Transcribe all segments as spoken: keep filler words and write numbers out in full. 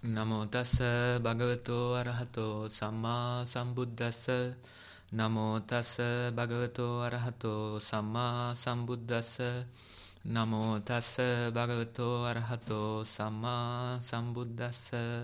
නමෝ තස්ස භගවතෝ අරහතෝ සම්මා සම්බුද්දස්ස නමෝ තස්ස භගවතෝ අරහතෝ සම්මා සම්බුද්දස්ස නමෝ තස්ස භගවතෝ අරහතෝ සම්මා සම්බුද්දස්ස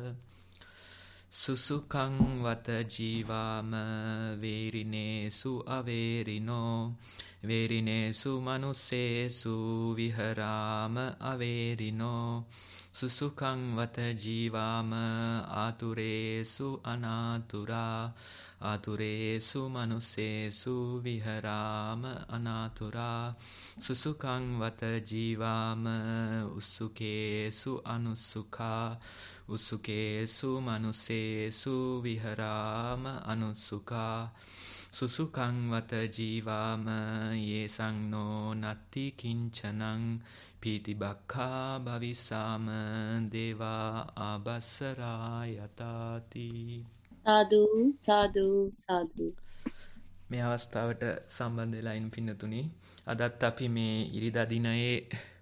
සුසුකං වත ජීවාම වේරිනේසු අවේරිනෝ වේරිනේසු මනුස්සේසු විහරාම අවේරිනෝ සුසුකං වත ජීවාම ආතුරේසු අනාතුරා ආතුරේසු මනුස්සේසු විහරාම අනාතුරා සුසුකං වත ජීවාම උස්සුකේසු අනුස්සුකා උස්සුකේසු මනුස්සේසු විහරාම අනුස්සුකා සුසුකං වත ජීවාම යේසං නෝ නත්ති කිංචනං පීතිබක්ඛා භවිසාම දේවා ආබස්සරා යතාති. සාදු සාදු සාදු. මේ අවස්ථාවට සම්බන්ධ වෙලා ඉන්න පින්නතුනි, අදත් අපි මේ ඉරිදා දිනයේ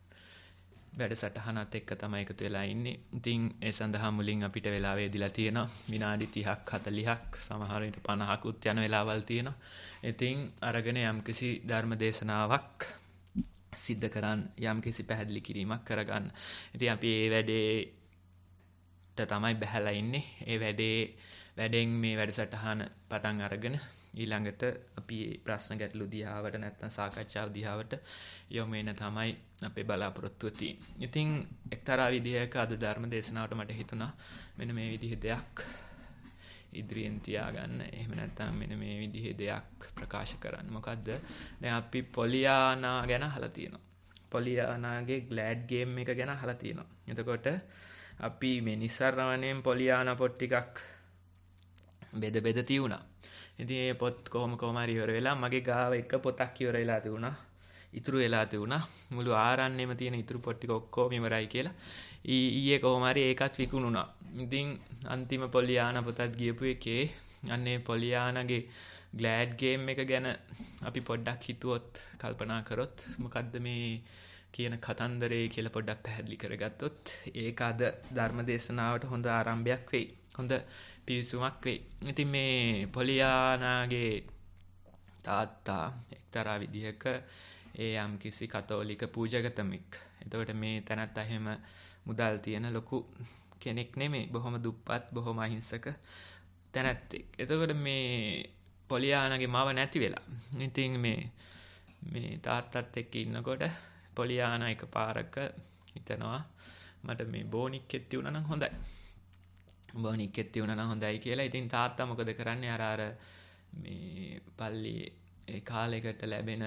වැඩසටහනත් එක්ක තමයි එකතු වෙලා ඉන්නේ. ඉතින් ඒ සඳහා මුලින් අපිට වෙලා වේදිලා තියෙනවා විනාඩි තිහක් හතළිහක් සමහර විට පනහකුත් යන වෙලාවල් තියෙනවා. ඉතින් අරගෙන යම්කිසි ධර්ම දේශනාවක් සිද්ධ කරන් යම්කිසි පැහැදිලි කිරීමක් කරගන්න. ඉතින් අපි මේ වැඩේට තමයි බහැලා ඉන්නේ. ඒ වැඩේ වැඩෙන් මේ වැඩසටහන පටන් අරගෙන ඊළඟට අපි ප්‍රශ්න ගැටළු දිහාවට නැත්නම් සාකච්ඡාව දිහාවට යොමු වෙන තමයි අපේ බලාපොරොත්තුව තියෙන්නේ. ඉතින් එක්තරා විදිහක අද ධර්ම දේශනාවට මට හිතුණා මෙන්න මේ විදිහේ දෙයක් ඉදිරියෙන් තියාගන්න. එහෙම නැත්නම් මෙන්න මේ විදිහේ දෙයක් ප්‍රකාශ කරන්න. මොකද්ද? දැන් අපි පොලියානා ගැන අහලා තියෙනවා. පොලියානාගේ ග්ලෑඩ් ගේම් එක ගැන අහලා තියෙනවා. එතකොට අපි මේ නිස්සාරණයෙන් පොලියානා පොත් ටිකක් බෙද බෙද තියුණා. ඉතින් මේ පොත් කොහොම කොහම හරි ඉවර වෙලා මගේ ගාව එක පොතක් ඉවර වෙලා තිබුණා. ඉතුරු වෙලා තිබුණා. මුළු ආරණ්‍යෙම තියෙන ඉතුරු පොත් ටික ඔක්කොම ඉවරයි කියලා. ඊයේ කොහොම හරි ඒකත් විකුණුණා. ඉතින් අන්තිම පොලියානා පොතත් ගියපු එකේ අන්නේ පොලියානාගේ ග්ලෑඩ් ගේම් එක ගැන අපි පොඩ්ඩක් හිතුවොත් කල්පනා කරොත් මොකද්ද මේ කියන කතන්දරේ කියලා පොඩ්ඩක් පැහැදිලි කරගත්තොත් ඒක අද ධර්ම දේශනාවට හොඳ ආරම්භයක් වෙයි. හොඳ පිවිසුමක් වෙයි. ඉතින් මේ පොලියානාගේ තාත්තා එක්තරා විදිහක ඒ යම් කිසි කතෝලික පූජකතමෙක්. එතකොට මේ තැනත්තා එහෙම මුදල් තියෙන ලොකු කෙනෙක් නෙමෙයි. බොහොම දුප්පත්, බොහොම අහිංසක තැනැත්තෙක්. එතකොට මේ පොලියානාගේ මව නැති වෙලා. ඉතින් මේ මේ තාත්තත් එක්ක ඉන්නකොට පොලියානා එකපාරක හිතනවා මට මේ බෝනික්කෙත් තියුණා නම් හොඳයි. බෝනික්කෙත් තියුණා නම් හොඳයි කියලා. ඉතින් තාත්තා මොකද කරන්නේ? අර අර මේ පල්ලියේ ඒ කාලයකට ලැබෙන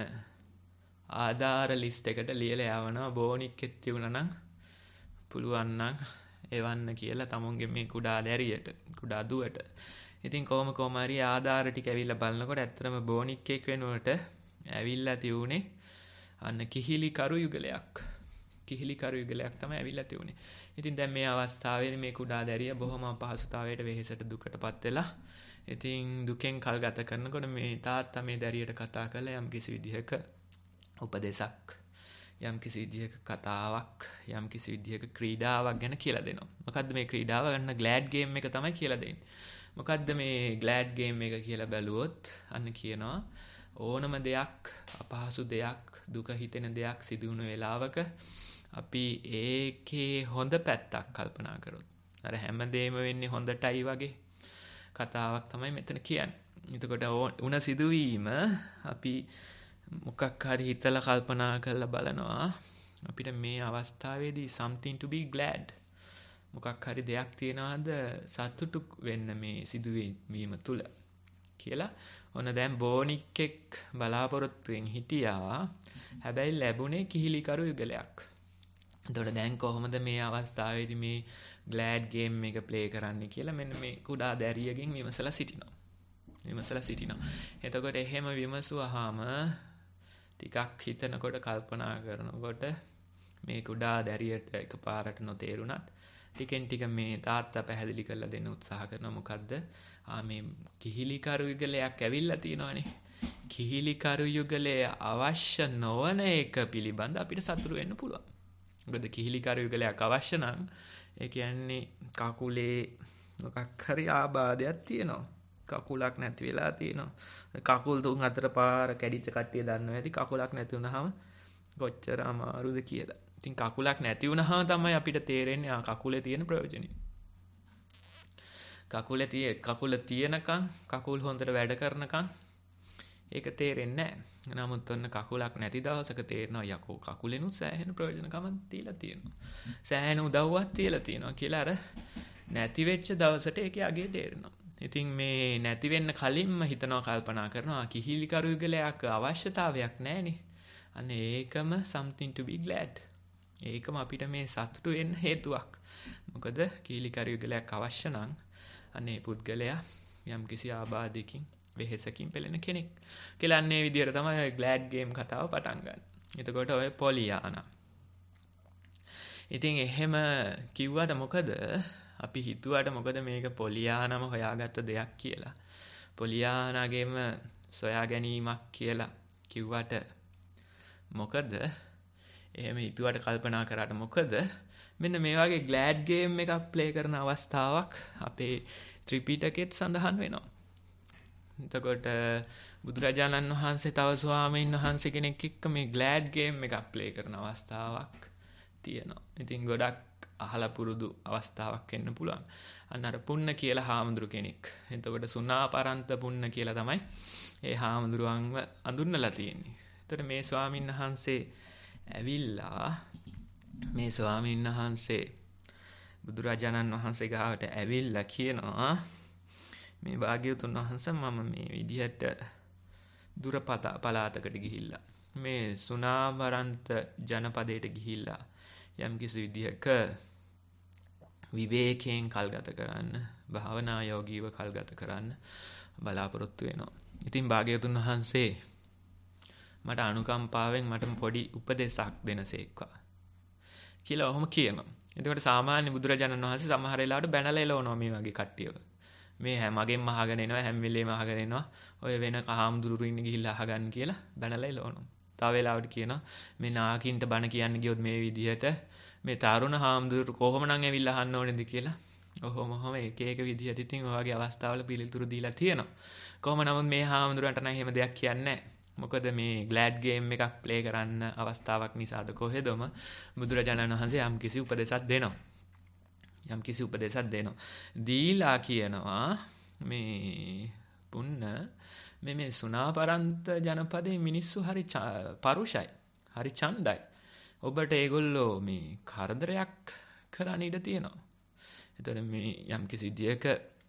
ආධාර ලිස්ට් එකට ලියලා යවනවා බෝනික්කෙත් තියුණා නම් පුළුවන් නම් එවන්න කියලා තමුන්ගේ මේ කුඩා දැරියට, කුඩා දුවට. ඉතින් කොහොම කොහම හරි ආධාර ටික ඇවිල්ලා බලනකොට ඇත්තටම බෝනික්කෙක් වෙනුවට ඇවිල්ලා තියුනේ අන්න කිහිලි කරු යුගලයක්. කිහිලි කරු යුගලයක් තමයි ඇවිල්ලා තියුනේ. ඉතින් දැන් මේ අවස්ථාවේදී මේ කුඩා දැරිය බොහොම අපහසුතාවයට වෙහෙසට දුකටපත් වෙලා ඉතින් දුකෙන් කල් ගත කරනකොට මේ තාත්තා මේ දැරියට කතා කරලා යම් කිසි විදිහක උපදේශක්, යම් කිසි විදිහක කතාවක්, යම් කිසි විදිහක ක්‍රීඩාවක් ගැන කියලා දෙනවා. මොකද්ද මේ ක්‍රීඩාව? ගන්න ග්ලෑඩ් ගේම් එක තමයි කියලා දෙන්නේ. මොකද්ද මේ ග්ලෑඩ් ගේම් එක කියලා බැලුවොත් අන්න කියනවා ඕනම දෙයක්, අපහසු දෙයක්, දුක හිතෙන දෙයක් සිදු වුණ වෙලාවක අපි ඒකේ හොඳ පැත්තක් කල්පනා කරොත් අර හැමදේම වෙන්නේ හොඳටයි වගේ කතාවක් තමයි මෙතන කියන්නේ. එතකොට උන සිදුවීම අපි මොකක් හරි හිතලා කල්පනා කරලා බලනවා අපිට මේ අවස්ථාවේදී something to be glad, මොකක් හරි දෙයක් තියනවාද සතුටු වෙන්න මේ සිදුවීම තුල කියලා. ඔන්න දැන් බෝනික්ෙක් බලාපොරොත්තුෙන් හිටියා. හැබැයි ලැබුණේ කිහිලිකරු යුගලයක්. එතකොට දැන් කොහොමද මේ අවස්ථාවේදී මේ ග්ලෑඩ් ගේම් එක ප්ලේ කරන්න කියලා මෙන්න මේ කුඩා දැරියකින් විමසලා සිටිනවා. විමසලා සිටිනවා. එතකොට එහෙම විමසුවාම ටිකක් හිතනකොට කල්පනා කරනකොට මේ කුඩා දැරියට එකපාරට නොතේරුණත් ටිකෙන් ටික මේ තාත්තා පැහැදිලි කරලා දෙන්න උත්සාහ කරනවා. මොකද්ද? ආ මේ කිහිලිකරු යුගලයක් ඇවිල්ලා තියෙනවානේ. කිහිලිකරු යුගලයේ අවශ්‍ය නොවන එක පිළිබඳ අපිට සතුටු වෙන්න පුළුවන්. මොකද කිහිලිකරු යුගලයක් අවශ්‍ය නම් ඒ කියන්නේ කකුලේ මොකක් හරි ආබාධයක් තියෙනවා. කකුලක් නැති වෙලා තියෙනවා. කකුල් තුන් හතර පාර කැඩිච්ච කට්ටිය දන්නවා ඇති කකුලක් නැති වුනහම කොච්චර අමාරුද කියලා. ඉතින් කකුලක් නැති වුනහම තමයි අපිට තේරෙන්නේ ආ කකුලේ තියෙන ප්‍රයෝජනෙ. කකුලේ තිය කකුල තියෙනකන් කකුල් හොඳට වැඩ කරනකන් ඒක තේරෙන්නේ නැහැ. නමුත් ඔන්න කකුලක් නැති දවසක තේරෙනවා යකෝ කකුලෙනුත් සෑහෙන ප්‍රයෝජනකමක් තියලා තියෙනවා. සෑහෙන උදව්වක් තියලා තියෙනවා කියලා අර නැති වෙච්ච දවසට ඒකේ අගේ තේරෙනවා. ඉතින් මේ නැති වෙන්න කලින්ම හිතනවා කල්පනා කරනවා කිහිලිකරු යුගලයක් අවශ්‍යතාවයක් නැහැනේ. අන්න ඒකම something to be glad. ඒකම අපිට මේ සතුටු වෙන්න හේතුවක්. මොකද කිහිලිකරු යුගලයක් අවශ්‍ය නම් අනේ පුද්ගලයා යම් කිසි ආබාධයකින් වෙහෙසකින් පෙළෙන කෙනෙක්. කියලා අන්නේ විදිහට තමයි glad game කතාව පටන් ගන්න. එතකොට ඔය පොලියානා. ඉතින් එහෙම කිව්වට මොකද අපි හිතුවට මොකද මේක පොලියානම හොයාගත්ත දෙයක් කියලා. පොලියානාගේම සොයා ගැනීමක් කියලා කිව්වට මොකද එහෙම හිතුවට කල්පනා කරාට මොකද මෙන්න මේ වගේ glad game එකක් play කරන අවස්ථාවක් අපේ ත්‍රිපිටකෙත් සඳහන් වෙනවා. එතකොට බුදුරජාණන් වහන්සේ තව ස්වාමීන් වහන්සේ කෙනෙක් එක්ක මේ glad game එකක් play කරන අවස්ථාවක් තියෙනවා. ඉතින් ගොඩක් අහලා පුරුදු අවස්ථාවක් වෙන්න පුළුවන්. අන්න අර පුන්න කියලා හාමුදුරු කෙනෙක්. එතකොට සුණාපරන්ත පුන්න කියලා තමයි ඒ හාමුදුරුවන්ව අඳුන්වලා තියෙන්නේ. එතකොට මේ ස්වාමීන් වහන්සේ ඇවිල්ලා මේ ස්වාමීන් වහන්සේ බුදුරජාණන් වහන්සේ ගාවට ඇවිල්ලා කියනවා මේ භාග්‍යවතුන් වහන්සේ මම මේ විදිහට දුර පළාතකට ගිහිල්ලා මේ සුණාපරන්ත ජනපදයට ගිහිල්ලා යම් කිසි විදිහක විවේකයෙන් කල්ගත කරන්න භාවනා යෝගීව කල්ගත කරන්න බලාපොරොත්තු වෙනවා. ඉතින් භාග්‍යවතුන් වහන්සේ මට අනුකම්පාවෙන් මට පොඩි උපදේශයක් දෙනසේක්වා කියලා ඔහොම කියනවා. එතකොට සාමාන්‍ය බුදුරජාණන් වහන්සේ සමහර වෙලාවට බැනලා එළවනවා මේ වගේ කට්ටියව. මේ හැම මගෙන්ම අහගෙන එනවා හැම වෙලේම අහගෙන එනවා ඔය වෙන කහාමුදුරු ඉන්න ගිහිල්ලා අහගන්න කියලා බැනලා එළවනවා. තව වෙලාවට කියනවා මේ නාකින්ට බණ කියන්න ගියොත් මේ විදිහට මේ තරුණ හාමුදුරු කොහොමනම් ඇවිල්ලා අහන්න ඕනේද කියලා ඔහොම ඔහොම එක එක විදිහට ඉතින් ඔය වගේ අවස්ථාවල පිළිතුරු දීලා තියෙනවා. කොහොම නමුත් මේ හාමුදුරන්ට නම් එහෙම දෙයක් කියන්නේ නැහැ. මොකද මේ glad game එකක් play කරන්න අවස්ථාවක් නිසාද කොහෙදම බුදුරජාණන් වහන්සේ යම් කිසි උපදේශයක් දෙනවා. යම් කිසි උපදේශයක් දෙනවා. දීලා කියනවා මේ පුන්න මේ මේ සුණාපරන්ත ජනපදයේ මිනිස්සු හරි පරුෂයි. හරි ඡණ්ඩයි. ඔබට ඒගොල්ලෝ මේ කරදරයක් කරන්න ඉඩ තියෙනවා. එතකොට මේ යම් කිසි විදියක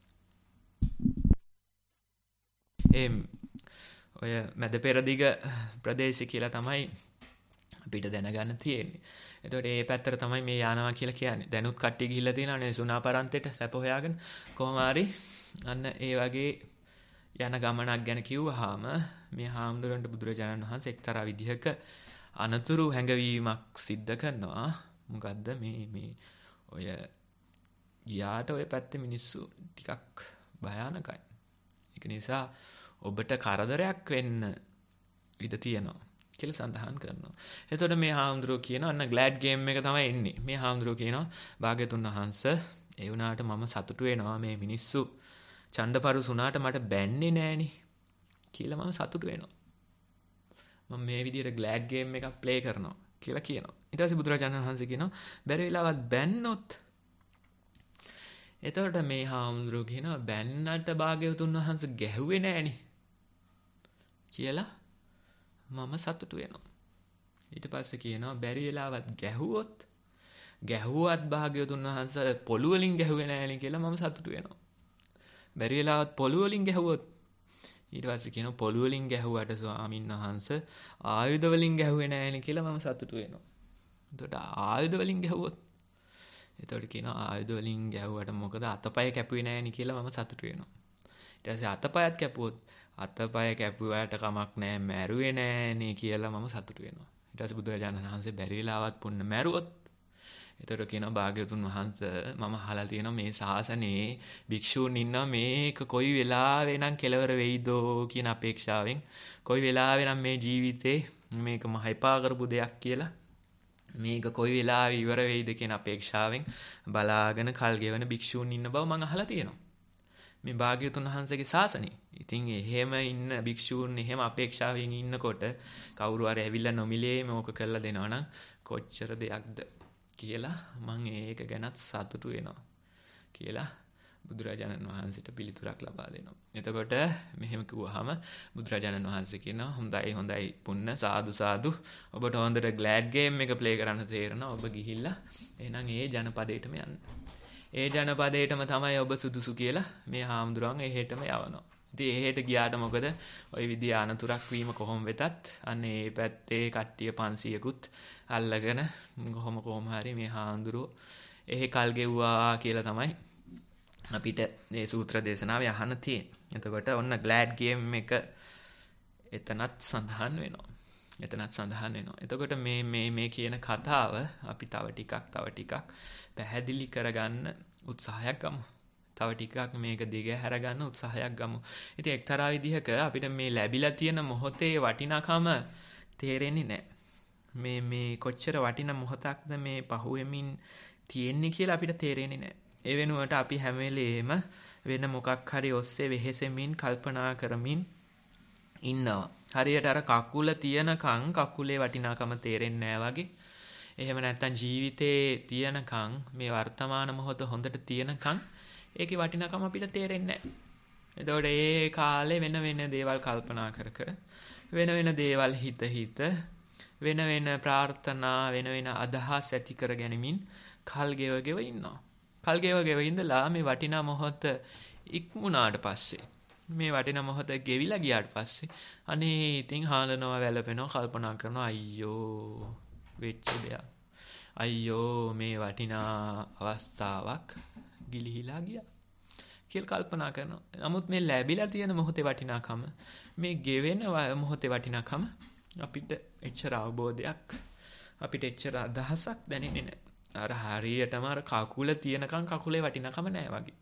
ඒ ඔය මැද පෙරදිග ප්‍රදේශය කියලා තමයි අපිට දැනගන්න තියෙන්නේ. එතකොට මේ පැත්තට තමයි මේ යනවා කියලා කියන්නේ. දැනුත් කට්ටිය ගිහිල්ලා තියෙනවා නේ සුණාපරන්තෙට සැප හොයාගෙන. කොහොම හරි අන්න ඒ වගේ යන ගමනක් ගැන කිව්වහම මේ හාමුදුරන්ට බුදුරජාණන් වහන්සේ එක්තරා විදිහක අනතුරු හැඟවීමක් සිද්ධ කරනවා. මොකද්ද මේ මේ ඔය ගියාට ඔය පැත්තේ මිනිස්සු ටිකක් භයානකයි. ඒක නිසා ඔබට කරදරයක් වෙන්න ඉඩ තියෙනවා කියලා සඳහන් කරනවා. එතකොට මේ හාමුදුරුවෝ කියනවා අන්න glad game එක තමයි එන්නේ. මේ හාමුදුරුවෝ කියනවා භාග්‍යතුන් වහන්සේ ඒ වුණාට මම සතුටු වෙනවා මේ මිනිස්සු ඡණ්ඩපරුස උනාට මට බැන්නේ නෑනේ කියලා මම සතුටු වෙනවා. මම මේ විදිහට glad game එකක් play කරනවා කියලා කියනවා. ඊට පස්සේ බුදුරජාණන් වහන්සේ කියනවා බැරි වෙලාවත් බැන්නොත්. එතකොට මේ හාමුදුරුවෝ කියනවා බැන්නට භාග්‍යවතුන් වහන්සේ ගැහුවේ නෑනේ කියලා මම සතුටු වෙනවා. ඊට පස්සේ කියනවා බැරි වෙලාවත් ගැහුවොත් ගැහුවත් භාග්‍යවතුන් වහන්සේ පොළු වලින් ගැහුවේ නෑනේ කියලා මම සතුටු වෙනවා. බැරි වෙලාවත් පොළු වලින් ගැහුවොත් ඊට පස්සේ කියනවා පොළු වලින් ගැහුවට ස්වාමීන් වහන්සේ ආයුධ වලින් ගැහුවේ නෑනේ කියලා මම සතුටු වෙනවා. එතකොට ආයුධ වලින් ගැහුවොත් එතකොට කියනවා ආයුධ වලින් ගැහුවට මොකද අතපය කැපුවේ නෑනේ කියලා මම සතුටු වෙනවා. ඊට පස්සේ අතපයත් කැපුවොත් අතපය කැපුවාට කමක් නෑ මැරුවේ නෑනේ කියලා මම සතුටු වෙනවා. ඊට පස්සේ බුදුරජාණන් වහන්සේ බැරි වෙලාවත් පුන්න මැරුවොත් එතකොට කියනවා භාග්‍යවතුන් වහන්සේ මම අහලා තියෙනවා මේ ශාසනයේ භික්ෂූන් ඉන්නවා මේක කොයි වෙලාවෙ නම් කෙලවර වෙයිදෝ කියන අපේක්ෂාවෙන් කොයි වෙලාවෙ නම් මේ ජීවිතේ මේක මහ එපා කරපු දෙයක් කියලා මේක කොයි වෙලාවෙ ඉවර වෙයිද කියන අපේක්ෂාවෙන් බලාගෙන කල් ගෙවන භික්ෂූන් ඉන්න බව මම අහලා තියෙනවා. මේ භාග්‍යවතුන් වහන්සේගේ ශාසනය. ඉතින් එහෙම ඉන්න භික්ෂූන් එහෙම අපේක්ෂාවෙන් ඉන්නකොට කවුරු හරි ඇවිල්ලා නොමිලේ මේක කරලා දෙනවා නම් කොච්චර දෙයක්ද කියලා මම ඒක ගැනත් සතුටු වෙනවා කියලා බුදුරජාණන් වහන්සේට පිළිතුරක් ලබා දෙනවා. එතකොට මෙහෙම කිව්වහම බුදුරජාණන් වහන්සේ කියනවා හොඳයි හොඳයි පුන්න සාදු සාදු ඔබට හොඳට ග්ලෑඩ් ගේම් එක ප්ලේ කරන්න තේරෙනවා. ඔබ ගිහිල්ලා එහෙනම් ඒ ජනපදයටම යන්න. ඒ ජනපදයටම තමයි ඔබ සුදුසු කියලා මේ හාමුදුරුවන් එහෙටම යවනවා. ඉතින් එහෙට ගියාට මොකද ওই විදිය අනතුරක් වීම කොහොම වෙතත් අන්න ඒ පැත්තේ කට්ටිය පන්සීයකුත් අල්ලගෙන කොහොම කොහොම හරි මේ හාමුදුරුවෝ එහෙ කල් ගෙව්වා කියලා තමයි අපිට මේ සූත්‍ර දේශනාවේ අහන්න තියෙන්නේ. එතකොට ඔන්න ග්ලෑඩ් ගේම් එක එතනත් සඳහන් වෙනවා. එතනත් සඳහන් වෙනවා. එතකොට මේ මේ මේ කියන කතාව අපි තව ටිකක් තව ටිකක් පැහැදිලි කරගන්න උත්සාහයක් ගමු. තව ටිකක් මේක දිගහැර ගන්න උත්සාහයක් ගමු. ඉතින් එක්තරා විදිහක අපිට මේ ලැබිලා තියෙන මොහොතේ වටිනාකම තේරෙන්නේ නැහැ. මේ මේ කොච්චර වටිනා මොහොතක්ද මේ පහුවෙමින් තියෙන්නේ කියලා අපිට තේරෙන්නේ නැහැ. ඒ වෙනුවට අපි හැම වෙලේම වෙන මොකක් හරි ඔස්සේ වෙහෙසෙමින් කල්පනා කරමින් ඉන්නවා. හරියට අර කකුල තියනකන් කකුලේ වටිනාකම තේරෙන්නේ නැහැ වගේ. එහෙම නැත්නම් ජීවිතේ තියනකන් මේ වර්තමාන මොහොත හොඳට තියනකන් ඒකේ වටිනාකම අපිට තේරෙන්නේ නැහැ. එතකොට ඒ කාලේ වෙන වෙන දේවල් කල්පනා කර කර වෙන වෙන දේවල් හිත හිත වෙන වෙන ප්‍රාර්ථනා වෙන වෙන අදහස් ඇති කර ගැනීමෙන් කල් ගෙව ගෙව ඉන්නවා. කල් ගෙව ගෙව ඉඳලා මේ වටිනා මොහොත ඉක්මුණාට පස්සේ මේ වටිනා මොහොත ගෙවිලා ගියාට පස්සේ අනේ ඉතින් හාලනවා වැළපෙනවා කල්පනා කරනවා අයියෝ වෙච්ච දෙයක්. අයියෝ මේ වටිනා අවස්ථාවක් ගිලිහිලා ගියා කියලා කල්පනා කරනවා. නමුත් මේ ලැබිලා තියෙන මොහොතේ වටිනාකම මේ ගෙවෙන මොහොතේ වටිනාකම අපිට එච්චර අවබෝධයක් අපිට එච්චර අදහසක් දැනෙන්නේ නැහැ. අර හරියටම අර කකුල තියනකන් කකුලේ වටිනාකම නැහැ වගේ.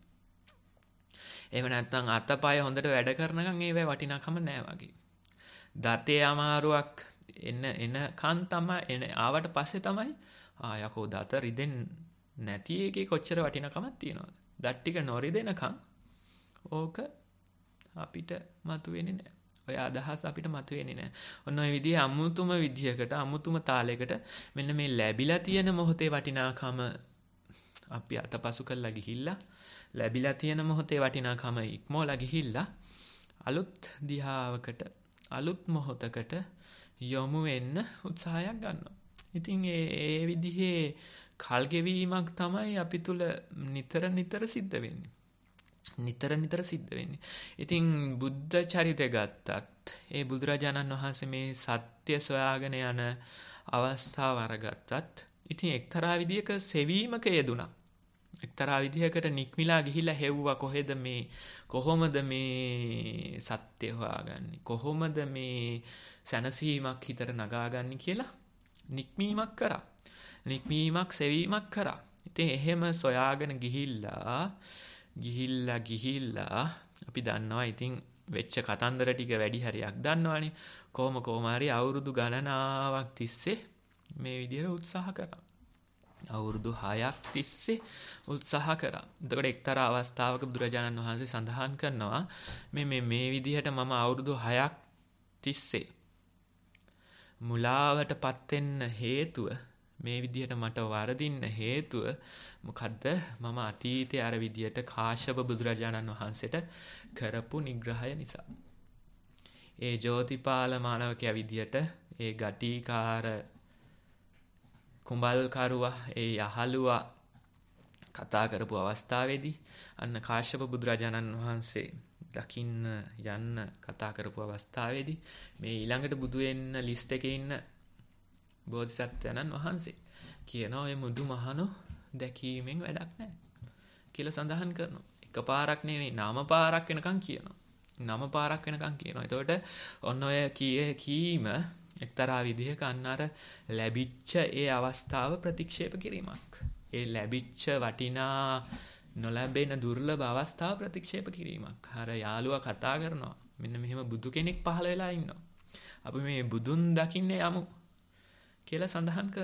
එහෙම නැත්නම් අතපය හොඳට වැඩ කරනකන් ඒවේ වටිනාකම නැහැ වගේ. දතේ අමාරුවක් එන එනකන් තමයි එන ආවට පස්සේ තමයි ආ යකෝ දත රිදෙන්නේ නැති එකේ කොච්චර වටිනාකමක් තියෙනවද? දත් ටික නොරිදෙනකන් ඕක අපිට මතුවෙන්නේ නැහැ. ඔය අදහස් අපිට මතුවෙන්නේ නැහැ. ඔන්න ඔය විදිහේ අමුතුම විදිහකට අමුතුම තාලයකට මෙන්න මේ ලැබිලා තියෙන මොහොතේ වටිනාකම අපි අතපසු කරලා ගිහිල්ලා ලැබිලා තියෙන මොහොතේ වටිනාකම ඉක්මවලා ගිහිල්ලා අලුත් දිහාවකට අලුත් මොහොතකට යොමු වෙන්න උත්සාහයක් ගන්නවා. ඉතින් ඒ ඒ විදිහේ කල් ගෙවීමක් තමයි අපි තුල නිතර නිතර සිද්ධ වෙන්නේ. නිතර නිතර සිද්ධ වෙන්නේ. ඉතින් බුද්ධ චරිතය ගත්තත් ඒ බුදුරජාණන් වහන්සේ මේ සත්‍ය සොයාගෙන යන අවස්ථාව අරගත්තත් ඉතින් එක්තරා විදියක සෙවීමක යෙදුණා. එක්තරා විදිහකට නික්මිලා ගිහිල්ලා හෙව්වා කොහෙද මේ කොහොමද මේ සත්‍ය හොයාගන්නේ? කොහොමද මේ සැනසීමක් හිතට නගාගන්නේ කියලා නික්මීමක් කරා. නික්මීමක් සෙවීමක් කරා. ඉතින් එහෙම සොයාගෙන ගිහිල්ලා ගිහිල්ලා ගිහිල්ලා අපි දන්නවා ඉතින් වෙච්ච කතන්දර ටික වැඩි හරියක් දන්නවනේ. කොහොම කොහොම හරි අවුරුදු ගණනාවක් තිස්සේ මේ විදිහට උත්සාහ කරා. අවුරුදු හයක් තිස්සේ උත්සාහ කරා. එතකොට එක්තරා අවස්ථාවක බුදුරජාණන් වහන්සේ සඳහන් කරනවා මේ මේ මේ විදිහට මම අවුරුදු හයක් තිස්සේ මුලාවටපත් වෙන්න හේතුව මේ විදිහට මට වරදින්න හේතුව මොකද්ද? මම අතීතයේ අර විදිහට කාශ්‍යප බුදුරජාණන් වහන්සේට කරපු නිග්‍රහය නිසා. ඒ ජෝතිපාල මානවකයා විදිහට ඒ ගටිකාර කුඹල්කරුවා ඒ යහළුවා කතා කරපු අවස්ථාවේදී අන්න කාශ්‍යප බුදුරජාණන් වහන්සේ දකින්න යන්න කතා කරපු අවස්ථාවේදී මේ ඊළඟට බුදු වෙන්න ලිස්ට් එකේ ඉන්න බෝධිසත්වයන්න් වහන්සේ කියනවා මේ මුදු මහණෝ දැකීමෙන් වැඩක් නැහැ කියලා සඳහන් කරනවා. එකපාරක් නෙවෙයි නම පාරක් වෙනකන් කියනවා. නම පාරක් වෙනකන් කියනවා. එතකොට ඔන්න ඔය කී කීම එක්තරා විදිහක අන්න අර ලැබිච්ච ඒ අවස්ථාව ප්‍රතික්ෂේප කිරීමක්. ඒ ලැබිච්ච වටිනා නොලැබෙන දුර්ලභ අවස්ථාව ප්‍රතික්ෂේප කිරීමක්. අර යාළුවා කතා කරනවා මෙන්න මෙහෙම බුදු කෙනෙක් පහළ වෙලා ඉන්නවා. අපි මේ බුදුන් දකින්න යමු කියලා සඳහන් කරනවා.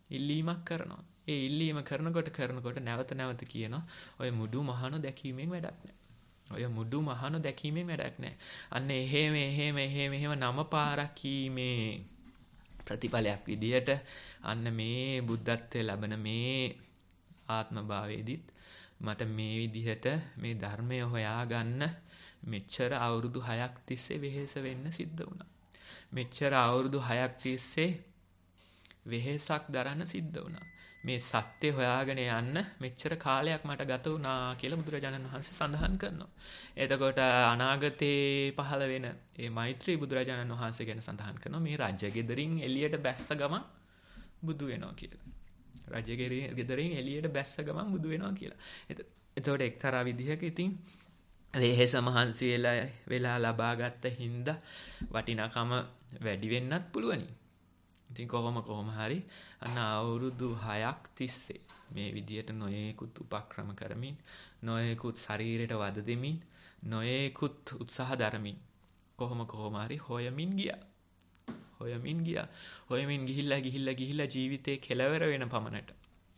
ඉල්ලීමක් කරනවා. ඒ ඉල්ලීම කරනකොට කරනකොට නැවත නැවත කියනවා ඔය මුඩු මහන දැකීමෙන් වැඩක් නැහැ. ඔය මුඩු මහන දැකීමෙන් වැඩක් නැහැ. අන්න එහෙම එහෙම එහෙම එහෙම නම පාරක් කීමේ ප්‍රතිඵලයක් විදියට අන්න මේ බුද්ධත්වයේ ලැබෙන මේ ආත්ම භාවයේදීත් මට මේ විදිහට මේ ධර්මය හොයාගන්න මෙච්චර අවුරුදු හයක් තිස්සේ වෙහෙස වෙන්න සිද්ධ වුණා. මෙච්චර අවුරුදු හයක් තිස්සේ වෙහෙසක් දරන්න සිද්ධ වුණා. මේ සත්‍ය හොයාගෙන යන්න මෙච්චර කාලයක් මට ගත වුණා කියලා බුදුරජාණන් වහන්සේ සඳහන් කරනවා. එතකොට අනාගතේ පහළ වෙන මේ මෛත්‍රී බුදුරජාණන් වහන්සේ ගැන සඳහන් කරනවා මේ රජගෙදරින් එළියට බැස්ස ගමන් බුදු වෙනවා කියලා. රජගෙදරින් එළියට බැස්ස ගමන් බුදු වෙනවා කියලා. එතකොට එක්තරා විදිහක ඉතින් වෙහෙස මහන්සි වෙලා වෙලා ලබාගත්ත හින්දා වටිනාකම වැඩි වෙන්නත් පුළුවනි. ඉතින් කොහොම කොහොම හරි අන්න අවුරුදු හයක් තිස්සේ මේ විදියට නොයෙකුත් උපක්‍රම කරමින් නොයෙකුත් ශරීරයට වද දෙමින් නොයෙකුත් උත්සාහ දරමින් කොහොම කොහොම හරි හොයමින් ගියා. හොයමින් ගියා. හොයමින් ගිහිල්ලා ගිහිල්ලා ගිහිල්ලා ජීවිතේ කෙලවර වෙන පමණට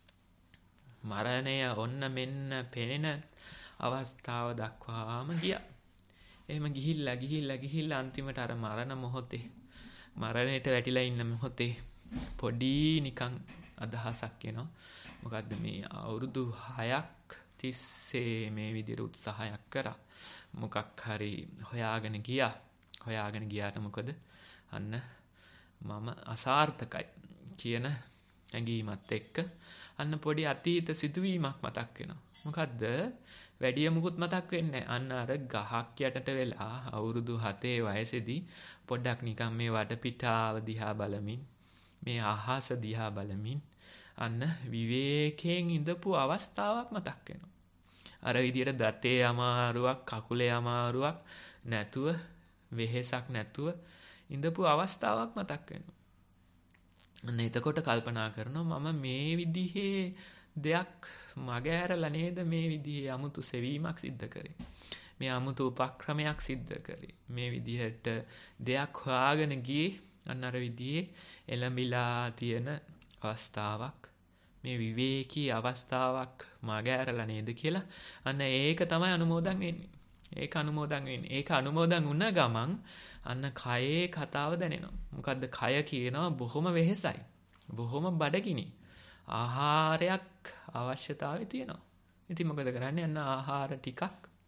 මරණය ඔන්න මෙන්න පෙනෙන අවස්ථාව දක්වාම ගියා. එහෙම ගිහිල්ලා ගිහිල්ලා ගිහිල්ලා අන්තිමට අර මරණ මොහොතේ මරණයට වැටිලා ඉන්න මොහොතේ පොඩි නිකන් අදහසක් එනවා. මොකද්ද මේ අවුරුදු හයක් තිස්සේ මේ විදිහට උත්සාහයක් කරා. මොකක් හරි හොයාගෙන ගියා. හොයාගෙන ගියාට මොකද? අන්න මම අසාර්ථකයි කියන ඇඟීමත් එක්ක අන්න පොඩි අතීත සිදුවීමක් මතක් වෙනවා. මොකද්ද? වැඩිය මුකුත් මතක් වෙන්නේ අන්න අර ගහක් යටට වෙලා අවුරුදු හතේ වයසේදී පොඩ්ඩක් නිකන් මේ වටපිටාව දිහා බලමින් මේ අහස දිහා බලමින් අන්න විවේකයෙන් ඉඳපු අවස්ථාවක් මතක් වෙනවා. අර විදියට දතේ අමාරුවක් කකුලේ අමාරුවක් නැතුව වෙහෙසක් නැතුව ඉඳපු අවස්ථාවක් මතක් වෙනවා. අන්න එතකොට කල්පනා කරනවා මම මේ විදිහේ දෙයක් මග ඇරලා නේද මේ විදිහේ 아무තු සෙවීමක් සිද්ධ කරේ. මේ 아무තු උපක්‍රමයක් සිද්ධ කරේ. මේ විදිහට දෙයක් හොයාගෙන ගියේ අන්න අර විදිහේ එළඹිලා තියෙන අවස්ථාවක් මේ විවේකී අවස්ථාවක් මග ඇරලා නේද කියලා අන්න ඒක තමයි අනුමෝදන් වෙන්නේ. ඒක අනුමෝදන් වෙන්නේ. ඒක අනුමෝදන් වුණ ගමන් අන්න කයේ කතාව දැනෙනවා. මොකද්ද? කය කියනවා බොහොම වෙහෙසයි. බොහොම බඩගිනි. ආහාරයක් අවශ්‍යතාවය තියෙනවා. ඉතින් මොකද කරන්නේ? අන්න ආහාර ටිකක්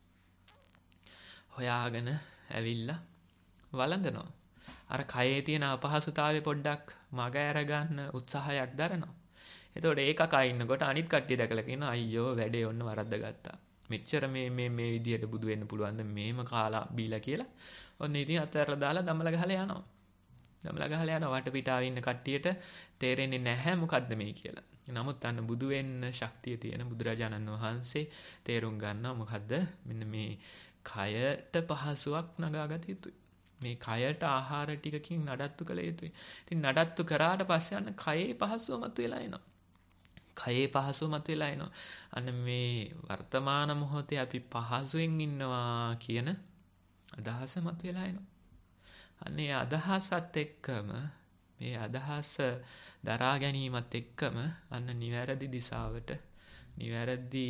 හොයාගෙන ඇවිල්ලා වළඳනවා. අර කයේ තියෙන අපහසුතාවය පොඩ්ඩක් මග අරගන්න උත්සාහයක් දරනවා. එතකොට ඒක කා ඉන්නකොට අනිත් කට්ටිය දැකලා කියනවා අයියෝ වැඩේ ඔන්න වරද්දගත්තා. මෙච්චර මේ මේ මේ විදියට බුදු වෙන්න පුළුවන්ද මේම කාලා බීලා කියලා. ඔන්න ඉතින් අතහැරලා දාලා දමල ගහලා යනවා. දමල ගහලා යනවා වටපිටාවේ ඉන්න කට්ටියට තේරෙන්නේ නැහැ මොකද්ද මේ කියලා. නමුත් අන්න බුදු වෙන්න ශක්තිය තියෙන බුදුරජාණන් වහන්සේ තේරුම් ගන්නවා මොකද්ද? මෙන්න මේ කයට පහසුවක් නගාගත යුතුයි. මේ කයට ආහාර ටිකකින් නඩත්තු කළ යුතුයි. ඉතින් නඩත්තු කරාට පස්සේ අන්න කයේ පහසුව මතුවලා එනවා. කයේ පහසුව මතුවලා එනවා. අන්න මේ වර්තමාන මොහොතේ අපි පහසුවෙන් ඉන්නවා කියන අදහස මතුවලා එනවා. අනේ අදහසත් එක්කම මේ අදහස දරා ගැනීමත් එක්කම අන්න නිවැරදි දිශාවට නිවැරදි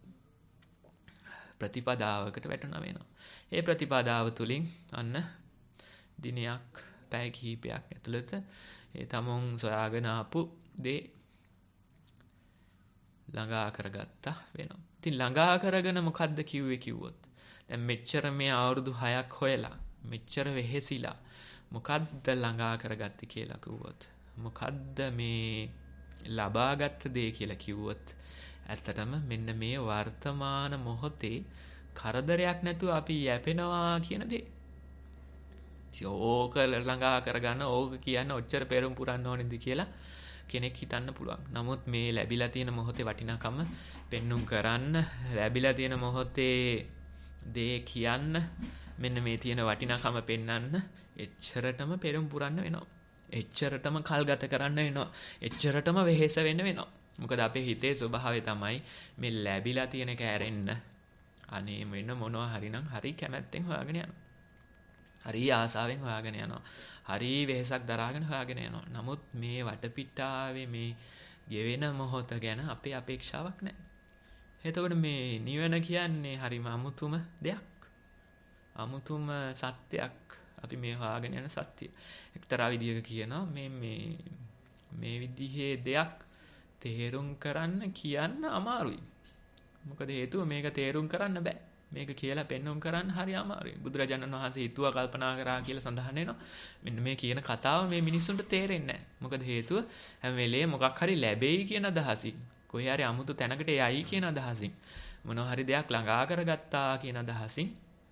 ප්‍රතිපදාවකට වැටුණා වෙනවා. ඒ ප්‍රතිපදාව තුලින් අන්න දිනයක් පැය කිහිපයක් ඇතුළත ඒ තමන් සොයාගෙන ආපු දේ ළඟා කරගත්තා වෙනවා. ඉතින් ළඟා කරගෙන මොකද්ද කිව්වේ කිව්වොත් දැන් මෙච්චර මේ අවුරුදු හයක් හොයලා මෙච්චර වෙහෙසිලා මොකද්ද ළඟා කරගත්තේ කියලා කිව්වොත් මොකද්ද මේ ලබාගත් දේ කියලා කිව්වොත් ඇත්තටම මෙන්න මේ වර්තමාන මොහොතේ කරදරයක් නැතුව අපි යැපෙනවා කියන දේ. ඕක ළඟා කරගන්න ඕක කියන්න ඔච්චර පෙරම් පුරන්න ඕනේද කියලා කෙනෙක් හිතන්න පුළුවන්. නමුත් මේ ලැබිලා තියෙන මොහොතේ වටිනාකම පෙන්눔 කරන්න ලැබිලා තියෙන මොහොතේ දේ කියන්න මෙන්න මේ තියෙන වටිනාකම පෙන්වන්න එච්චරටම පෙරම් පුරන්න වෙනවා. එච්චරටම කල් ගත කරන්න වෙනවා. එච්චරටම වෙහෙස වෙන්න වෙනවා. මොකද අපේ හිතේ ස්වභාවය තමයි මේ ලැබිලා තියෙන එක ඇරෙන්න අනේ වෙන මොනවා හරි නම් හරි කැමැත්තෙන් හොයාගෙන යනවා. හරි ආසාවෙන් හොයාගෙන යනවා. හරි වෙහෙසක් දරාගෙන හොයාගෙන යනවා. නමුත් මේ වටපිටාවේ මේ ගෙවෙන මොහොත ගැන අපේ අපේක්ෂාවක් නැහැ. එතකොට මේ නිවන කියන්නේ හරිම අමුතුම දෙයක්. අමුතුම සත්‍යයක්. අපි මේ හොයාගෙන යන සත්‍ය. එක්තරා විදියක කියනවා මේ මේ මේ විදිහේ දෙයක් තේරුම් කරන්න කියන්න අමාරුයි. මොකද හේතුව මේක තේරුම් කරන්න බෑ. මේක කියලා පෙන්වුම් කරන්න හරි අමාරුයි. බුදුරජාණන් වහන්සේ හිතුවා කල්පනා කරා කියලා සඳහන් වෙනවා. මෙන්න මේ කියන කතාව මේ මිනිස්සුන්ට තේරෙන්නේ නැහැ. මොකද හේතුව හැම වෙලේම මොකක් හරි ලැබෙයි කියන අදහසින්, කොහේ හරි අමුතු තැනකට යයි කියන අදහසින්, මොනවා හරි දෙයක් ළඟා කරගත්තා කියන අදහසින්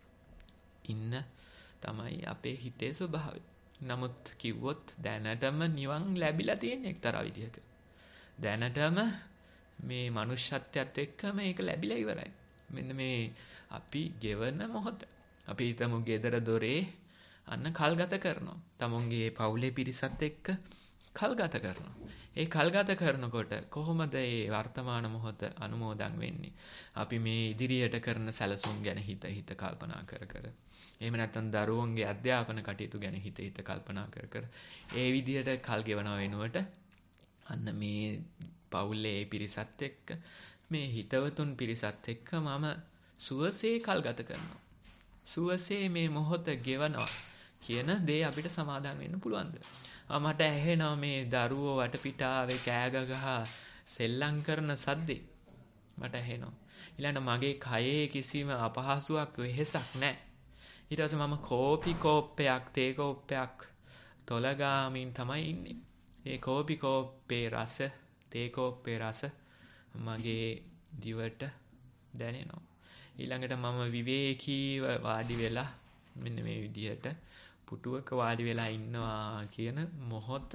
ඉන්න තමයි අපේ හිතේ ස්වභාවය. නමුත් කිව්වොත් දැනටම නිවන් ලැබිලා තියෙන එක්තරා විදිහක. දැනටම මේ මනුෂ්‍යත්වයට එක්ක මේක ලැබිලා ඉවරයි. මෙන්න මේ අපි ගෙවන මොහොත. අපි හිතමු ගෙදර දොරේ අන්න කල්ගත කරනවා. තමුන්ගේ පවුලේ පිරිසත් එක්ක කල්ගත කරනවා. ඒ කල්ගත කරනකොට කොහොමද මේ වර්තමාන මොහොත අනුමෝදන් වෙන්නේ? අපි මේ ඉදිරියට කරන සැලසුම් ගැන හිත හිත කල්පනා කර කර. එහෙම නැත්නම් දරුවන්ගේ අධ්‍යාපන කටයුතු ගැන හිත හිත කල්පනා කර කර. ඒ විදිහට කල් ගෙවනව වෙනුවට අන්න මේ පවුලේ පිරිසත් එක්ක, මේ හිතවතුන් පිරිසත් එක්ක මම සුවසේ කල් ගත කරනවා. සුවසේ මේ මොහොත ගෙවනවා කියන දේ අපිට සමාදන් වෙන්න පුළුවන්ද? මට ඇහෙනවා මේ දරුවෝ වටපිටාවේ කෑ ගගහ සෙල්ලම් කරන සද්දේ. මට ඇහෙනවා. ඊළඟ මගේ කයේ කිසිම අපහසුාවක් වෙහෙසක් නැහැ. ඊට පස්සේ මම කෝපි කෝප්පයක් තේ කෝප්පයක් තොලගාමින් තමයි ඉන්නේ. ඒ කෝපි කෝප්පේ රස, තේ කෝප්පේ රස මගේ දිවට දැනෙනවා. ඊළඟට මම විවේකීව වාඩි වෙලා මෙන්න මේ විදිහට පුටුවක වාඩි වෙලා ඉන්නවා කියන මොහොත,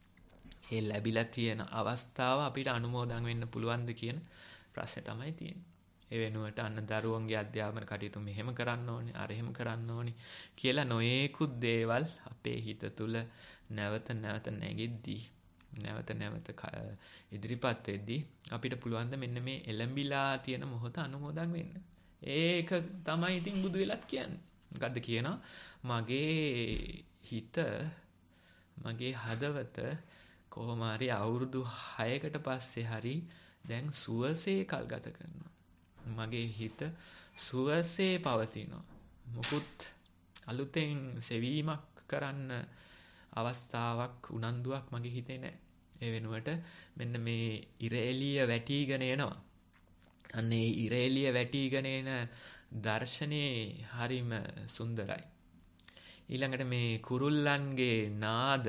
ඒ ලැබිලා තියෙන අවස්ථාව අපිට අනුමෝදන් වෙන්න පුළුවන්ද කියන ප්‍රශ්නේ තමයි තියෙන්නේ. ඒ වෙනුවට අන්න දරුවන්ගේ අධ්‍යාපන කටයුතු මෙහෙම කරන්න ඕනේ, අර එහෙම කරන්න ඕනේ කියලා නොයේකුත් දේවල් අපේ හිත තුළ නැවත නැවත නැගිද්දී, නැවත නැවත ඉදිරිපත් වෙද්දී අපිට පුළුවන් ද මෙන්න මේ එළඹිලා තියෙන මොහොත අනුමෝදන් වෙන්න. ඒක තමයි ඉතින් බුදු වෙලත් කියන්නේ. මොකද්ද කියනවා? මගේ හිත, මගේ හදවත කොහොම හරි අවුරුදු හයකට පස්සේ හරි දැන් සුවසේ කල් ගත කරනවා. මගේ හිත සුවසේ පවතිනවා. මුකුත් අලුතෙන් සෙවීමක් කරන්න අවස්ථාවක්, උනන්දුවක් මගේ හිතේ නැහැ. ඒ වෙනුවට මෙන්න මේ ඉර එළිය වැටිගෙන එනවා. අන්න ඒ ඉර එළිය වැටිගෙන එන දර්ශනේ හරිම සුන්දරයි. ඊළඟට මේ කුරුල්ලන්ගේ නාද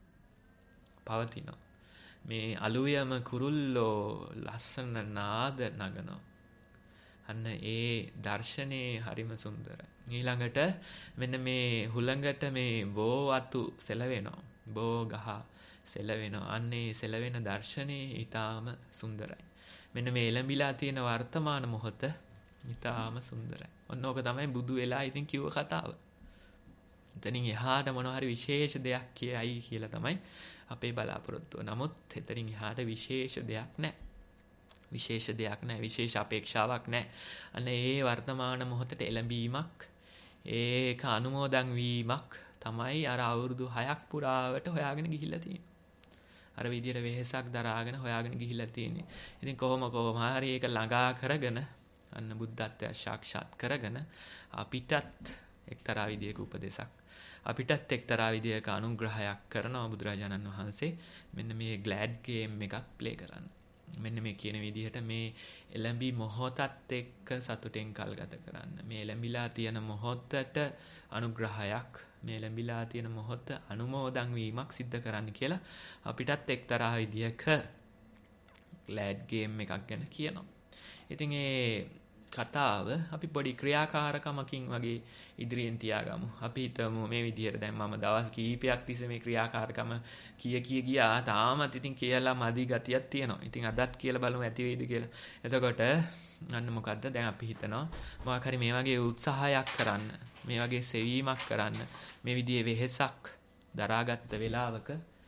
පවතිනවා. මේ අලුයම කුරුල්ලෝ ලස්සන නාද නගනවා. අන්න ඒ දර්ශනේ හරිම සුන්දරයි. ඊළඟට මෙන්න මේ හුළඟට මේ බෝ අතු සෙලවෙනවා. බෝ ගහ සෙලවෙනවා. අන්න ඒ සෙලවෙන දර්ශනේ ඊටාම සුන්දරයි. මෙන්න මේ එළඹිලා තියෙන වර්තමාන මොහොත ඊටාම සුන්දරයි. ඔන්න ඕක තමයි බුදු වෙලා ඉතින් කිව්ව කතාව. එතනින් එහාට මොනවා හරි විශේෂ දෙයක් කියයි කියලා තමයි අපේ බලාපොරොත්තුව. නමුත් එතනින් එහාට විශේෂ දෙයක් නැහැ. විශේෂ දෙයක් නැහැ. විශේෂ අපේක්ෂාවක් නැහැ. අන්න ඒ වර්තමාන මොහොතට එළඹීමක්, ඒක අනුමෝදන් වීමක් තමයි අර අවුරුදු හයක් පුරාවට හොයාගෙන ගිහිල්ලා තියෙන්නේ. අර විදියට වෙහෙසක් දරාගෙන හොයාගෙන ගිහිල්ලා තියෙන්නේ. ඉතින් කොහොම කොහොම හරි ඒක ළඟා කරගෙන අන්න බුද්ධත්වය සාක්ෂාත් කරගෙන අපිටත් එක්තරා විදියක උපදේශක්, අපිටත් එක්තරා විදියක අනුග්‍රහයක් කරනවා බුදුරජාණන් වහන්සේ. මෙන්න මේ ග්ලෑඩ් ගේම් එකක් ප්ලේ කරන්න. මෙන්න මේ කියන විදිහට මේ එළඹි මොහොතත් එක්ක සතුටෙන් කල් ගත කරන්න. මේ එළඹිලා තියෙන මොහොතට අනුග්‍රහයක්, මේ එළඹිලා තියෙන මොහොත අනුමෝදන් වීමක් සිද්ධ කරන්න කියලා අපිටත් එක්තරා විදියක ග්ලෑඩ් ගේම් එකක් ගැන කියනවා. ඉතින් ඒ කතාව අපි පොඩි ක්‍රියාකාරකමකින් වගේ ඉදිරියෙන් තියාගමු. අපි හිතමු මේ විදිහට දැන් මම දවස් කීපයක් තිස්සේ මේ ක්‍රියාකාරකම කිය කිය ගියා. තාමත් ඉතින් කියලා මදි ගතියක් තියෙනවා. ඉතින් අදත් කියලා බලමු ඇති වෙයිද කියලා. එතකොට අන්න මොකද්ද දැන් අපි හිතනවා මොකක් හරි මේ වගේ උත්සාහයක් කරන්න, මේ වගේ සෙවීමක් කරන්න, මේ විදිහේ වෙහෙසක් දරාගත්ත වෙලාවක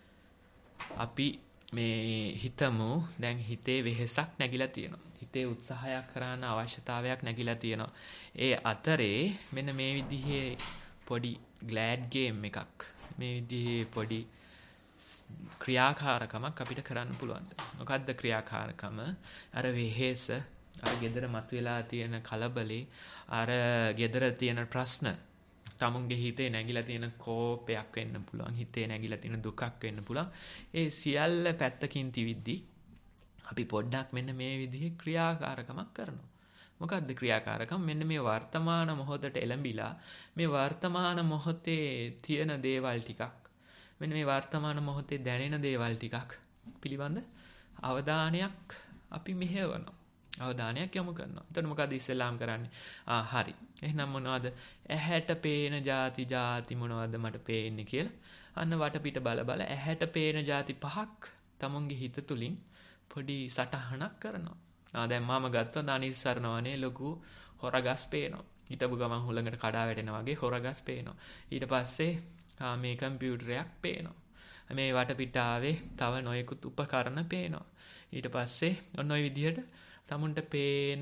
අපි මේ හිතමු දැන් හිතේ වෙහෙසක් නැగిලා තියෙනවා. හිතේ උත්සාහයක් කරන්න අවශ්‍යතාවයක් නැగిලා තියෙනවා. ඒ අතරේ මෙන්න මේ විදිහේ පොඩි ග්ලෑඩ් ගේම් එකක්. මේ විදිහේ පොඩි ක්‍රියාකාරකමක් අපිට කරන්න පුළුවන්. මොකද්ද ක්‍රියාකාරකම? අර වෙහෙස, අර gedara මතුවලා තියෙන කලබලේ, අර gedara තියෙන ප්‍රශ්න, තමුන්ගේ හිතේ නැగిලා තියෙන කෝපයක් වෙන්න පුළුවන්, හිතේ නැగిලා තියෙන දුකක් වෙන්න පුළුවන්. ඒ සියල්ල පැත්තකින් තිවිද්දි අපි පොඩ්ඩක් මෙන්න මේ විදිහේ ක්‍රියාකාරකමක් කරනවා. මොකද්ද ක්‍රියාකාරකම්? මෙන්න මේ වර්තමාන මොහොතට එළඹිලා මේ වර්තමාන මොහොතේ තියෙන දේවල් ටිකක්, මෙන්න මේ වර්තමාන මොහොතේ දැනෙන දේවල් ටිකක් පිළිබඳ අවධානයක් අපි මෙහෙවනවා. අවධානයක් යොමු කරනවා. එතකොට මොකද ඉස්සෙල්ලාම කරන්නේ? ආ හරි. එහෙනම් මොනවද? ඇහැට පේන ಜಾති ಜಾති මොනවද මට පේන්නේ කියලා. අන්න වටපිට බල බල ඇහැට පේන ಜಾති පහක් තමුන්ගේ හිත තුලින් පොඩි සටහනක් කරනවා. ආ දැන් මම ගත්තොත් අනිස්සරණවනේ ලොකු හොරගස් පේනවා. හිතපු ගමන් හුලඟට කඩා වැටෙනා වගේ හොරගස් පේනවා. ඊට පස්සේ ආ මේ කම්පියුටරයක් පේනවා. මේ වටපිටාවේ තව නොයෙකුත් උපකරණ පේනවා. ඊට පස්සේ ඔන්න ඔය විදිහට තමුන්ට පේන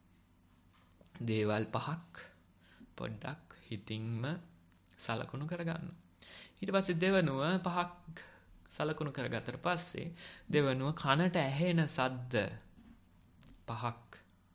දේවල් පහක් පොඩ්ඩක් හිතින්ම සලකුණු කරගන්න. ඊට පස්සේ දෙවනුව පහක් සලකුණු කරගත්තට පස්සේ දෙවනුව කනට ඇහෙන සද්ද පහක්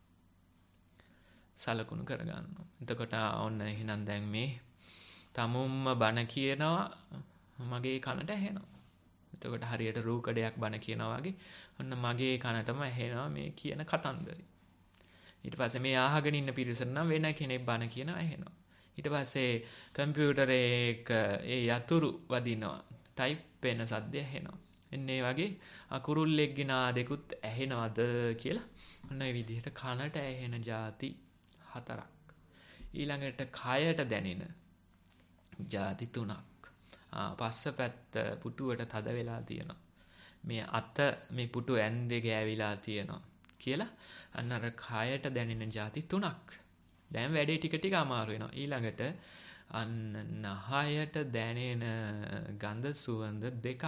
සලකුණු කරගන්න. එතකොට ඔන්න එහෙනම් දැන් මේ තමුම්ම බණ කියනවා මගේ කනට ඇහෙනවා. එතකොට හරියට රූකඩයක් බණ කියනවා වගේ ඔන්න මගේ කනටම ඇහෙනවා මේ කියන කතන්දරේ. ඊට පස්සේ මේ ආහගෙන ඉන්න පිරිසට නම් වෙන කෙනෙක් බණ කියනවා ඇහෙනවා. ඊට පස්සේ කම්පියුටරේක ඒ යතුරු වදිනවා, ටයිප් වෙන සද්ද ඇහෙනවා. එන්නේ වගේ අකුරුල්ලෙක්ගේ නාදෙකුත් ඇහෙනවද කියලා ඔන්න ඒ විදිහට කනට ඇහෙන ಜಾති හතරක්. ඊළඟට කයට දැනෙන ಜಾති තුනක්. පස්ස පැත්ත පුටුවට තද වෙලා තියෙනවා. මේ අත මේ පුටු ඇන්දේ ගෑවිලා තියෙනවා කියලා අන්න අර කයට දැනෙන ಜಾති තුනක්. දැන් වැඩේ ටික ටික අමාරු වෙනවා. ඊළඟට අන්න නහයට දැනෙන ගඳ සුවඳ දෙකක්.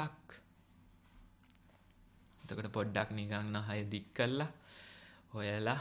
එතකොට පොඩ්ඩක් නිකන් නහය දික් කරලා හොයලා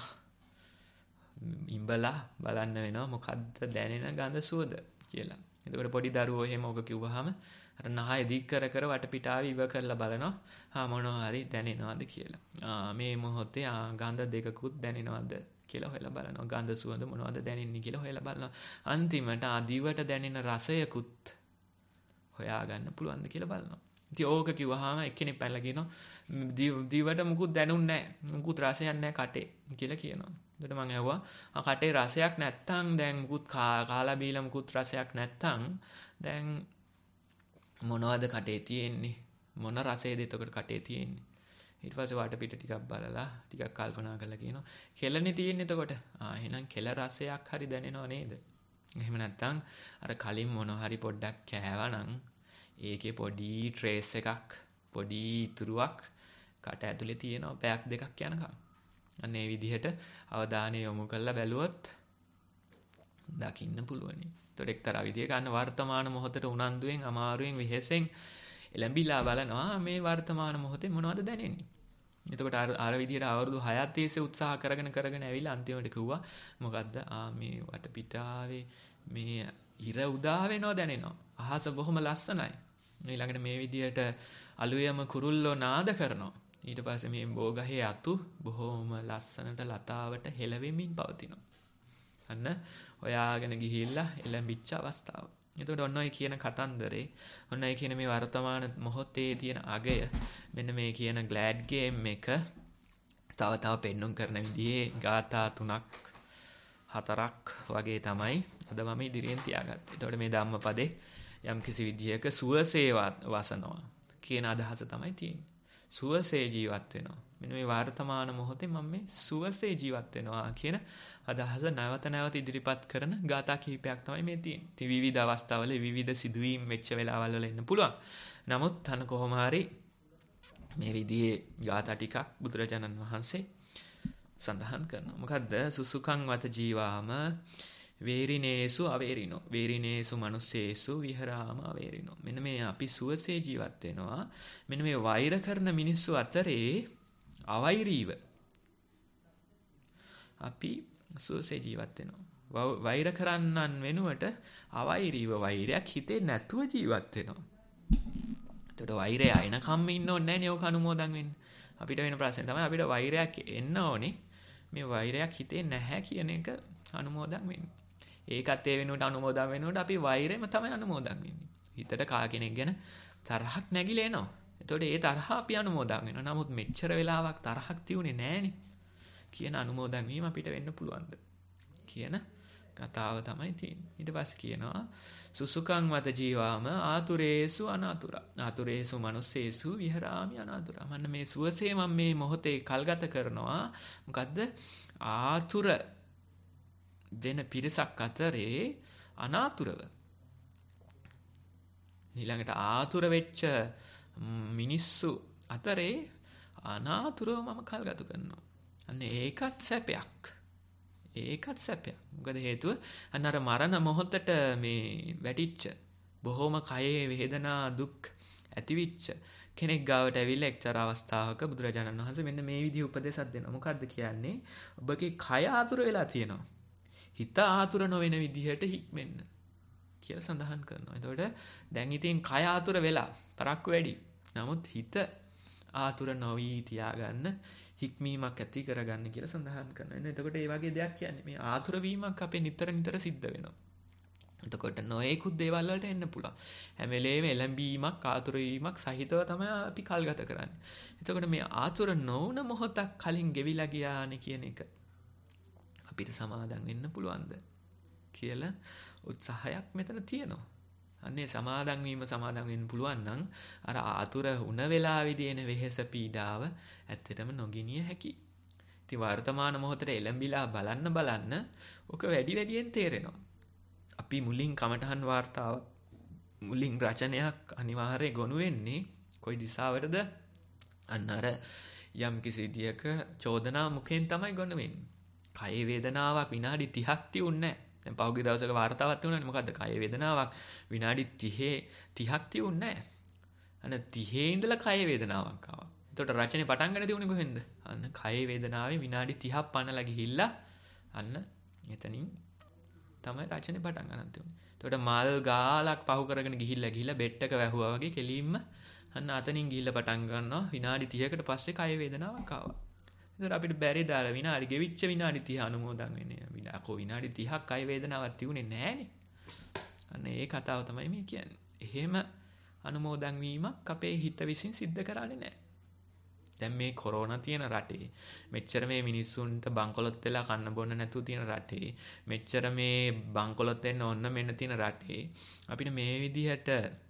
ඉඹලා බලන්න වෙනවා මොකද්ද දැනෙන ගඳ සුවඳ කියලා. එතකොට පොඩි දරුවෝ එහෙම ඔක කිව්වහම අර නහය දික් කර කර වටපිටාව ඉව කරලා බලනවා ආ මොනවා හරි දැනෙනවද කියලා. ආ මේ මොහොතේ ආ ගඳ දෙකකුත් දැනෙනවද කියලා හොයලා බලනවා. ගඳ සුවඳ මොනවද දැනෙන්නේ කියලා හොයලා බලනවා. අන්තිමට ආ දිවට දැනෙන රසයකුත් හොයාගන්න පුළුවන්ද කියලා බලනවා. ඉතින් ඕක කිව්වහම එක්කෙනෙක් පැනලා කියනවා දිවට මුකුත් දැනුන්නේ නැහැ. මුකුත් රසයක් නැහැ කටේ කියලා කියනවා. එතකොට මම ඇහුවා ආ කටේ රසයක් නැත්තම් දැන් මුකුත් කාලා බීලා මුකුත් රසයක් නැත්තම් දැන් මොනවද කටේ තියෙන්නේ? මොන රසයේද එතකොට කටේ තියෙන්නේ? ඊට පස්සේ වටපිට ටිකක් බලලා ටිකක් කල්පනා කරලා කියනවා කෙලනේ තියෙන්නේ එතකොට. ආ එහෙනම් කෙල රසයක් හරි දැනෙනව නේද? එහෙම නැත්තම් අර කලින් මොන හරි පොඩ්ඩක් කෑවනම් ඒකේ පොඩි ට්‍රේස් එකක් පොඩි ඉතුරුවක් කට ඇතුලේ තියෙනවා පැයක් දෙකක් යනකම්. අන්න ඒ විදිහට අවධානය යොමු කරලා බැලුවොත් දකින්න පුළුවනි. ඒතකොට එක්තරා විදිහක අන්න වර්තමාන මොහොතට උනන්දුවෙන් අමාරුවෙන් වෙහෙසෙන් එළඹිලා බලනවා මේ වර්තමාන මොහොතේ මොනවද දැනෙන්නේ. එතකොට අර අර විදිහට අවුරුදු හයක් තිස්සේ උත්සාහ කරගෙන කරගෙන ඇවිල්ලා අන්තිමට කිව්වා මොකද්ද ආ මේ වටපිටාවේ මේ ඉර උදා වෙනවා දැනෙනවා. අහස බොහොම ලස්සනයි. ඊළඟට මේ විදිහට අලුයම කුරුල්ලෝ නාද කරනවා. ඊට පස්සේ මේ බෝගහේ අතු බොහොම ලස්සනට ලතාවට හෙළවෙමින් පවතිනවා. අන්න හොයාගෙන ගිහිල්ලා එළඹිච්ච අවස්ථාව. එතකොට ඔන්න ඔය කියන කතන්දරේ ඔන්න ඔය කියන මේ වර්තමාන මොහොතේ තියෙන අගය මෙන්න මේ කියන ග්ලෑඩ් ගේම් එක තව තව පෙන්눔 කරන විදිහේ ගාථා තුනක් හතරක් වගේ තමයි අද මම ඉදිරියෙන් තියාගත්තේ. එතකොට මේ ධම්මපදේ යම් කිසි විදිහක සුවසේ වසනවා කියන අදහස තමයි තියෙන්නේ. සුවසේ ජීවත් වෙනවා. මෙන්න මේ වර්තමාන මොහොතේ මම මේ සුවසේ ජීවත් වෙනවා කියන අදහස නැවත නැවත ඉදිරිපත් කරන ගාථා කිහිපයක් තමයි මේ තියෙන්නේ. ඉතින් විවිධ අවස්ථාවල විවිධ සිදුවීම් වෙච්ච වෙලාවල් වල ඉන්න පුළුවන්. නමුත් අන කොහොම හරි මේ විදිහේ ගාථා ටිකක් බුදුරජාණන් වහන්සේ සඳහන් කරනවා. මොකද්ද? සුසුකං වත ජීවාම වේරිනේසු අවේරිනෝ වේරිනේසු මනුස්සේසු විහරාම අවේරිනෝ. මෙන්න මේ අපි සුවසේ ජීවත් වෙනවා. මෙන්න මේ වෛර කරන මිනිස්සු අතරේ අවෛරීව අපි සුවසේ ජීවත් වෙනවා. වෛර කරන්නන් වෙනුවට අවෛරීව වෛරයක් හිතේ නැතුව ජීවත් වෙනවා. එතකොට වෛරය එනකම් ඉන්න ඕනේ නැහැ නේ ඔක අනුමෝදන් වෙන්න. අපිට වෙන ප්‍රශ්නේ තමයි අපිට වෛරයක් එන්න ඕනේ. මේ වෛරයක් හිතේ නැහැ කියන එක අනුමෝදන් වෙන්න. ඒකත් ඒ වෙනුවට අනුමෝදන් වෙනකොට අපි වෛරෙම තමයි අනුමෝදන් වෙන්නේ. හිතට කා කෙනෙක් ගැන තරහක් නැగిලා එනවා. එතකොට ඒ තරහ අපි අනුමෝදන් වෙනවා. නමුත් මෙච්චර වෙලාවක් තරහක් තියුනේ නැහනේ. කියන අනුමෝදන් වීම අපිට වෙන්න පුළුවන්ද? කියන කතාව තමයි තියෙන්නේ. ඊට පස්සේ කියනවා සුසුකං වත ජීවාම ආතුරේසු අනාතුර. ආතුරේසු මනුස්සේසු විහරාමි අනාතුර. මන්න මේ සුවසේ මම මේ මොහොතේ කල්ගත කරනවා. මොකද්ද? ආතුර වෙන පිරිසක් අතරේ අනාතුරව. ඊළඟට ආතුර වෙච්ච මිනිස්සු අතරේ අනාතුරව මම කල්ගත කරනවා. අන්න ඒකත් සැපයක්. ඒකත් සැපයක්. මොකද හේතුව අන්න අර මරණ මොහොතට මේ වැටිච්ච බොහොම කයේ වේදනා දුක් ඇතිවිච්ච කෙනෙක් ගාවට ඇවිල්ලා එක්තරා අවස්ථාවක බුදුරජාණන් වහන්සේ මෙන්න මේ විදිහ උපදේශයක් දෙනවා. මොකද්ද කියන්නේ? ඔබගේ කය ආතුර වෙලා තියෙනවා. හිත ආතුර නොවන විදිහට හික්මෙන්න කියලා සඳහන් කරනවා. එතකොට දැන් ඉතින් කය ආතුර වෙලා පරක්කු වැඩි. නමුත් හිත ආතුර නොවි තියාගන්න හික්මීමක් ඇති කරගන්න කියලා සඳහන් කරනවා. එතකොට මේ වගේ දෙයක් කියන්නේ මේ ආතුර වීමක් අපේ නිතර නිතර සිද්ධ වෙනවා. එතකොට නොයෙකුත් දේවල් වලට එන්න පුළුවන්. හැම වෙලේම එළඹීමක් ආතුර වීමක් සහිතව තමයි අපි කල්ගත කරන්නේ. එතකොට මේ ආතුර නොවුන මොහොතක් කලින් ගෙවිලා ගියානේ කියන එක අපිට සමාදම් වෙන්න පුළුවන්ද කියලා උත්සාහයක් මෙතන තියෙනවා. අන්නේ සමාදම් වීම සමාදම් වෙන්න පුළුවන් නම් අර ආතුර උන වෙලාවේදී එන වෙහෙස පීඩාව ඇත්තටම නොගිනිය හැකියි. ඉතින් වර්තමාන මොහොතේ එළඹිලා බලන්න බලන්න ඔක වැඩි වැඩියෙන් තේරෙනවා. අපි මුලින් කමඨහන් වார்த்தාව මුලින් රචනයක් අනිවාර්යයෙන් ගොනු වෙන්නේ කොයි දිශාවටද? අන්න අර යම් කිසි විදියක චෝදනා මුඛයෙන් තමයි ගොනු වෙන්නේ. කය වේදනාවක් විනාඩි තිහක් තියුන්නේ නැහැ. දැන් පහුගිය දවසක වார்த்தාවක් තියුණානේ. මොකද්ද? කය වේදනාවක් විනාඩි තිහක් තියුන්නේ නැහැ. අන්න තිහේ ඉඳලා කය වේදනාවක් ආවා. එතකොට රචනේ පටන් ගන්න තියුනේ කොහෙන්ද? අන්න කය වේදනාවේ විනාඩි තිහක් පනලා ගිහිල්ලා අන්න එතනින් තමයි රචනේ පටන් ගන්න තියුනේ. එතකොට මල් ගාලක් පහු කරගෙන ගිහිල්ලා ගිහිල්ලා බෙට් එක වැහුවා වගේ කෙලින්ම අන්න අතනින් ගිහිල්ලා පටන් ගන්නවා. විනාඩි තිහකට පස්සේ කය වේදනාවක් ආවා. එතකොට අපිට බැරි දාලා විනාඩි ගෙවිච්ච විනාඩි තිහ අනුමෝදන් වෙන්නේ. විනාකෝ විනාඩි තිහක් කය වේදනාවක් තියුනේ නැහනේ. අන්න ඒ කතාව තමයි මේ කියන්නේ. එහෙම අනුමෝදන් වීමක් අපේ හිත විසින් සිද්ධ කරන්නේ නැහැ. දැන් මේ කොරෝනා තියෙන රටේ මෙච්චර මේ මිනිස්සුන්ට බංකොලොත් වෙලා කන්න බොන්න නැතුව තියෙන රටේ මෙච්චර මේ බංකොලොත් වෙන්න ඕන්න මෙන්න තියෙන රටේ අපිට මේ විදිහට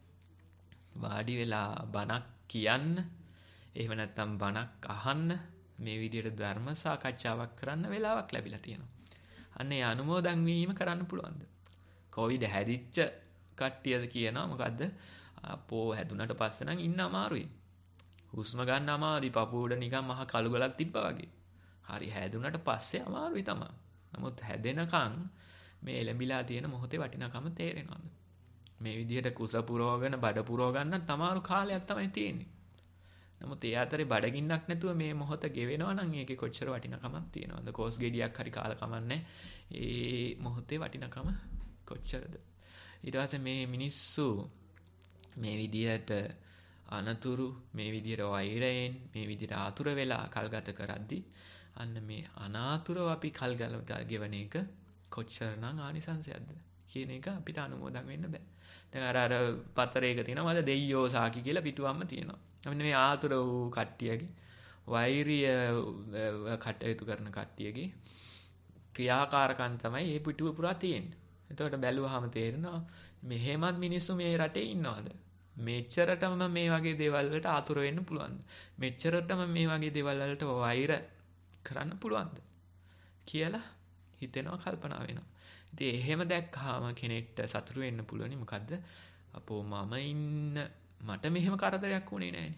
වාඩි වෙලා බණක් කියන්න එහෙම නැත්නම් බණක් අහන්න මේ විදිහට ධර්ම සාකච්ඡාවක් කරන්න වෙලාවක් ලැබිලා තියෙනවා. අන්න ඒ අනුමෝදන් වීම කරන්න පුළුවන්ද? කොවිඩ් හැදිච්ච කට්ටියද කියනවා මොකද්ද? අපෝ හැදුනට පස්සේ නම් ඉන්න අමාරුයි. හුස්ම ගන්න අමාරුයි. පපුව උඩ නිකන් මහ කළු ගලක් තිබ්බා වගේ. හරි හැදුනට පස්සේ අමාරුයි තමයි. නමුත් හැදෙනකන් මේ එළඹිලා තියෙන මොහොතේ වටිනාකම තේරෙනවද? මේ විදිහට කුස පුරවගෙන බඩ පුරව ගන්නත් අමාරු කාලයක් තමයි තියෙන්නේ. නමුත් ඒ අතරේ බඩගින්නක් නැතුව මේ මොහොත ගෙවෙනවා නම් ඒකේ කොච්චර වටිනකමක් තියෙනවද? කෝස් ගෙඩියක් හරි කාලා කමන්නේ. ඒ මොහොතේ වටිනකම කොච්චරද? ඊට පස්සේ මේ මිනිස්සු මේ විදිහට අනතුරු මේ විදිහට වෛරයෙන් මේ විදිහට ආතුර වෙලා කල්ගත කරද්දි අන්න මේ අනාතුරව අපි කල්ගල ගෙවන එක කොච්චරනම් ආනිසංසයක්ද කියන එක අපිට අනුමෝදන් වෙන්න බෑ. දැන් අර අර පතරයක තියෙනවා මද දෙයියෝ සාකි කියලා පිටුවම්ම තියෙනවා. මෙන්න මේ ආතුර වූ කට්ටියගේ වෛරිය කටයුතු කරන කට්ටියගේ ක්‍රියාකාරකම් තමයි මේ පිටුව පුරා තියෙන්නේ. එතකොට බැලුවාම තේරෙනවා මෙහෙමත් මිනිස්සු මේ රටේ ඉන්නවද? මෙච්චරටම මේ වගේ දේවල් වලට ආතුර වෙන්න පුළුවන්ද? මෙච්චරටම මේ වගේ දේවල් වලට වෛර කරන්න පුළුවන්ද? කියලා හිතෙනවා කල්පනා වෙනවා. ඉතින් එහෙම දැක්කහම කෙනෙක්ට සතුටු වෙන්න පුළුවනි මොකද්ද? අපෝ මම ඉන්න මට මෙහෙම කරදරයක් වුණේ නැහැනේ.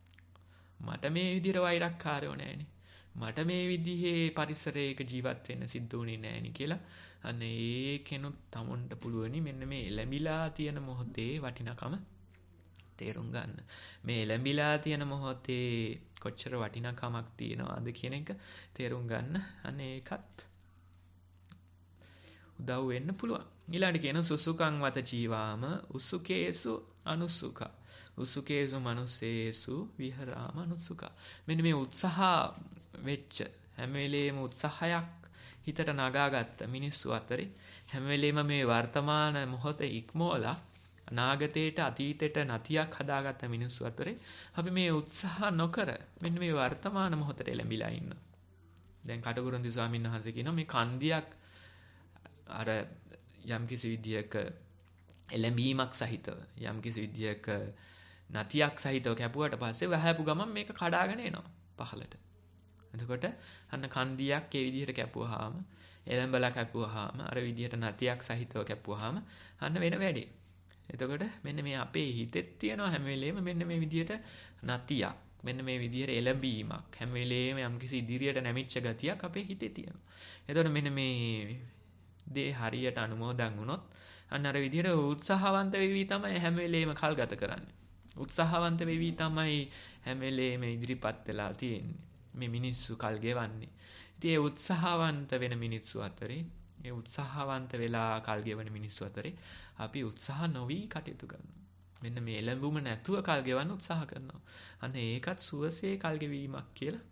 මට මේ විදිහට වෛරක්කාරයෝ නැහැනේ. මට මේ විදිහේ පරිසරයක ජීවත් වෙන්න සිද්ධ වුණේ නැහැනේ කියලා අන්න ඒ කෙනුත් තමුන්ට පුළුවනි මෙන්න මේ එළඹිලා තියෙන මොහොතේ වටිනකම තේරුම් ගන්න. මේ එළඹිලා තියෙන මොහොතේ කොච්චර වටිනකමක් තියෙනවද කියන එක තේරුම් ගන්න. අන්න ඒකත් උදව් වෙන්න පුළුවන්. ඊළඟට කියන සුසුකං වත ජීවාම උසුකේසු අනුසුඛ. උසුකේසු මනුස්සේසු විහරාම අනුසුඛ. මෙන්න මේ උත්සාහ වෙච්ච හැම වෙලේම උත්සාහයක් හිතට නගාගත්ත මිනිස්සු අතරේ හැම වෙලේම මේ වර්තමාන මොහොතේ ඉක්මෝලා අනාගතයට අතීතයට නතියක් හදාගත්ත මිනිස්සු අතරේ අපි මේ උත්සාහ නොකර මෙන්න මේ වර්තමාන මොහොතට එළඹිලා ඉන්න. දැන් කටුකුරුන්දි ස්වාමීන් වහන්සේ කියනවා මේ කන්දියක් අර යම්කිසි විදියක එළඹීමක් සහිතව යම්කිසි විදියක නතියක් සහිතව කැපුවට පස්සේ වහපු ගමන් මේක කඩාගෙන එනවා පහළට. එතකොට අන්න කන්දියක් ඒ විදිහට කැපුවාම එළඹලා කැපුවාම අර විදිහට නතියක් සහිතව කැපුවාම අන්න වෙන වැඩේ. එතකොට මෙන්න මේ අපේ හිතෙත් තියෙනවා හැම වෙලේම මෙන්න මේ විදිහට නතියක් මෙන්න මේ විදිහට එළඹීමක් හැම වෙලේම යම්කිසි ඉදිරියට නැමිච්ච ගතියක් අපේ හිතේ තියෙනවා. එතකොට මෙන්න මේ දේ හරියට අනුමෝදන් වුණොත් අන්න අර විදිහට උත්සාහවන්ත වෙවි තමයි හැම වෙලේම කල් ගත කරන්නේ. උත්සාහවන්ත වෙවි තමයි හැම වෙලේම ඉදිරිපත් වෙලා තියෙන්නේ. මේ මිනිස්සු කල් ගෙවන්නේ. ඉතින් ඒ උත්සාහවන්ත වෙන මිනිස්සු අතරේ ඒ උත්සාහවන්ත වෙලා කල් ගෙවන මිනිස්සු අතරේ අපි උත්සාහ නොවි කටයුතු කරනවා. මෙන්න මේ එළඹුම නැතුව කල් ගෙවන්න උත්සාහ කරනවා. අන්න ඒකත් සුවසේ කල් ගෙවීමක් කියලා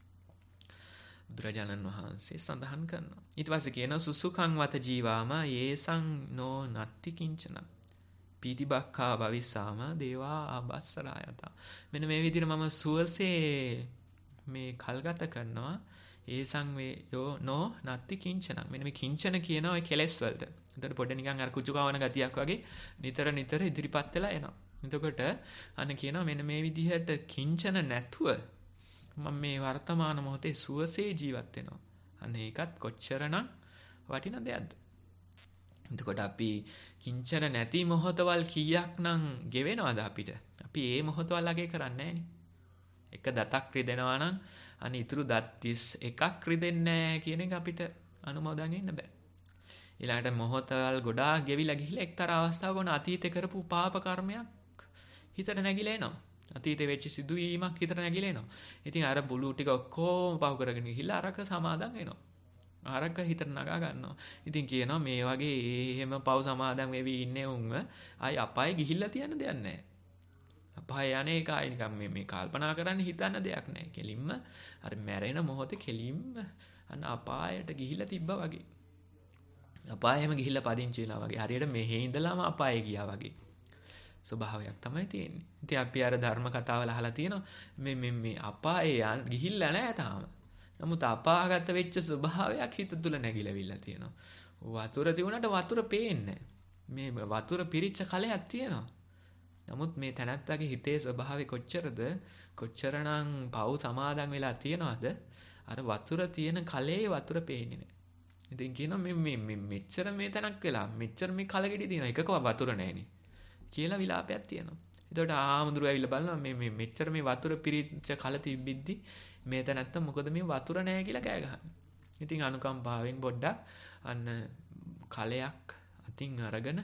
බුදුරජාණන් වහන්සේ සඳහන් කරනවා. ඊට පස්සේ කියනවා සුසුකං වත ජීවාම යේසං නෝ නත්ති කිංචන පීතිබක්ඛා භවිස්සාම දේවා ආබස්සරායත. මෙන්න මේ විදිහට මම සුවසේ මේ කල්ගත කරනවා. ඒසං වේ යෝ නෝ නත්ති කිංචන. මෙන්න මේ කිංචන කියන ඔය කෙලෙස් වලට. එතකොට පොඩ්ඩ නිකන් අර කුජු කවන ගතියක් වගේ නිතර නිතර ඉදිරිපත් වෙලා එනවා. එතකොට අන්න කියනවා මෙන්න මේ විදිහට කිංචන නැතුව මම මේ වර්තමාන මොහොතේ සුවසේ ජීවත් වෙනවා. අන්න ඒකත් කොච්චරනම් වටින දෙයක්ද? එතකොට අපි කිංචන නැති මොහොතවල් කීයක්නම් ගෙවෙනවද අපිට? අපි ඒ මොහොතවල් අගේ කරන්නේ නැහනේ. එක දතක් රිදෙනවා නම් අනේ ඉතුරු දත් තිස් එකක් රිදෙන්නේ නැහැ කියන එක අපිට අනුමෝදන් වෙන්න බෑ. ඊළඟට මොහොතවල් ගොඩාක් ගෙවිලා ගිහිල්ලා එක්තරා අවස්ථාවක වුණ අතීතේ කරපු පාප කර්මයක් හිතට නැగిලා එනවා. අතීතේ වෙච්ච සිදුවීමක් හිතට නැగిලා එනවා. ඉතින් අර බුළු ටික ඔක්කොම පහු කරගෙන ගිහිල්ලා අරක සමාදන් වෙනවා. අරක හිතට නගා ගන්නවා. ඉතින් කියනවා මේ වගේ එහෙම පව් සමාදන් වෙවි ඉන්නේ උන්ව ආයි අපායේ ගිහිල්ලා තියන්න දෙයක් නැහැ. අපාය යන්නේ කායි නිකන් මේ මේ කල්පනා කරන්න හිතන්න දෙයක් නැහැ. කෙලින්ම අර මැරෙන මොහොතේ කෙලින්ම අන්න අපායට ගිහිල්ලා තිබ්බා වගේ. අපායෙම ගිහිල්ලා පදිංචි වෙලා වගේ. හරියට මෙහෙ ඉඳලාම අපායේ ගියා වගේ. ස්වභාවයක් තමයි තියෙන්නේ. ඉතින් අපි අර ධර්ම කතාවල අහලා තියෙනවා මේ මේ මේ අපායේ ගිහිල්ලා නැහැ තාම. නමුත් අපාගත වෙච්ච ස්වභාවයක් හිත තුල නැగిලාවිල්ලා තියෙනවා. වතුර තිබුණාට වතුර පේන්නේ නැහැ. මේ වතුර පිරිච්ච කලයක් තියෙනවා. නමුත් මේ තැනැත්තගේ හිතේ ස්වභාවය කොච්චරද කොච්චරනම් පව් සමාදන් වෙලා තියනවද අර වතුර තියෙන කලේ වතුර පේන්නේ නැහැ. ඉතින් කියනවා මේ මේ මෙච්චර මේ තැනක් වෙලා මෙච්චර මේ කලගෙඩි තියෙනවා එකක වතුර නැහැනේ කියලා විලාපයක් තියෙනවා. එතකොට ආමුදුර ඇවිල්ලා බලනවා මේ මේ මෙච්චර මේ වතුර පිරිච්ච කල තිබිද්දි මේ තැනත්ත මොකද මේ වතුර නැහැ කියලා කෑ ගහන්නේ. ඉතින් අනුකම්පාවෙන් පොඩ්ඩක් අන්න කලයක් අතින් අරගෙන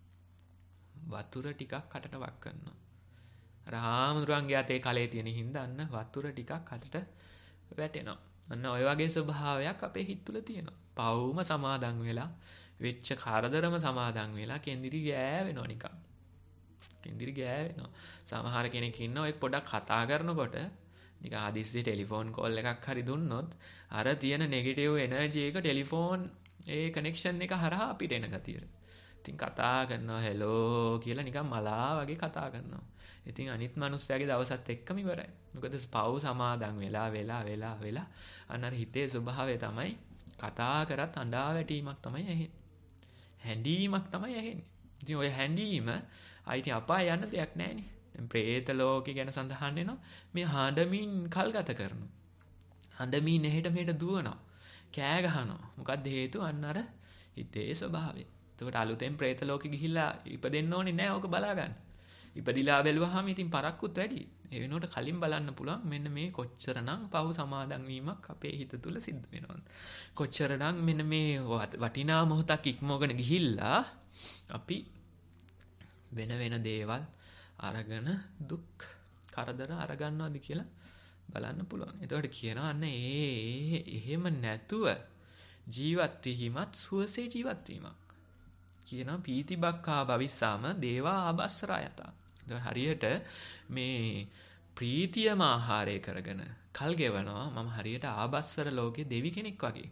වතුර ටිකක් කටට වක් කරනවා. අර ආමුදුරන්ගේ අතේ කලේ තියෙන හින්දා අන්න වතුර ටිකක් කටට වැටෙනවා. අන්න ඔය වගේ ස්වභාවයක් අපේ හිත තුළ තියෙනවා. පවුම සමාදන් වෙලා වෙච්ච කරදරම සමාදන් වෙලා කෙන්දිරි ගෑවෙනවා නිකන්. කෙන්දිරි ගෑවෙනවා. සමහර කෙනෙක් ඉන්නවා ඒ පොඩක් කතා කරනකොට නිකන් හදිස්සියේ ටෙලිෆෝන් කෝල් එකක් හරි දුන්නොත් අර තියෙන නෙගටිව් එනර්ජි එක ටෙලිෆෝන් ඒ කනෙක්ෂන් එක හරහා අපිට එන ගතියට. ඉතින් කතා කරනවා හෙලෝ කියලා නිකන් මලා වගේ කතා කරනවා. ඉතින් අනිත් මිනිස්සයාගේ දවසත් එක්කම ඉවරයි. මොකද පව් සමාදන් වෙලා වෙලා වෙලා වෙලා අන්න හිතේ ස්වභාවය තමයි කතා කරත් අඬා වැටීමක් තමයි ඇහෙන්නේ. හැඬීමක් තමයි ඇහෙන්නේ. ඉතින් ඔය හැඬීම අයිති අපාය යන්න දෙයක් නැහැනේ. දැන් പ്രേත ලෝකේ ගැන සඳහන් වෙනවා මේ හඬමින් කල් ගත කරනවා. හඬමින් එහෙට මෙහෙට දුවනවා. කෑ ගහනවා. මොකද්ද හේතුව? අන්න අර හිතේ ස්වභාවය. එතකොට අලුතෙන් പ്രേත ලෝකෙ ගිහිල්ලා ඉපදෙන්න ඕනේ නැහැ ඕක බලා ගන්න. ඉපදිලා බැලුවාම ඉතින් පරක්කුත් වැඩි. ඒ වෙනුවට කලින් බලන්න පුළුවන් මෙන්න මේ කොච්චරනම් පහු සමාදන් වීමක් අපේ හිත තුල සිද්ධ වෙනවද. කොච්චරනම් මෙන්න මේ වටිනා මොහොතක් ඉක්මවගෙන ගිහිල්ලා අපි වෙන වෙන දේවල් අරගෙන දුක් කරදර අරගන්නවද කියලා බලන්න පුළුවන්. එතකොට කියනවා අන්න ඒ එහෙම නැතුව ජීවත් වීමත් සුවසේ ජීවත් වීමක්. කියනවා පීතිබක්ඛා භවිස්සාම දේවා ආබස්සරායතා. හරියට මේ ප්‍රීතියම ආහාරය කරගෙන කල් ගෙවනවා මම හරියට ආබස්සර ලෝකේ දෙවි කෙනෙක් වගේ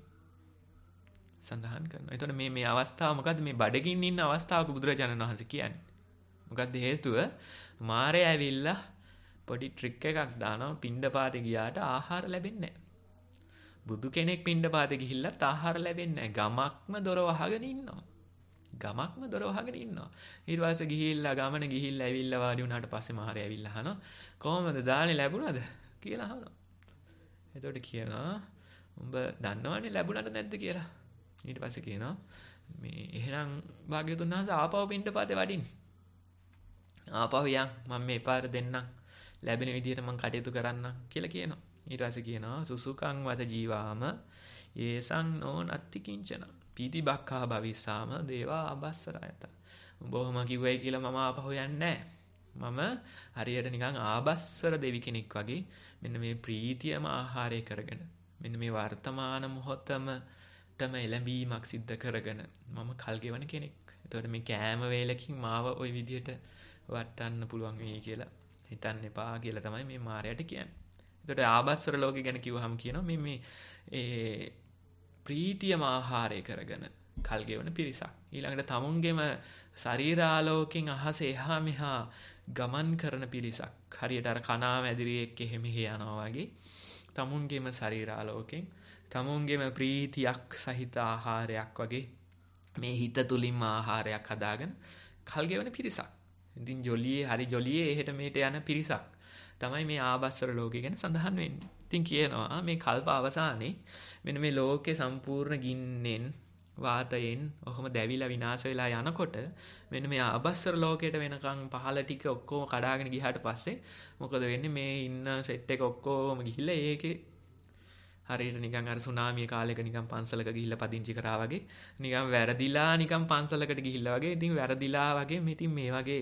සඳහන් කරනවා. එතකොට මේ මේ අවස්ථාව මොකද්ද? මේ බඩගින්න ඉන්න අවස්ථාවක බුදුරජාණන් වහන්සේ කියන්නේ. මොකද්ද හේතුව? මාරය ඇවිල්ලා පොඩි ට්‍රික් එකක් දානවා. පිණ්ඩපාතේ ගියාට ආහාර ලැබෙන්නේ නැහැ. බුදු කෙනෙක් පිණ්ඩපාතේ ගිහිල්ලත් ආහාර ලැබෙන්නේ නැහැ. ගමක්ම දොර වහගෙන ඉන්නවා. ගමක්ම දොර වහගෙන ඉන්නවා. ඊට පස්සේ ගිහිල්ලා ගමන ගිහිල්ලා ඇවිල්ලා වාඩි වුණාට පස්සේ මාරය ඇවිල්ලා අහනවා කොහොමද දානේ ලැබුණාද කියලා අහනවා. එතකොට කියනවා උඹ දන්නවනේ ලැබුණාද නැද්ද කියලා. ඊට පස්සේ කියනවා මේ එහෙනම් භාග්‍යවතුන් වහන්සේ ආපහු පිණ්ඩපාතේ වඩින්න. ආපහු යන් මම මේ පාර දෙන්නම්. ලැබෙන විදිහට මම කටයුතු කරන්නම් කියලා කියනවා. ඊට පස්සේ කියනවා සුසුකං වත ජීවාම යේසං නෝ නත්ති කිංචන පීතිබක්ඛා භවිස්සාම දේවා ආබස්සරායත. උඹ ඔහොම කිව්වයි කියලා මම ආපහු යන්නේ මම හරියට නිකන් ආබස්සර දෙවි කෙනෙක් වගේ මෙන්න මේ ප්‍රීතියම ආහාරය කරගෙන මෙන්න මේ වර්තමාන මොහොතම තම එළඹීමක් සිද්ධ කරගෙන මම කල් ගෙවන කෙනෙක්. එතකොට මේ කෑම වේලකින් මාව ওই විදිහට වටන්න පුළුවන් වෙයි කියලා හිතන්න එපා කියලා තමයි මේ මායයට කියන්නේ. එතකොට ආබස්සර ලෝකේ ගැන කිව්වහම කියනවා මේ මේ ඒ ප්‍රීතියම ආහාරය කරගෙන කල් ගෙවන පිරිසක්. ඊළඟට තමුන්ගේම ශරීරාලෝකෙන් අහස එහා මෙහා ගමන් කරන පිරිසක්. හරියට අර කණා මැදිරියෙක් එහෙ මෙහෙ යනවා වගේ තමුන්ගේම ශරීරාලෝකෙන් තමුන්ගේම ප්‍රීතියක් සහිත ආහාරයක් වගේ මේ හිත තුලින්ම ආහාරයක් හදාගෙන කල් ගෙවන පිරිසක්. ඉතින් ජොලියේ හරි ජොලියේ එහෙට මෙහෙට යන පිරිසක් තමයි මේ ආබස්සර ලෝකය ගැන සඳහන් වෙන්නේ. ඉතින් කියනවා මේ කල්ප අවසානයේ මෙන්න මේ ලෝකේ සම්පූර්ණ ගින්නෙන් වාතයෙන් ඔහොම දැවිලා විනාශ වෙලා යනකොට මෙන්න මේ ආබස්සර ලෝකයට වෙනකන් පහළ ටික ඔක්කොම කඩාගෙන ගියාට පස්සේ මොකද වෙන්නේ? මේ ඉන්න සෙට් එක ඔක්කොම ගිහිල්ලා ඒකේ හරියට නිකන් අර සුනාමිය කාලෙක නිකන් පන්සලක ගිහිල්ලා පදිංචි කරා වගේ නිකන් වැරදිලා නිකන් පන්සලකට ගිහිල්ලා වගේ ඉතින් වැරදිලා වගේ ඉතින් මේ වගේ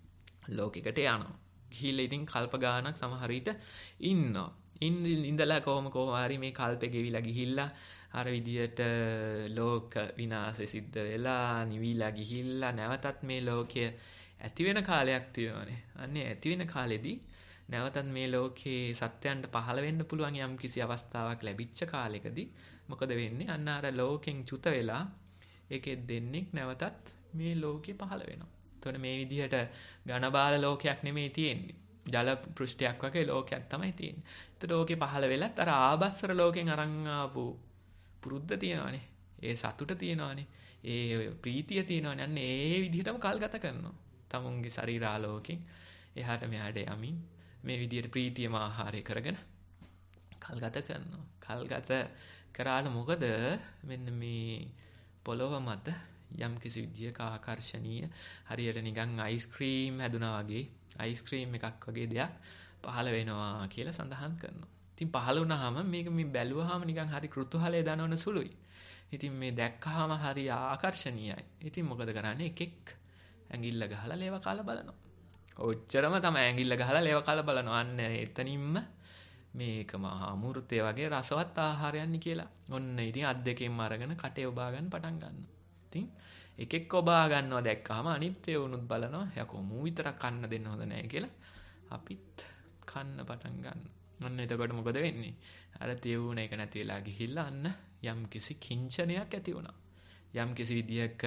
ලෝකයකට යනවා. ගිහිල්ලා ඉතින් කල්ප ගානක් සමහර විට ඉන්නවා. ඉන්න ඉඳලා කොහොම කොහොම හරි මේ කල්පේ ගෙවිලා ගිහිල්ලා අර විදියට ලෝක විනාශය සිද්ධ වෙලා නිවිලා ගිහිල්ලා නැවතත් මේ ලෝකය ඇති වෙන කාලයක් තියෙනවානේ. අන්නේ ඇති වෙන කාලෙදී නැවතත් මේ ලෝකේ සත්‍යයන්ට පහළ වෙන්න පුළුවන් යම් කිසි අවස්ථාවක් ලැබිච්ච කාලෙකදී මොකද වෙන්නේ? අන්න අර ලෝකෙන් චුත වෙලා ඒකෙ දෙන්නෙක් නැවතත් මේ ලෝකේ පහළ වෙනවා. එතකොට මේ විදිහට ඝනබාල ලෝකයක් නෙමෙයි තියෙන්නේ. ජල පෘෂ්ඨයක් වගේ ලෝකයක් තමයි තියෙන්නේ. එතකොට ඕකේ පහළ වෙලත් අර ආබස්සර ලෝකෙන් අරන් ආපු පුරුද්ද තියෙනවානේ. ඒ සතුට තියෙනවානේ. ඒ ප්‍රීතිය තියෙනවානේ. අන්න ඒ විදිහටම කල් ගත කරනවා. තමුන්ගේ ශරීරාලෝකෙන් එහාට මෙහාට යමින් මේ විදිහට ප්‍රීතියම ආහාරය කරගෙන කල් ගත කරනවා. කල් ගත කරාල මොකද මෙන්න මේ පොළොව මත යම් කිසි විදියක ආකර්ශනීය හරියට නිකන් අයිස්ක්‍රීම් හැදුනා වගේ අයිස්ක්‍රීම් එකක් වගේ දෙයක් පහළ වෙනවා කියලා සඳහන් කරනවා. ඉතින් පහළ වුණාම මේක මේ බැලුවාම නිකන් හරි කෘතුහලයේ දනවන සුළුයි. ඉතින් මේ දැක්කහම හරි ආකර්ශනීයයි. ඉතින් මොකද කරන්නේ? එකෙක් ඇඟිල්ල ගහලා ලේව කාලා බලනවා. ඔච්චරම තමයි ඇඟිල්ල ගහලා ලේව කාලා බලනවා. අන්න එතනින්ම මේක මහා අමෘතය වගේ රසවත් ආහාරයන්නේ කියලා. ඔන්න ඉතින් අත් දෙකෙන්ම අරගෙන කටේ ඔබා ගන්න පටන් ගන්නවා. ඉතින් එකෙක් ඔබා ගන්නවා දැක්කහම අනිත් ඒවා උනුත් බලනවා. යකෝ මූ විතරක් කන්න දෙන්න හොඳ නැහැ කියලා. අපිත් කන්න පටන් ගන්නවා. ඔන්න එතකොට මොකද වෙන්නේ? අර තියුණ එක නැති වෙලා ගිහිල්ලා අන්න යම් කිසි කිංචනයක් ඇති වුණා. යම් කිසි විදියක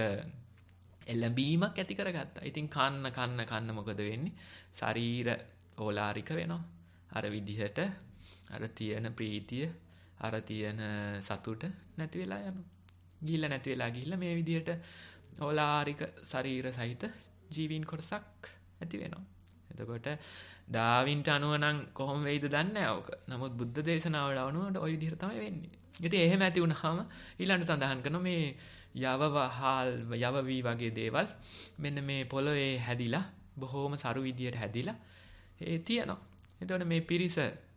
එළඹීමක් ඇති කරගත්තා. ඉතින් කන්න කන්න කන්න මොකද වෙන්නේ? ශරීර ඕලාරික වෙනවා. අර විදිහට අර තියෙන ප්‍රීතිය, අර තියෙන සතුට නැති වෙලා යනවා. ගිහිල්ලා නැති වෙලා ගිහිල්ලා මේ විදිහට ඕලාරික ශරීර සහිත ජීවීන් කොටසක් ඇති වෙනවා. එතකොට ඩාවින්ට අනුව නම් කොහොම වෙයිද දන්නේ නැහැ ඔක. නමුත් බුද්ධ දේශනාවල අනුව ওই විදිහට තමයි වෙන්නේ. ඉතින් එහෙම ඇති වුණාම ඊළඟට සඳහන් කරනවා මේ යවවහල් යවවි වගේ දේවල් මෙන්න මේ පොළොවේ හැදිලා බොහොම සරු විදියට හැදිලා ඒ තියෙනවා. එතකොට මේ පිරිස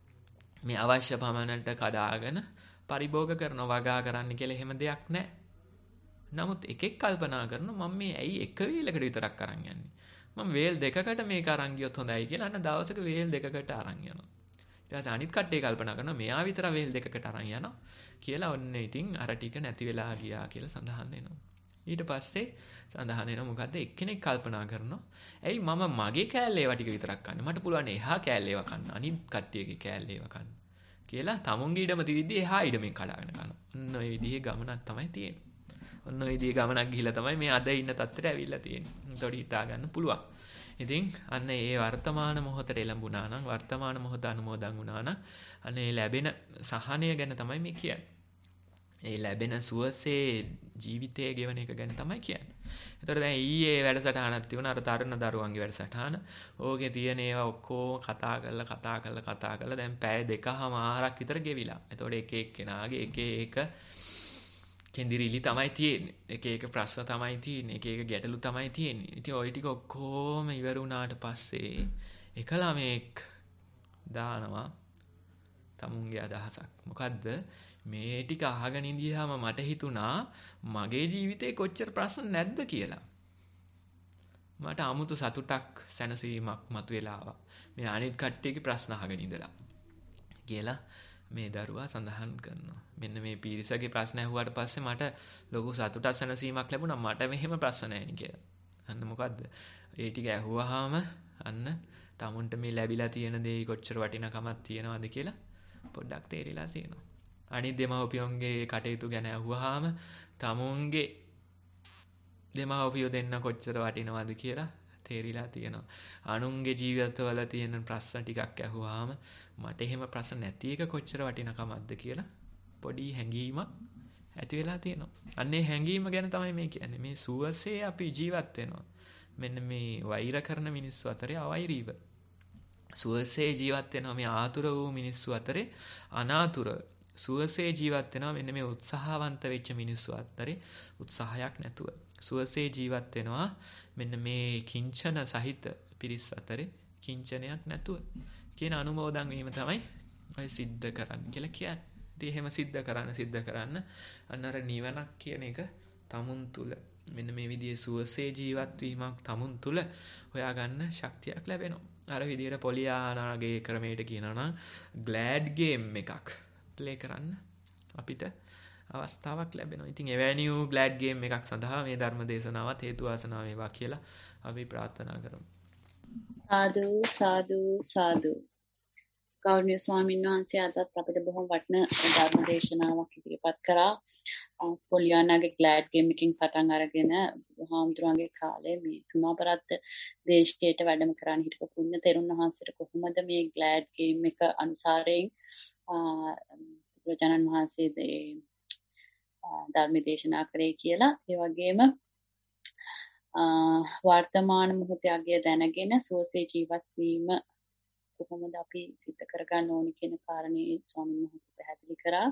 මේ අවශ්‍ය පමණට කඩාගෙන පරිභෝග කරන වගා කරන්න කියලා එහෙම දෙයක් නැහැ. නමුත් එකෙක් කල්පනා කරනවා මම මේ ඇයි එක වේලකට විතරක් අරන් යන්නේ? මම වේල් දෙකකට මේක අරන් ගියොත් හොඳයි කියලා අන්න දවසක වේල් දෙකකට අරන් යනවා. ඊට ඊට පස්සේ අනිත් කට්ටිය කල්පනා කරනවා මෙයා විතර වේල් දෙකකට අරන් යනවා කියලා ඔන්න ඉතින් අර ටික නැති වෙලා ගියා කියලා සඳහන් වෙනවා. ඊට පස්සේ සඳහන් වෙනවා මොකද්ද එක්කෙනෙක් කල්පනා කරනවා ඇයි මම මගේ කෑල්ලේ ඒවා ටික විතරක් කන්නේ මට පුළුවන් එහා කෑල්ලේ ඒවා කන්න අනිත් කට්ටියගේ කෑල්ලේ ඒවා කන්න කියලා තමුන්ගේ ඉඩම තියදී එහා ඉඩමෙන් කඩාගෙන කරනවා. ඔන්න ඔය විදිහේ ගමනක් තමයි තියෙන්නේ. ඔන්න ඔය විදිහේ ගමනක් ගිහිලා තමයි මේ අද ඉන්න තත්ත්වයට ඇවිල්ලා තියෙන්නේ. ඒතකොට හිතා ගන්න පුළුවන්. ඉතින් අන්න ඒ වර්තමාන මොහොතට එළඹුණා නම් වර්තමාන මොහොත අනුමෝදන් වුණා නම් අන්න ඒ ලැබෙන සහනය ගැන තමයි මේ කියන්නේ. ඒ ලැබෙන සුවසේ ජීවිතය ගෙවන එක ගැන තමයි කියන්නේ. ඒතර දැන් ඊයේ වැඩසටහනක් තිබුණා අර තරුණ දරුවන්ගේ වැඩසටහන. ඕකේ තියෙන ඒවා ඔක්කොම කතා කරලා කතා කරලා කතා කරලා දැන් පැය දෙකමාරක් විතර ගෙවිලා. ඒතකොට එක එක්කෙනාගේ එක එක කෙන්දිරිලි තමයි තියෙන්නේ. එක එක ප්‍රශ්න තමයි තියෙන්නේ. එක එක ගැටලු තමයි තියෙන්නේ. ඉතින් ওই ටික ඔක්කොම ඉවර වුණාට පස්සේ එක ළමෙක් දානවා තමුන්ගේ අදහසක්. මොකද්ද? මේ ටික අහගෙන ඉඳියාම මට හිතුණා මගේ ජීවිතේ කොච්චර ප්‍රශ්න නැද්ද කියලා. මට 아무තු සතුටක් සැනසීමක් මතුවලා ආවා. මේ අනිත් කට්ටියගේ ප්‍රශ්න අහගෙන ඉඳලා. කියලා මේ දරුවා සඳහන් කරනවා. මෙන්න මේ පීරිසගේ ප්‍රශ්න ඇහුවාට පස්සේ මට ලොකු සතුටක් සැනසීමක් ලැබුණා. මට මෙහෙම ප්‍රශ්න නැහැ නේ කියලා. අන්න මොකද්ද? ඒ ටික ඇහුවාම අන්න tamunට මේ ලැබිලා තියෙන දේ කොච්චර වටිනකමක් තියෙනවද කියලා පොඩ්ඩක් තේරිලා තියෙනවා. අනිත් දෙමව්පියන්ගේ කටයුතු ගැන අහුවාම tamunගේ දෙමව්පියෝ දෙන්න කොච්චර වටිනවද කියලා තේරිලා තියෙනවා. අනුන්ගේ ජීවිතවල තියෙන ප්‍රශ්න ටිකක් අහුවාම මට එහෙම ප්‍රශ්න නැති එක කොච්චර වටිනකමක්ද කියලා පොඩි හැඟීමක් ඇති වෙලා තියෙනවා. අන්න ඒ හැඟීම ගැන තමයි මේ කියන්නේ. මේ සුවසේ අපි ජීවත් වෙනවා. මෙන්න මේ වෛර කරන මිනිස්සු අතරේ අවෛරීව. සුවසේ ජීවත් වෙනවා මේ ආතුර වූ මිනිස්සු අතරේ අනාතුර. සුවසේ ජීවත් වෙනවා මෙන්න මේ උත්සාහවන්ත වෙච්ච මිනිස්සු අතරේ උත්සාහයක් නැතුව. සුවසේ ජීවත් වෙනවා මෙන්න මේ කිංචන සහිත පිරිස් අතරේ කිංචනයක් නැතුව. කියන අනුමෝදන් වීම තමයි ඔය සිද්ධ කරන්න කියලා කියන්නේ. ඉතින් එහෙම සිද්ධ කරන්න සිද්ධ කරන්න අන්න අර නිවනක් කියන එක තමුන් තුල මෙන්න මේ විදිහේ සුවසේ ජීවත් වීමක් තමුන් තුල හොයාගන්න ශක්තියක් ලැබෙනවා. අර විදිහට පොලියානාගේ ක්‍රමයට කියනවා නම් ග්ලෑඩ් ගේම් එකක් ප්ලේ කරන්න අපිට අවස්ථාවක් ලැබෙනවා. ඉතින් එවැනි වූ ග්ලෑඩ් ගේම් එකක් සඳහා මේ ධර්ම දේශනාවත් හේතු වාසනා වේවා කියලා අපි ප්‍රාර්ථනා කරමු. සාදු සාදු සාදු. ගෞරවනීය ස්වාමීන් වහන්සේ අදත් අපිට බොහොම වටින ධර්ම දේශනාවක් ඉදිරිපත් කරා. පොලියානාගේ ග්ලෑඩ් ගේම් එකකින් පටන් අරගෙන බුදුහාමුදුරන්ගේ කාලේ මේ සුණාපරත්ත දේශයට වැඩම කරන්න හිටපු පුණ්‍ය තෙරුන් වහන්සේට කොහොමද මේ ග්ලෑඩ් ගේම් එක අනුසාරයෙන් බුදුරජාණන් වහන්සේ ධර්ම දේශනා කරේ කියලා. ඒ වගේම වර්තමාන මොහොතේ අගය දැනගෙන සුවසේ ජීවත් වීම කොහොමද අපි සිද්ධ කරගන්න ඕනේ කියන කාරණේ ස්වාමීන් වහන්සේ පැහැදිලි කරා.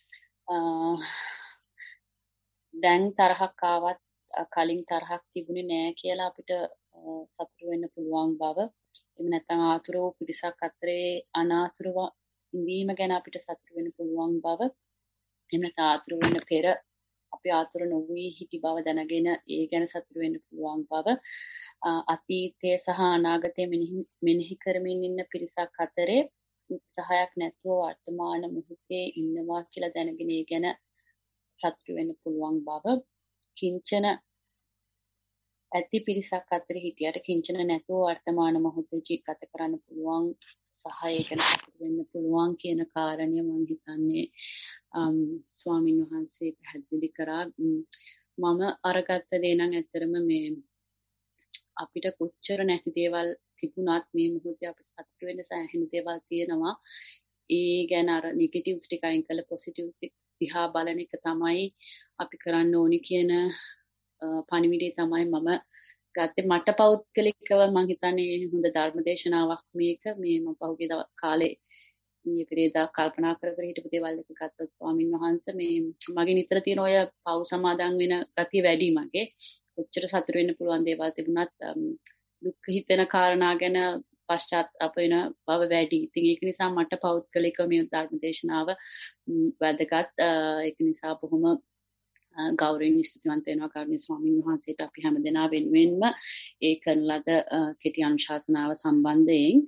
දැන් තරහක් ආවත් කලින් තරහක් තිබුණේ නෑ කියලා අපිට සතුටු වෙන්න පුළුවන් බව. එහෙම නැත්නම් ආතුර වූ පිරිසක් අතරේ අනාතුරව ඉඳීම ගැන අපිට සතුටු වෙන්න පුළුවන් බව. එහෙම නැත්නම් ආතුර වෙන්න පෙර අපි ආතුර නොවී හිටි බව දැනගෙන ඒ ගැන සතුටු වෙන්න පුළුවන් බව. අතීතය සහ අනාගතය මෙනෙහි කරමින් ඉන්න පිරිසක් අතරේ උත්සාහයක් නැතුව වර්තමාන මොහොතේ ඉන්නවා කියලා දැනගෙන ඒ ගැන සතුටු වෙන්න පුළුවන් බව. කිංචන ඇති පිරිසක් අතරේ හිටියට කිංචන නැතුව වර්තමාන මොහොතේ ජීවත් කරන්න පුළුවන් සහ ඒ ගැන සතුටු වෙන්න පුළුවන් කියන කාරණය මම හිතන්නේ ස්වාමින් වහන්සේ පැහැදිලි කරා. මම අරගත්ත දේ නම් ඇත්තරම මේ අපිට කොච්චර නැති දේවල් තිබුණත් මේ මොහොතේ අපිට සතුටු වෙන්න සෑහෙන දේවල් තියෙනවා. ඒ ගැන අර නෙගටිව්ස් ටික අයින් කරලා පොසිටිව් දිහා බලන එක තමයි අපි කරන්න ඕනි කියන පණිවිඩය තමයි මම ගත්තේ. මට පෞද්ගලිකව මම හිතන්නේ හොඳ ධර්ම දේශනාවක් මේක. මේ මම පහුගිය කාලේ ඊයේ පෙරේදා කල්පනා කර කර හිටපු දේවල් එක ගත්තොත් ස්වාමින් වහන්සේ මේ මගේ නිතර තියෙන ඔය පව් සමාදන් වෙන ගතිය වැඩි මගේ. කොච්චර සතුට වෙන්න පුළුවන් දේවල් තිබුණත් දුක් හිතෙන කාරණා ගැන පශ්චාත්තාප වෙන බව වැඩි. ඉතින් ඒක නිසා මට පෞද්ගලිකව මේ ධර්ම දේශනාව වැදගත්. ඒක නිසා බොහොම ගෞරවයෙන් ස්තුතිවන්ත වෙනවා කරුණීය ස්වාමීන් වහන්සේට අපි හැමදෙනා වෙනුවෙන්ම ඒ කරන ලද කෙටි අනුශාසනාව සම්බන්ධයෙන්.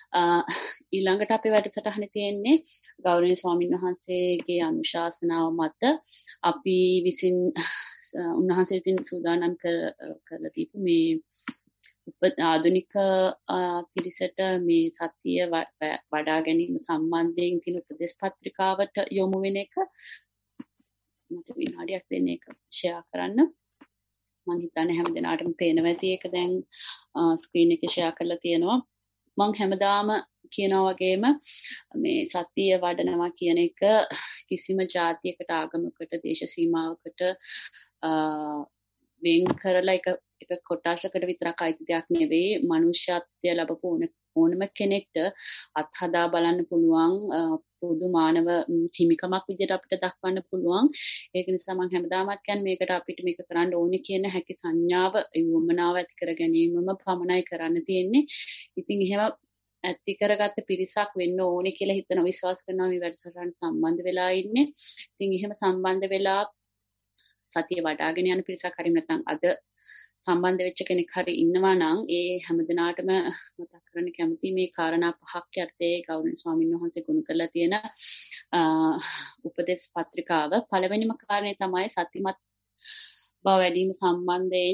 ඊළඟට අපේ වැඩසටහනේ තියෙන්නේ ගෞරවනීය ස්වාමින් වහන්සේගේ අනුශාසනාව මත අපි විසින් උන්වහන්සේ විසින් සූදානම් කරලා දීපු මේ ආධුනික පිරිසට මේ සතිය වඩා ගැනීම සම්බන්ධයෙන් තියෙන උපදේශ පත්‍රිකාවට යොමු වෙන එක මට විනාඩියක් දෙන්න ඒක ෂෙයා කරන්න. මම හිතන්නේ හැමදෙනාටම පේනවා ඇති ඒක දැන් ස්ක්‍රීන් එකේ ෂෙයා කරලා තියෙනවා. මම හැමදාම කියනවා වගේම මේ සතිය වඩනවා කියන එක කිසිම ජාතියකට ආගමකට දේශ සීමාවකට වෙන් කරලා එක එක කොටසකට විතරක් අයිති දෙයක් නෙවෙයි. මනුෂ්‍යත්වය ලැබපු ඕනම කෙනෙක්ට අත්හදා බලන්න පුළුවන් පොදු මානව හිමිකමක් විදිහට අපිට දක්වන්න පුළුවන්. ඒක නිසා මම හැමදාමත් කියන්නේ මේකට අපිට මේක කරන්න ඕනේ කියන හැකි සංඥාව වමනාව ඇති කර ගැනීමම පමණයි කරන්න තියෙන්නේ. ඉතින් එහෙම ඇති කරගත්ත පිරිසක් වෙන්න ඕනේ කියලා හිතන විශ්වාස කරනවා මේ වැඩසටහන සම්බන්ධ වෙලා ඉන්නේ. ඉතින් එහෙම සම්බන්ධ වෙලා සතිය වඩාගෙන යන පිරිසක් හරිම නැත්නම් අද සම්බන්ධ වෙච්ච කෙනෙක් හරි ඉන්නවා නම් ඒ හැමදිනාටම මතක් කරන්න කැමති මේ කාරණා පහක් යටතේ ගෞරවනීය ස්වාමීන් වහන්සේ ගොනු කරලා තියෙන උපදේශ පත්‍රිකාව. පළවෙනිම කාරණේ තමයි සතිමත් බව වැඩිම සම්බන්ධයෙන්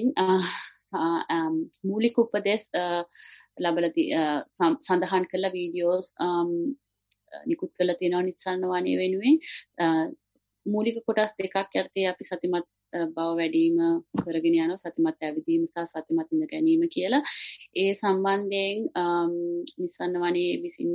මූලික උපදේශ ලැබලා සඳහන් කළ වීඩියෝස් නිකුත් කරලා තියෙනවා නිස්සාරණ වණේ වෙනුවෙන්. මූලික කොටස් දෙකක් යටතේ අපි සතිමත් බව වැඩිම කරගෙන යනවා, සතිමත් ඇවිදීම සහ සතිමත් ඉඳ ගැනීම කියලා. ඒ සම්බන්ධයෙන් නිස්සාරණ වණේ විසින්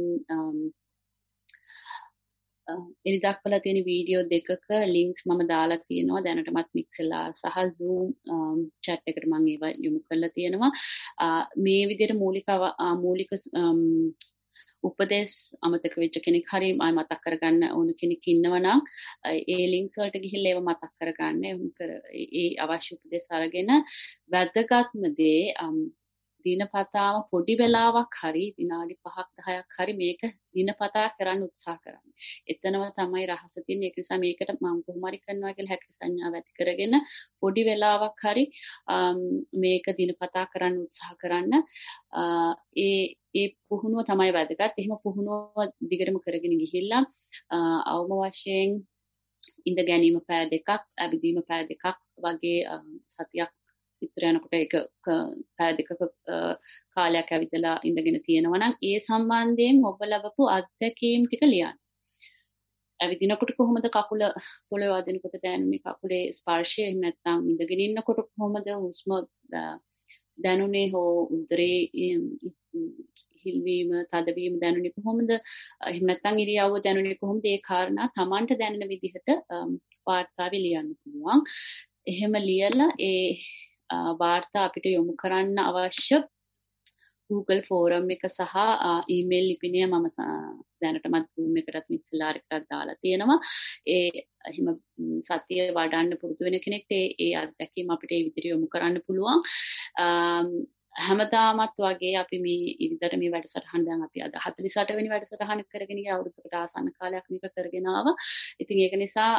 එනි දක්වලා තියෙන වීඩියෝ දෙකක ලින්ක්ස් මම දාලා තියෙනවා. දැනටමත් මික්සෙලා සහ Zoom chat එකට මම ඒවා යොමු කරලා තියෙනවා. මේ විදිහට මූලික මූලික උපදේශ අමතක වෙච්ච කෙනෙක් හරි ආය මතක් කරගන්න ඕන කෙනෙක් ඉන්නවා නම් ඒ ලින්ක්ස් වලට ගිහිල්ලා ඒව මතක් කරගන්න. ඒ අවශ්‍ය උපදේශ අරගෙන වැදගත්ම දේ දිනපතාම පොඩි වෙලාවක් හරි විනාඩි පහක් දහයක් හරි මේක දිනපතා කරන්න උත්සාහ කරන්න. එතනම තමයි රහස තියෙන්නේ. ඒක නිසා මේකට මම කොහොම හරි කරනවා කියලා හැකි සංඥාව ඇති කරගෙන පොඩි වෙලාවක් හරි මේක දිනපතා කරන්න උත්සාහ කරන්න. ඒ ඒ පුහුණුව තමයි වැදගත්. එහෙම පුහුණුව දිගටම කරගෙන ගිහිල්ලා අවම වශයෙන් ඉඳ ගැනීම පැය දෙකක්, ඇවිදීම පැය දෙකක් වගේ සතියක් විතර යනකොට ඒක පැය දෙකක කාලයක් ඇවිදලා ඉඳගෙන තියෙනවා නම් ඒ සම්බන්ධයෙන් ඔබ ලැබපු අත්දැකීම් ටික ලියන්න. ඇවිදිනකොට කොහොමද කකුල පොළවේ වදිනකොට දැනුනේ, කකුලේ ස්පර්ශය, එහෙම නැත්නම් ඉඳගෙන ඉන්නකොට කොහොමද හුස්ම දැනුනේ, හෝ උදරේ හිල්වීම තදවීම දැනුනේ කොහොමද, එහෙම නැත්නම් ඉරියව්ව දැනුනේ කොහොමද? ඒ කාරණා Tamanට දැනෙන විදිහට වාර්තාවේ ලියන්න පුළුවන්. එහෙම ලියලා ඒ වාර්තා අපිට යොමු කරන්න අවශ්‍ය Google ෆෝරම් එක සහ ඊමේල් ලිපිනය මම දැනටමත් Zoom එකටත් මික්සලාර් එකටත් දාලා තියෙනවා. ඒ එහෙම සතිය වඩන්න පුරුදු වෙන කෙනෙක්ට ඒ ඒ අත්දැකීම් අපිට ඒ විදිහට යොමු කරන්න පුළුවන්. හැමදාමත් වගේ අපි මේ ඉදිරියට මේ වැඩසටහන දැන් අපි අද හතළිස් අට වෙනි වැඩසටහන කරගෙන ගිය අවුරුද්දකට ආසන්න කාලයක් මේක කරගෙන ආවා. ඉතින් ඒක නිසා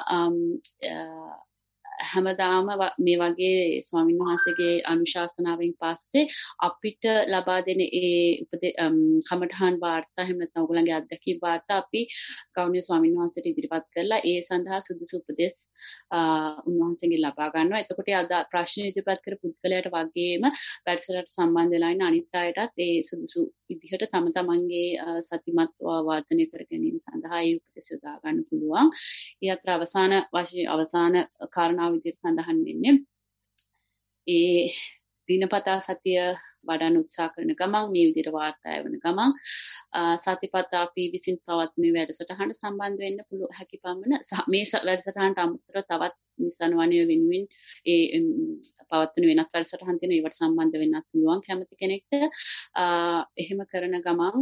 හැමදාම මේ වගේ ස්වාමීන් වහන්සේගේ අනුශාසනාවෙන් පස්සේ අපිට ලබා දෙන ඒ උපදේ කමඨහන් වාර්තා එහෙම නැත්නම් ඔයගොල්ලන්ගේ අත්දැකීම් වාර්තා අපි ගෞරවනීය ස්වාමීන් වහන්සේට ඉදිරිපත් කරලා ඒ සඳහා සුදුසු උපදෙස් උන්වහන්සේගෙන් ලබා ගන්නවා. එතකොට අද ප්‍රශ්න ඉදිරිපත් කර පුද්ගලයාට වගේම වැඩසටහනට සම්බන්ධ වෙලා ඉන්න අනිත් අයටත් ඒ සුදුසු විදිහට තම තමන්ගේ සතිමත් වාර්තනය කර ගැනීම සඳහා ඒ උපදෙස් යොදා ගන්න පුළුවන්. ඒ අතර අවසාන වශයෙන් අවසාන කාරණාව විදිහට සඳහන් වෙන්නේ ඒ දිනපතා සතිය වඩන්න උත්සාහ කරන ගමන් මේ විදිහට වාර්තා වෙන ගමන් සතිපතා අපි විසින් පවත්වන වැඩසටහනට සම්බන්ධ වෙන්න පුළුවන් හැකි පමණ මේ වැඩසටහනට අමතරව තවත් නිසන් වණය වෙනුවෙන් ඒ පවත්වන වෙනත් වැඩසටහන් තියෙන ඒවට සම්බන්ධ වෙන්නත් පුළුවන් කැමති කෙනෙක්ට. එහෙම කරන ගමන්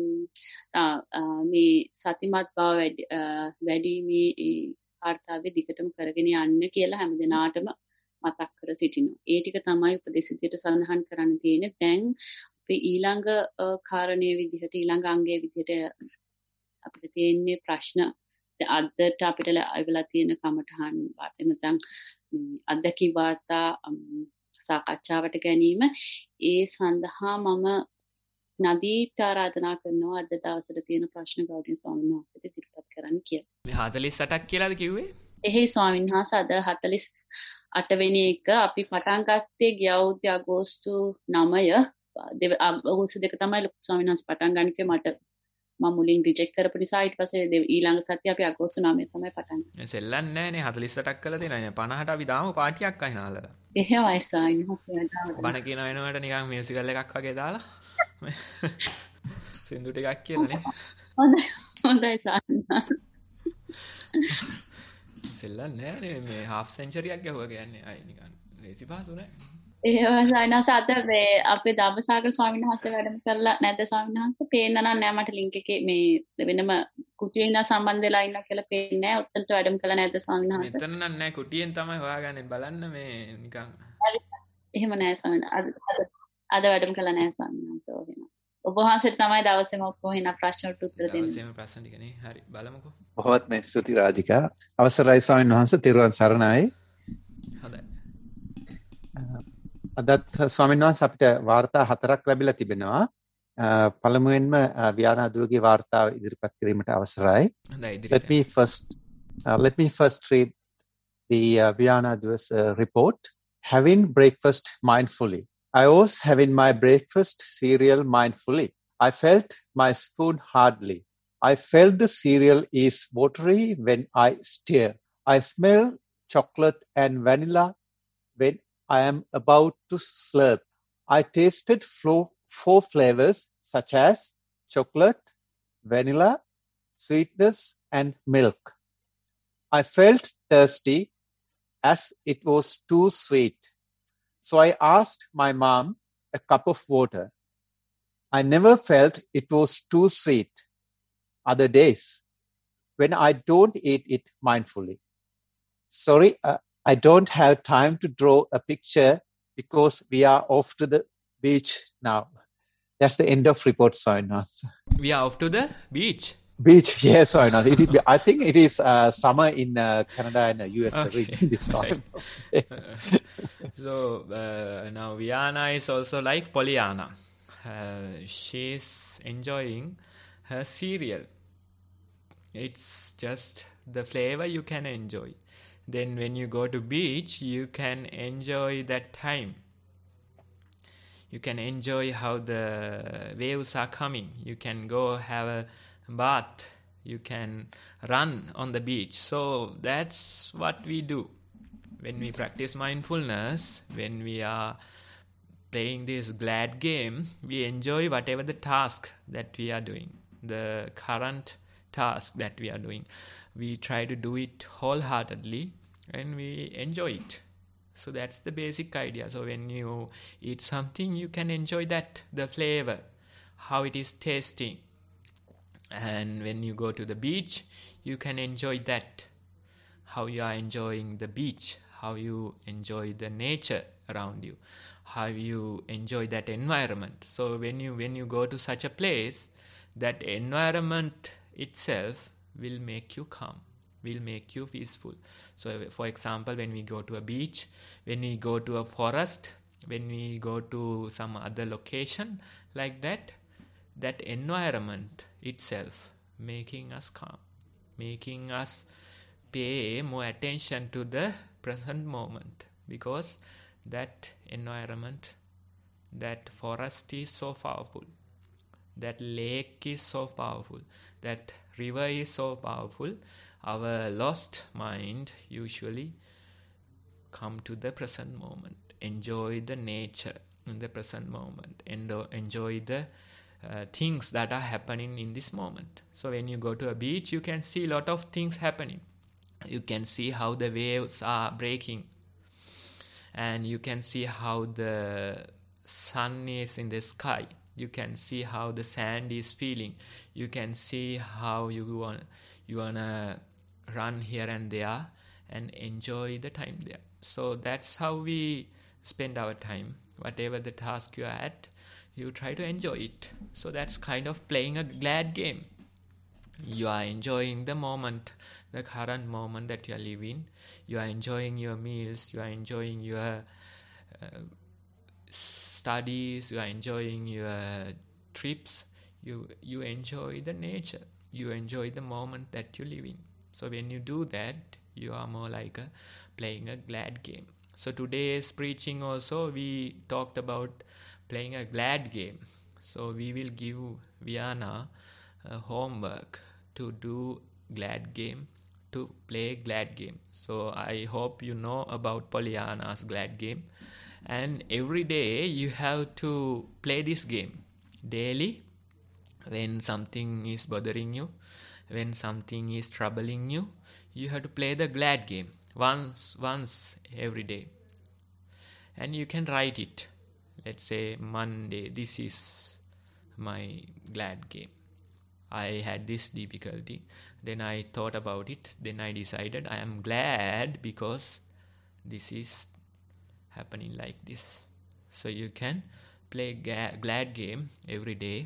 මේ සතිමත් බව වැඩි මේ කාර්යය දිගටම කරගෙන යන්න කියලා හැමදෙනාටම මතක් කර සිටිනවා. ඒ ටික තමයි උපදෙස් විදියට සඳහන් කරන්න තියෙන්නේ. දැන් අපි ඊළඟ කාරණයේ විදිහට ඊළඟ අංගයේ විදිහට අපිට තියෙන්නේ ප්‍රශ්න අදට අපිට ලැබිලා තියෙන කමඨහන් වාර්තා නැත්නම් අත්දැකීම් වාර්තා සාකච්ඡාවට ගැනීම. ඒ සඳහා මම නදීට ආරාධනා කරනවා අද දවසට තියෙන ප්‍රශ්න ගෞරවනීය ස්වාමීන් වහන්සේට ඉදිරිපත් කරන්න කියලා. මේ හතළිස් අටක් කියලාද කිව්වේ? එහේ ස්වාමීන් වහන්සේ අද හතළිස් අට වෙනි එක අපි පටන් ගත්තේ ගිය අවුරුද්දේ අගෝස්තු නවය අගෝස්තු දෙක තමයි ලොකු ස්වාමීන් වහන්සේ පටන් ගන්න කිව්වේ මට මම මුලින් රිජෙක්ට් කරපු නිසා ඊට පස්සේ ඊළඟ සතිය අපි අගෝස්තු නවය තමයි පටන් ගන්නේ. සෙල්ලන්නේ නැහනේ හතළිස් අටක් කරලා තියෙනවා. පනහට අපි දාමු පාටියක් අහිනාලලා. එහෙමයි ස්වාමීන් වහන්සේ. බණ කියන වෙනවට නිකන් මියුසිකල් එකක් වගේ දාලා සින්දු ටිකක් කියලා නේ. හොඳයි හොඳයි ස්වාමීන් වහන්සේ. සෙල්ලන්නේ නැහැ මේ half century එකක් ගහුවා කියන්නේ අය නිකන් ලේසි පහසු නෑ. එහෙමයි ස්වාමීන් වහන්සේ අද මේ අපේ ධම්මසාගර ස්වාමීන් වහන්සේ වැඩම කරලා නැද්ද ස්වාමීන් වහන්සේ පේන්න නම් නෑ මට ලින්ක් එකේ මේ වෙනම කුටියේ ඉඳන් සම්බන්ධ වෙලා ඉන්නවා කියලා පේන්නේ නෑ උත්තර වැඩම කළා නැද්ද ස්වාමීන් වහන්සේ මෙතන නම් නෑ කුටියෙන් තමයි හොයාගන්නේ බලන්න මේ නිකන් එහෙම නෑ ස්වාමීන් වහන්සේ අද වැඩම කළා නෑ ස්වාමීන් වහන්සේ එහෙම ඔබ වහන්සේට තමයි දවසේම ඔක්කොම එන ප්‍රශ්න වලට උත්තර දෙන්නේ දවසේම ප්‍රශ්න ටික නේ හරි බලමුකෝ බොහොත් මේ ස්තුති රාජිකා අවසරයි ස්වාමීන් වහන්සේ තෙරුවන් සරණයි හොඳයි අදත් ස්වාමීන් වහන්සේ අපිට වාර්තා හතරක් ලැබිලා තිබෙනවා. පළමුවෙන්ම ව්‍යානාදුවගේ වාර්තාව ඉදිරිපත් කිරීමට අවසරයි. Let me first uh, let me first read the uh, Vyanadu's uh, report. Having breakfast mindfully. I was having my breakfast cereal mindfully. I felt my spoon hardly. I felt the cereal is watery when I stir. I smell chocolate and vanilla when I am about to slurp. I tasted flo- four flavors such as chocolate, vanilla, sweetness, and milk. I felt thirsty as it was too sweet. So I asked my mom a cup of water. I never felt it was too sweet other days when I don't eat it mindfully. Sorry, uh, I don't have time to draw a picture because we are off to the beach now. That's the end of report, Swaminathan. We are off to the beach? Beach, yes, Swaminathan. It is, I think it is uh, summer in uh, Canada and uh, U S Okay. region this time. So uh, now Viana is also like Pollyanna. Uh, she's enjoying her cereal. It's just the flavor you can enjoy. Then when you go to beach, you can enjoy that time. You can enjoy how the waves are coming. You can go have a bath. You can run on the beach. So that's what we do. When we practice mindfulness, when we are playing this glad game, we enjoy whatever the task that we are doing. The current task that we are doing. We try to do it wholeheartedly and we enjoy it. So that's the basic idea. So when you eat something, you can enjoy that, the flavor, how it is tasting. And when you go to the beach, you can enjoy that, how you are enjoying the beach, how you enjoy the nature around you, how you enjoy that environment. So when you when you go to such a place, that environment itself will make you calm, will make you peaceful. So for example, when we go to a beach, when we go to a forest, when we go to some other location like that, that environment itself making us calm, making us pay more attention to the present moment, because that environment, that forest is so powerful, that lake is so powerful, that river is so powerful. Our lost mind usually come to the present moment, enjoy the nature in the present moment, and enjoy the uh, things that are happening in this moment. So when you go to a beach, you can see a lot of things happening. You can see how the waves are breaking, and you can see how the sun is in the sky. You can see how the sand is feeling. You can see how you want you wanna run here and there and enjoy the time there. So that's how we spend our time. Whatever the task you are at, you try to enjoy it. So that's kind of playing a glad game. You are enjoying the moment, the current moment that you are living. You are enjoying your meals. You are enjoying your uh, studies. You are enjoying your trips, you you enjoy the nature, you enjoy the moment that you live in. So when you do that, you are more like a playing a glad game. So today's preaching also, we talked about playing a glad game. So we will give Viana a homework to do glad game, to play glad game. So I hope you know about Pollyanna's glad game. And every day you have to play this game daily. When something is bothering you, when something is troubling you, you have to play the glad game once once every day. And you can write it. Let's say Monday, this is my glad game. I had this difficulty. Then I thought about it. Then I decided I am glad because this is happening like this. So you can play ga- glad game every day.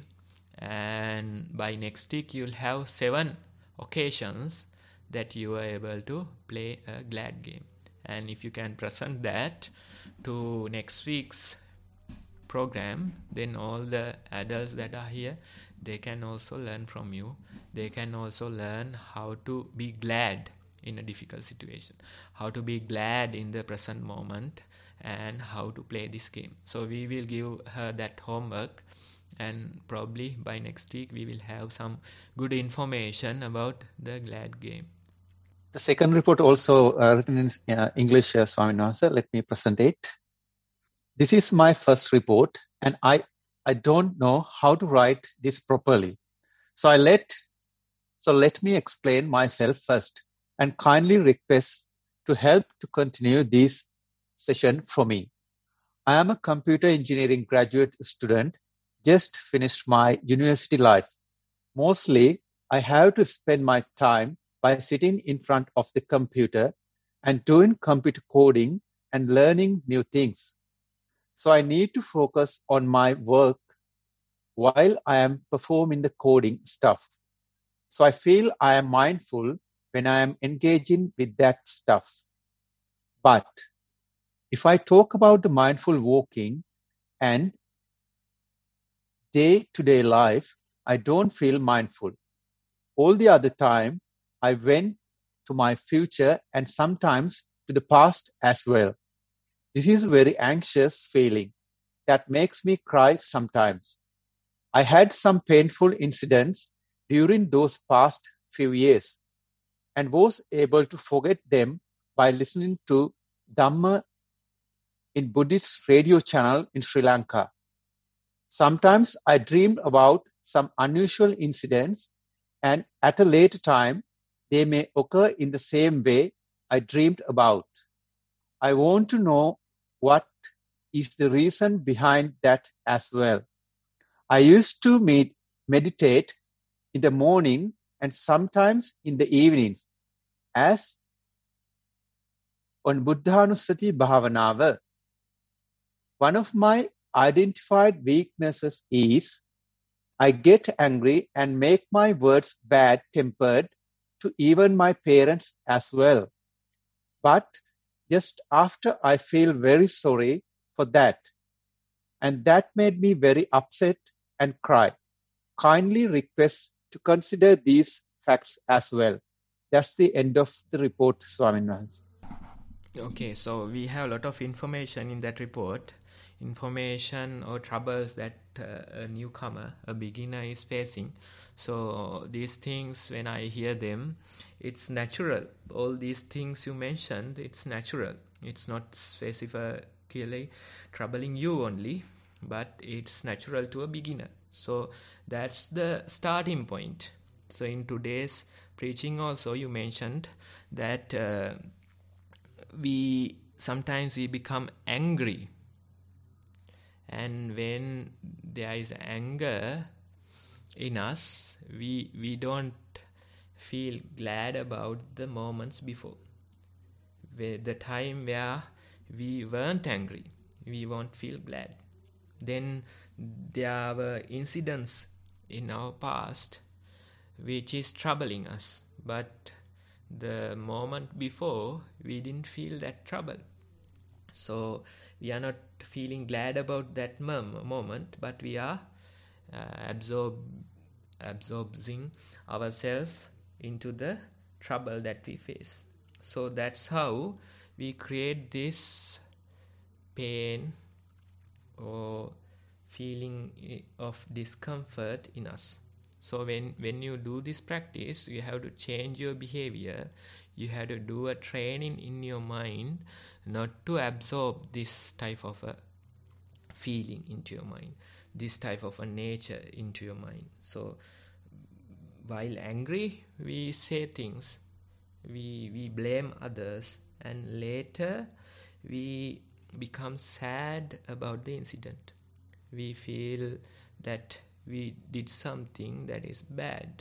And by next week you'll have seven occasions that you are able to play a glad game. And if you can present that to next week's program, then all the adults that are here, they can also learn from you. They can also learn how to be glad in a difficult situation, how to be glad in the present moment, and how to play this game. So we will give her that homework, and probably by next week we will have some good information about the glad game. The second report also uh, written in uh, English, uh, Swaminathan. Let me present it. This is my first report, and I, I don't know how to write this properly. So I let so let me explain myself first, and kindly request to help to continue this session for me. I am a computer engineering graduate student, just finished my university life. Mostly, I have to spend my time by sitting in front of the computer and doing computer coding and learning new things. So I need to focus on my work while I am performing the coding stuff. So I feel I am mindful when I am engaging with that stuff. But if I talk about the mindful walking and day-to-day life, I don't feel mindful. All the other time, I went to my future and sometimes to the past as well. This is a very anxious feeling that makes me cry sometimes. I had some painful incidents during those past few years and was able to forget them by listening to Dhamma in Buddhist radio channel in Sri Lanka. Sometimes I dreamed about some unusual incidents, and at a later time, they may occur in the same way I dreamed about. I want to know what is the reason behind that as well. I used to meet, meditate in the morning and sometimes in the evenings, as on Buddhanussati Bhavanawa. One of my identified weaknesses is I get angry and make my words bad-tempered to even my parents as well. But just after I feel very sorry for that, and that made me very upset and cry. Kindly request to consider these facts as well. That's the end of the report, Swaminathan. Okay, so we have a lot of information in that report. Information or troubles that uh, a newcomer, a beginner is facing. So these things, when I hear them, it's natural. All these things you mentioned, it's natural. It's not specifically troubling you only, but it's natural to a beginner. So that's the starting point. So in today's preaching also, you mentioned that uh, we sometimes we become angry. And when there is anger in us, we we don't feel glad about the moments before. Where the time where we weren't angry, we won't feel glad. Then there were incidents in our past which is troubling us, but the moment before we didn't feel that trouble. So we are not feeling glad about that mom- moment, but we are uh, absorb, absorbing ourselves into the trouble that we face. So that's how we create this pain or feeling of discomfort in us. So when, when you do this practice, you have to change your behavior. You have to do a training in your mind not to absorb this type of a feeling into your mind, this type of a nature into your mind. So while angry, we say things, we, we blame others, and later we become sad about the incident. We feel that we did something that is bad.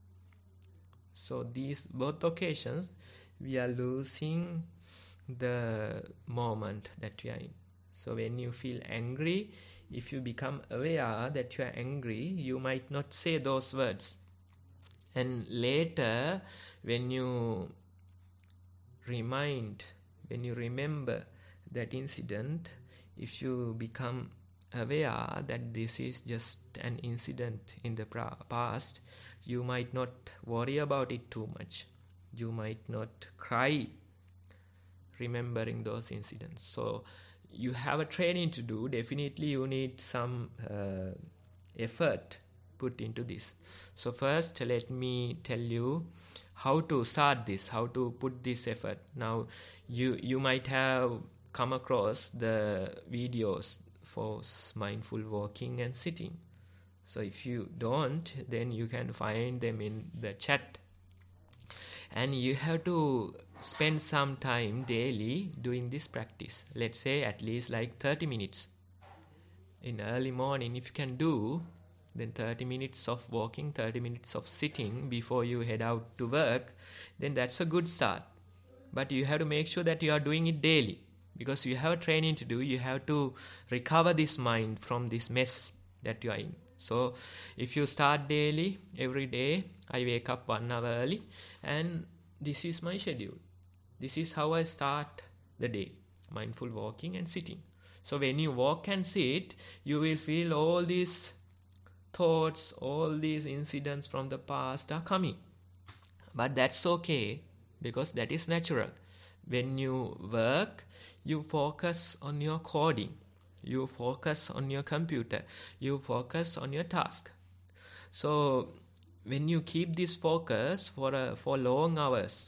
So these both occasions, we are losing the moment that we are in. So when you feel angry, if you become aware that you are angry, you might not say those words. And later, when you remind, when you remember that incident, if you become aware that this is just an incident in the past, you might not worry about it too much. You might not cry remembering those incidents. So you have a training to do. Definitely you need some uh, effort put into this. So first, let me tell you how to start this, how to put this effort. Now, you you might have come across the videos for mindful walking and sitting. So if you don't, then you can find them in the chat. And you have to spend some time daily doing this practice. Let's say at least like thirty minutes. In early morning, if you can do, then thirty minutes of walking, thirty minutes of sitting before you head out to work, then that's a good start. But you have to make sure that you are doing it daily, because you have a training to do. You have to recover this mind from this mess that you are in. So if you start daily, every day, I wake up one hour early, and this is my schedule. This is how I start the day, mindful walking and sitting. So when you walk and sit, you will feel all these thoughts, all these incidents from the past are coming. But that's okay, because that is natural. When you work, you focus on your coding. You focus on your computer. You focus on your task. So when you keep this focus for a, for long hours,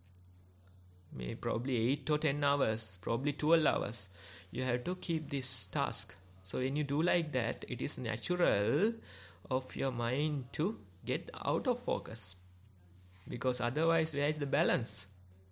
maybe probably eight or ten hours, probably twelve hours, you have to keep this task. So when you do like that, it is natural of your mind to get out of focus. Because otherwise, where is the balance?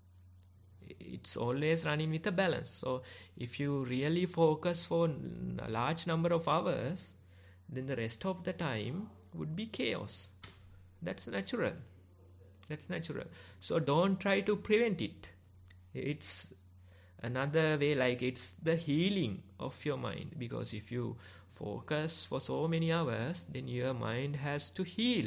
It's always running with a balance. So if you really focus for a large number of hours, then the rest of the time would be chaos. That's natural. That's natural. So don't try to prevent it. It's another way, like it's the healing of your mind. Because if you focus for so many hours, then your mind has to heal.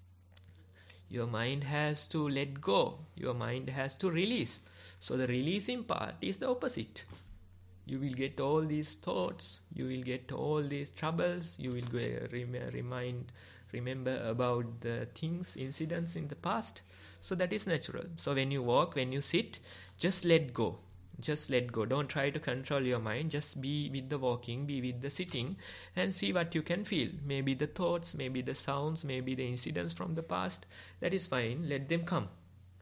Your mind has to let go. Your mind has to release. So the releasing part is the opposite. You will get all these thoughts. You will get all these troubles. You will go, rem- remind, remember about the things, incidents in the past. So that is natural. So when you walk, when you sit, just let go. Just let go. Don't try to control your mind. Just be with the walking, be with the sitting, and see what you can feel. Maybe the thoughts, maybe the sounds, maybe the incidents from the past. That is fine. Let them come.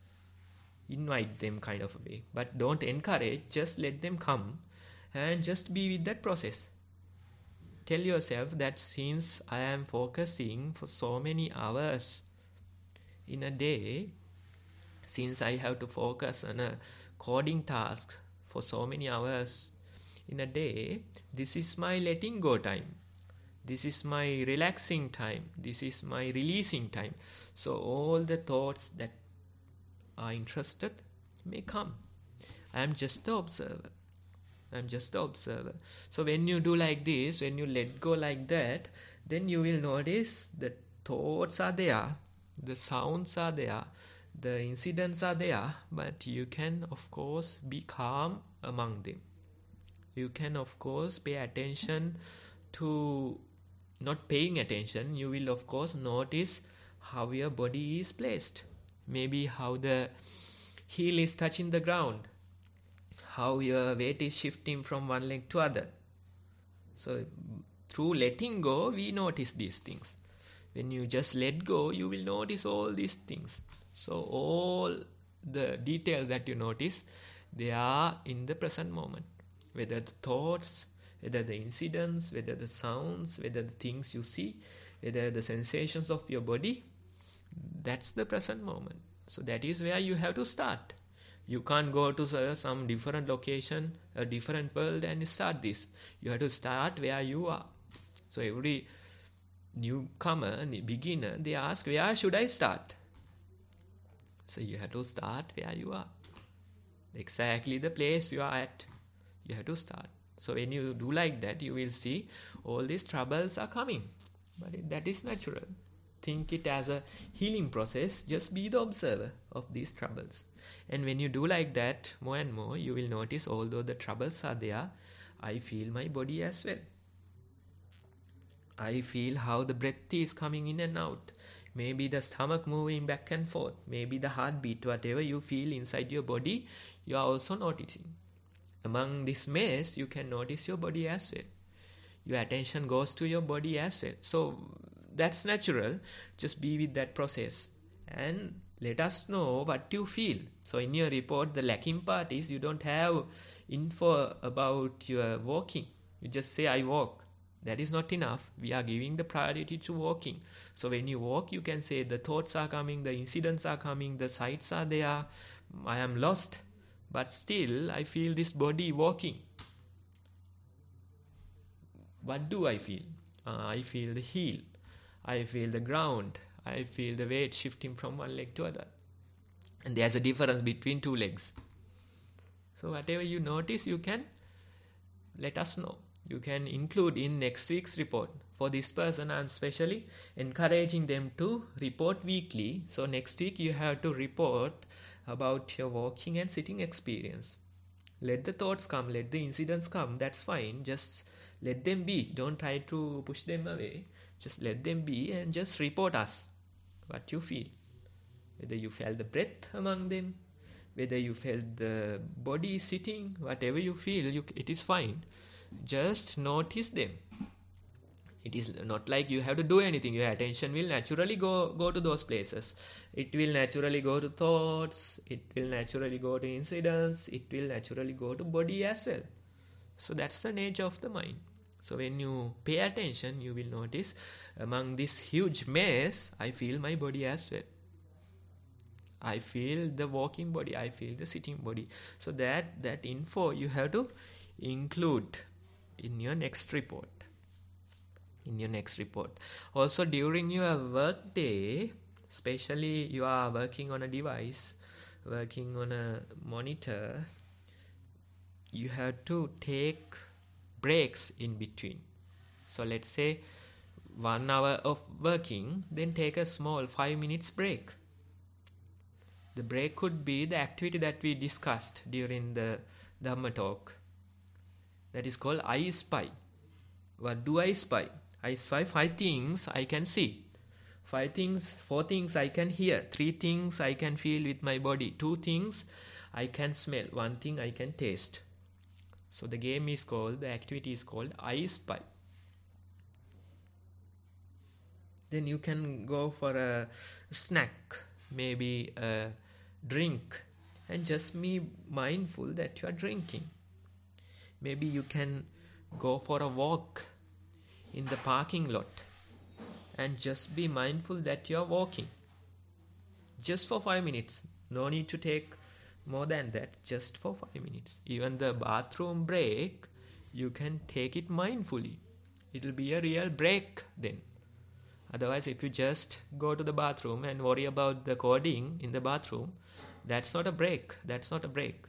Invite them kind of a way. But don't encourage. Just let them come and just be with that process. Tell yourself that since I am focusing for so many hours in a day, since I have to focus on a coding task for so many hours in a day, this is my letting go time. This is my relaxing time. This is my releasing time. So all the thoughts that are interested may come. I am just the observer. I am just the observer. So when you do like this, when you let go like that, then you will notice the thoughts are there, the sounds are there, the incidents are there, but you can of course be calm among them. You can of course pay attention to not paying attention, you will of course notice how your body is placed. Maybe how the heel is touching the ground, how your weight is shifting from one leg to other. So through letting go, we notice these things. When you just let go, you will notice all these things. So all the details that you notice, they are in the present moment. Whether the thoughts, whether the incidents, whether the sounds, whether the things you see, whether the sensations of your body, that's the present moment. So that is where you have to start. You can't go to some different location, a different world and start this. You have to start where you are. So every newcomer, beginner, they ask, where should I start? So you have to start where you are. Exactly the place you are at. You have to start. So when you do like that, you will see all these troubles are coming. But it, that is natural. Think it as a healing process. Just be the observer of these troubles. And when you do like that more and more, you will notice although the troubles are there, I feel my body as well. I feel how the breath is coming in and out. Maybe the stomach moving back and forth. Maybe the heartbeat, whatever you feel inside your body, you are also noticing. Among this maze, you can notice your body as well. Your attention goes to your body as well. So that's natural. Just be with that process. And let us know what you feel. So in your report, the lacking part is you don't have info about your walking. You just say, I walk. That is not enough. We are giving the priority to walking. So when you walk, you can say the thoughts are coming, the incidents are coming, the sights are there. I am lost. But still, I feel this body walking. What do I feel? Uh, I feel the heel. I feel the ground. I feel the weight shifting from one leg to other. And there's a difference between two legs. So whatever you notice, you can let us know. You can include in next week's report. For this person, I'm specially encouraging them to report weekly. So next week you have to report about your walking and sitting experience. Let the thoughts come, let the incidents come, that's fine. Just let them be. Don't try to push them away. Just let them be and just report us what you feel. Whether you felt the breath among them, whether you felt the body sitting, whatever you feel, you, it is fine. Just notice them. It is not like you have to do anything. Your attention will naturally go, go to those places. It will naturally go to thoughts. It will naturally go to incidents. It will naturally go to body as well. So that's the nature of the mind. So when you pay attention, you will notice among this huge maze, I feel my body as well. I feel the walking body. I feel the sitting body. So that, that info you have to include in your next report. In your next report. Also during your work day, especially you are working on a device, working on a monitor, you have to take breaks in between. So let's say one hour of working, then take a small five minutes break. The break could be the activity that we discussed during the Dhamma talk. That is called I spy. What do I spy? I spy five things I can see. Five things, four things I can hear. Three things I can feel with my body. Two things I can smell. One thing I can taste. So the game is called, the activity is called I spy. Then you can go for a snack, maybe a drink, and just be mindful that you are drinking. Maybe you can go for a walk in the parking lot and just be mindful that you are walking. Just for five minutes. No need to take more than that. Just for five minutes. Even the bathroom break, you can take it mindfully. It will be a real break then. Otherwise, if you just go to the bathroom and worry about the coding in the bathroom, that's not a break. That's not a break.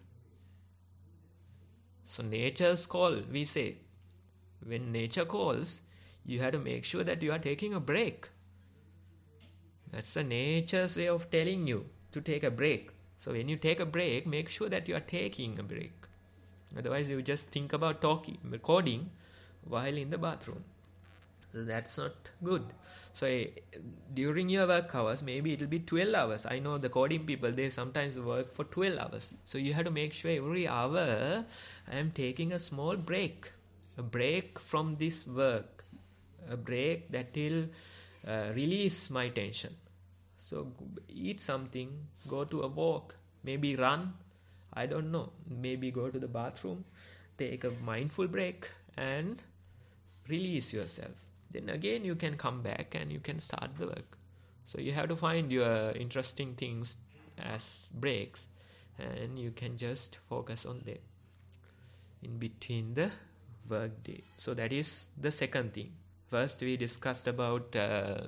So nature's call, we say. When nature calls, you have to make sure that you are taking a break. That's the nature's way of telling you to take a break. So when you take a break, make sure that you are taking a break. Otherwise, you just think about talking, coding while in the bathroom. So that's not good. So uh, during your work hours, maybe it will be twelve hours. I know the coding people, they sometimes work for twelve hours. So you have to make sure every hour I am taking a small break, a break from this work, a break that will uh, release my tension. So eat something, go to a walk, maybe run, I don't know, maybe go to the bathroom, take a mindful break and release yourself. Then again you can come back and you can start the work. So you have to find your interesting things as breaks and you can just focus on them in between the work day. So that is the second thing. First we discussed about uh,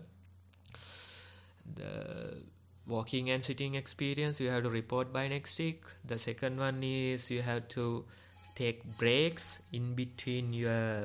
the walking and sitting experience. You have to report by next week. The second one is you have to take breaks in between your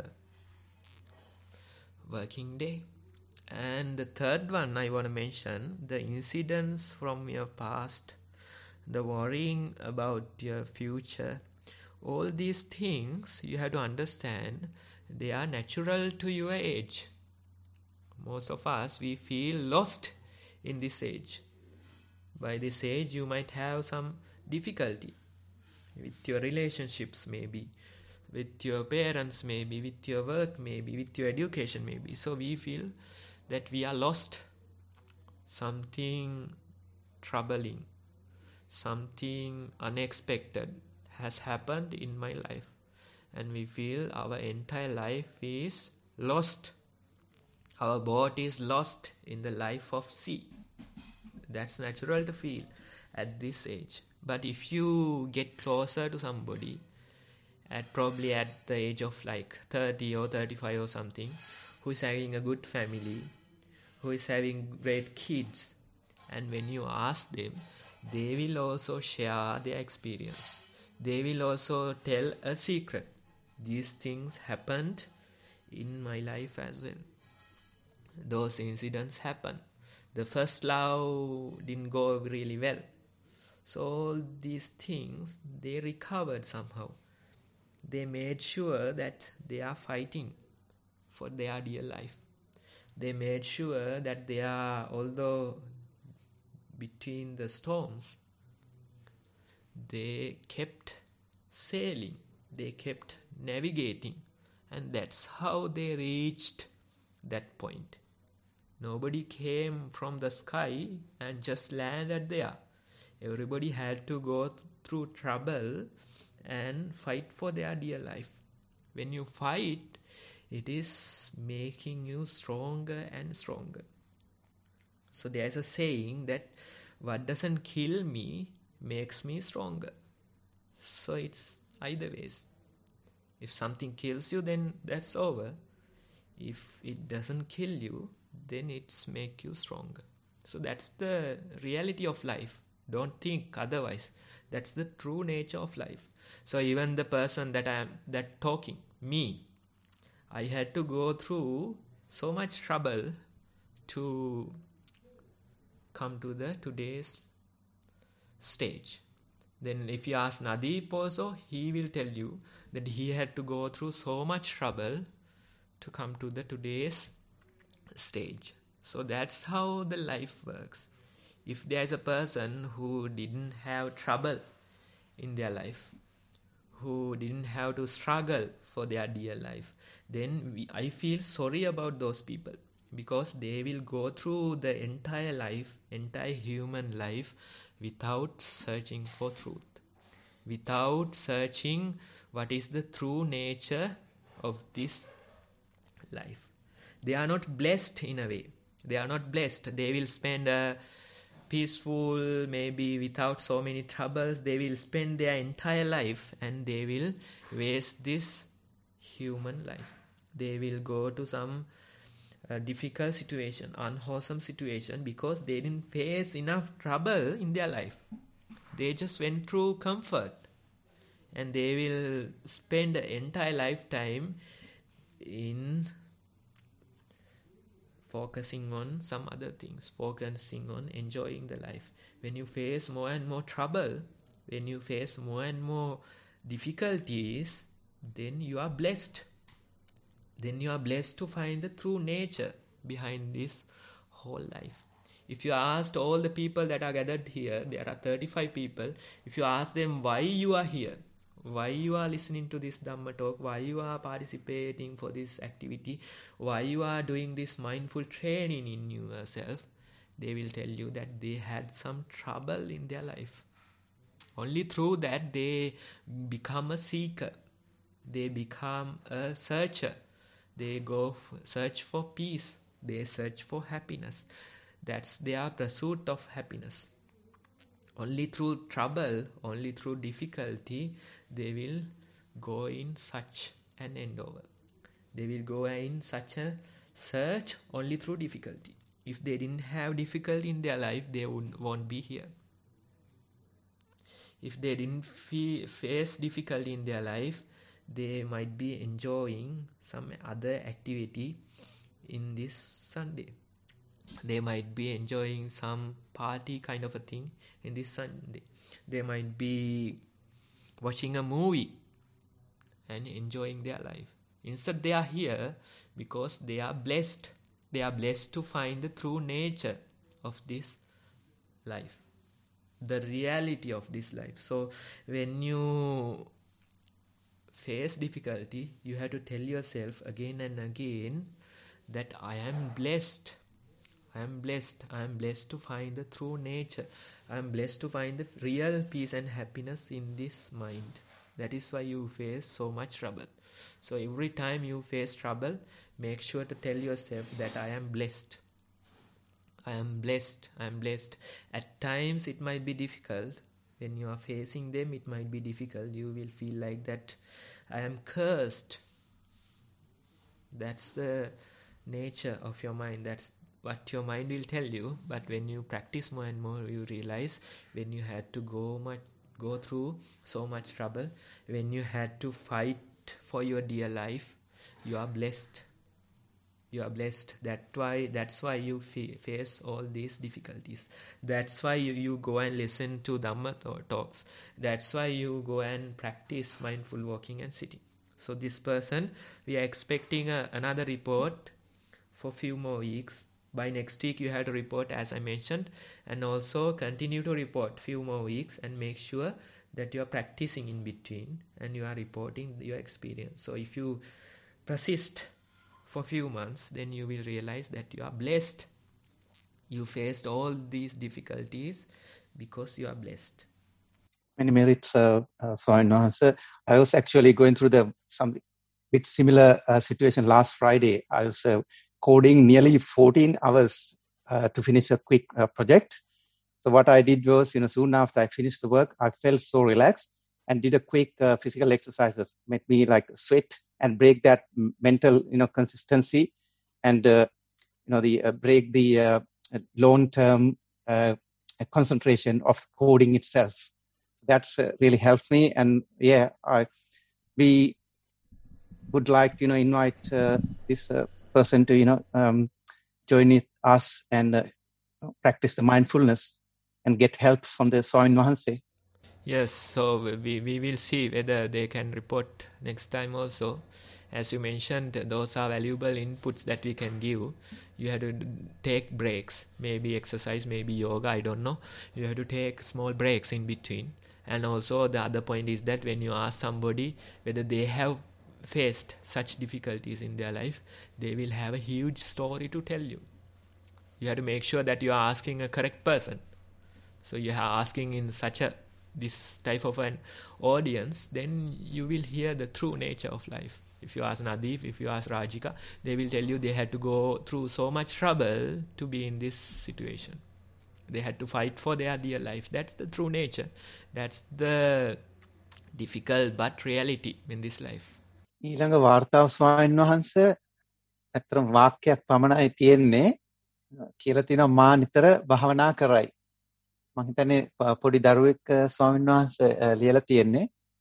working day. And the third one I want to mention, the incidents from your past, the worrying about your future, all these things you have to understand they are natural to your age. Most of us, we feel lost in this age. By this age you might have some difficulty with your relationships, maybe with your parents, maybe with your work, maybe with your education, maybe. So we feel that we are lost. Something troubling, something unexpected has happened in my life, and we feel our entire life is lost. Our boat is lost in the life of sea. That's natural to feel at this age. But if you get closer to somebody at probably at the age of like thirty or thirty-five or something, who is having a good family, who is having great kids, and when you ask them, they will also share their experience. They will also tell a secret. These things happened in my life as well. Those incidents happen. The first love didn't go really well. So all these things, they recovered somehow. They made sure that they are fighting for their dear life. They made sure that they are, although between the storms, they kept sailing, they kept navigating, and that's how they reached that point. Nobody came from the sky and just landed there. Everybody had to go th- through trouble and fight for their dear life. When you fight, it is making you stronger and stronger. So there's a saying that what doesn't kill me makes me stronger. So it's either ways. If something kills you, then that's over. If it doesn't kill you, then it's make you stronger. So that's the reality of life. Don't think otherwise. That's the true nature of life. So even the person that I am that talking, me, I had to go through so much trouble to come to the today's stage. Then if you ask Nadeep also, he will tell you that he had to go through so much trouble to come to the today's stage. So that's how the life works. If there is a person who didn't have trouble in their life, who didn't have to struggle for their dear life, then we, I feel sorry about those people, because they will go through the entire life, entire human life, without searching for truth, without searching what is the true nature of this life. They are not blessed in a way. They are not blessed. They will spend a peaceful, maybe without so many troubles. They will spend their entire life and they will waste this human life. They will go to some uh, difficult situation, unwholesome situation, because they didn't face enough trouble in their life. They just went through comfort, and they will spend the entire lifetime in focusing on some other things, focusing on enjoying the life. When you face more and more trouble, when you face more and more difficulties, then you are blessed. then you are blessed to find the true nature behind this whole life. If you asked all the people that are gathered here, there are thirty-five people, if you ask them why you are here, why you are listening to this Dhamma talk, why you are participating for this activity, why you are doing this mindful training in yourself, they will tell you that they had some trouble in their life. Only through that they become a seeker. They become a searcher. They go f- search for peace. They search for happiness. That's their pursuit of happiness. Only through trouble, only through difficulty, they will go in such an endeavor. They will go in such a search only through difficulty. If they didn't have difficulty in their life, they won't, won't be here. If they didn't fe- face difficulty in their life, they might be enjoying some other activity in this Sunday. They might be enjoying some party kind of a thing in this Sunday. They might be watching a movie and enjoying their life. Instead, they are here because they are blessed. They are blessed to find the true nature of this life, the reality of this life. So when you face difficulty, you have to tell yourself again and again that I am blessed. I am blessed. I am blessed to find the true nature. I am blessed to find the real peace and happiness in this mind. That is why you face so much trouble. So every time you face trouble, make sure to tell yourself that I am blessed. I am blessed. I am blessed. At times it might be difficult. When you are facing them, it might be difficult. You will feel like that I am cursed. That's the nature of your mind. That's what your mind will tell you. But when you practice more and more, you realize when you had to go much, go through so much trouble, when you had to fight for your dear life, you are blessed. You are blessed. That why, that's why you f- face all these difficulties. That's why you, you go and listen to Dhamma talks. That's why you go and practice mindful walking and sitting. So this person, we are expecting a, another report for few more weeks. By next week, you have to report, as I mentioned, and also continue to report few more weeks and make sure that you are practicing in between and you are reporting your experience. So if you persist for few months, then you will realize that you are blessed. You faced all these difficulties because you are blessed. Many merits, uh, uh, Swami Wahanse. I was actually going through the some bit similar uh, situation last Friday. I was uh, coding nearly fourteen hours uh, to finish a quick uh, project. So what I did was, you know, soon after I finished the work, I felt so relaxed and did a quick uh, physical exercises, made me like sweat and break that m- mental, you know, consistency and, uh, you know, the uh, break the uh, long-term uh, concentration of coding itself. That uh, really helped me. And yeah, I, we would like, you know, invite uh, this uh, person to, you know, um, join it, us and uh, practice the mindfulness and get help from the Swami Wahanse. Yes, so we, we will see whether they can report next time also. As you mentioned, those are valuable inputs that we can give. You have to take breaks, maybe exercise, maybe yoga, I don't know. You have to take small breaks in between. And also the other point is that when you ask somebody whether they have faced such difficulties in their life, they will have a huge story to tell you. You have to make sure that you are asking a correct person. So you are asking in such a this type of an audience, then you will hear the true nature of life. If you ask Nadeep, if you ask Rajika, they will tell you they had to go through so much trouble to be in this situation. They had to fight for their dear life. That's the true nature. That's the difficult but reality in this life. ඊළඟ වාර්තාව ස්වාමීන් වහන්සේ අතරම වාක්‍යයක් පමණයි තියෙන්නේ කියලා තියෙනවා මා නිතර භාවනා කරයි. මම හිතන්නේ පොඩි දරුවෙක් ස්වාමීන් වහන්සේ ලියලා තියෙන්නේ.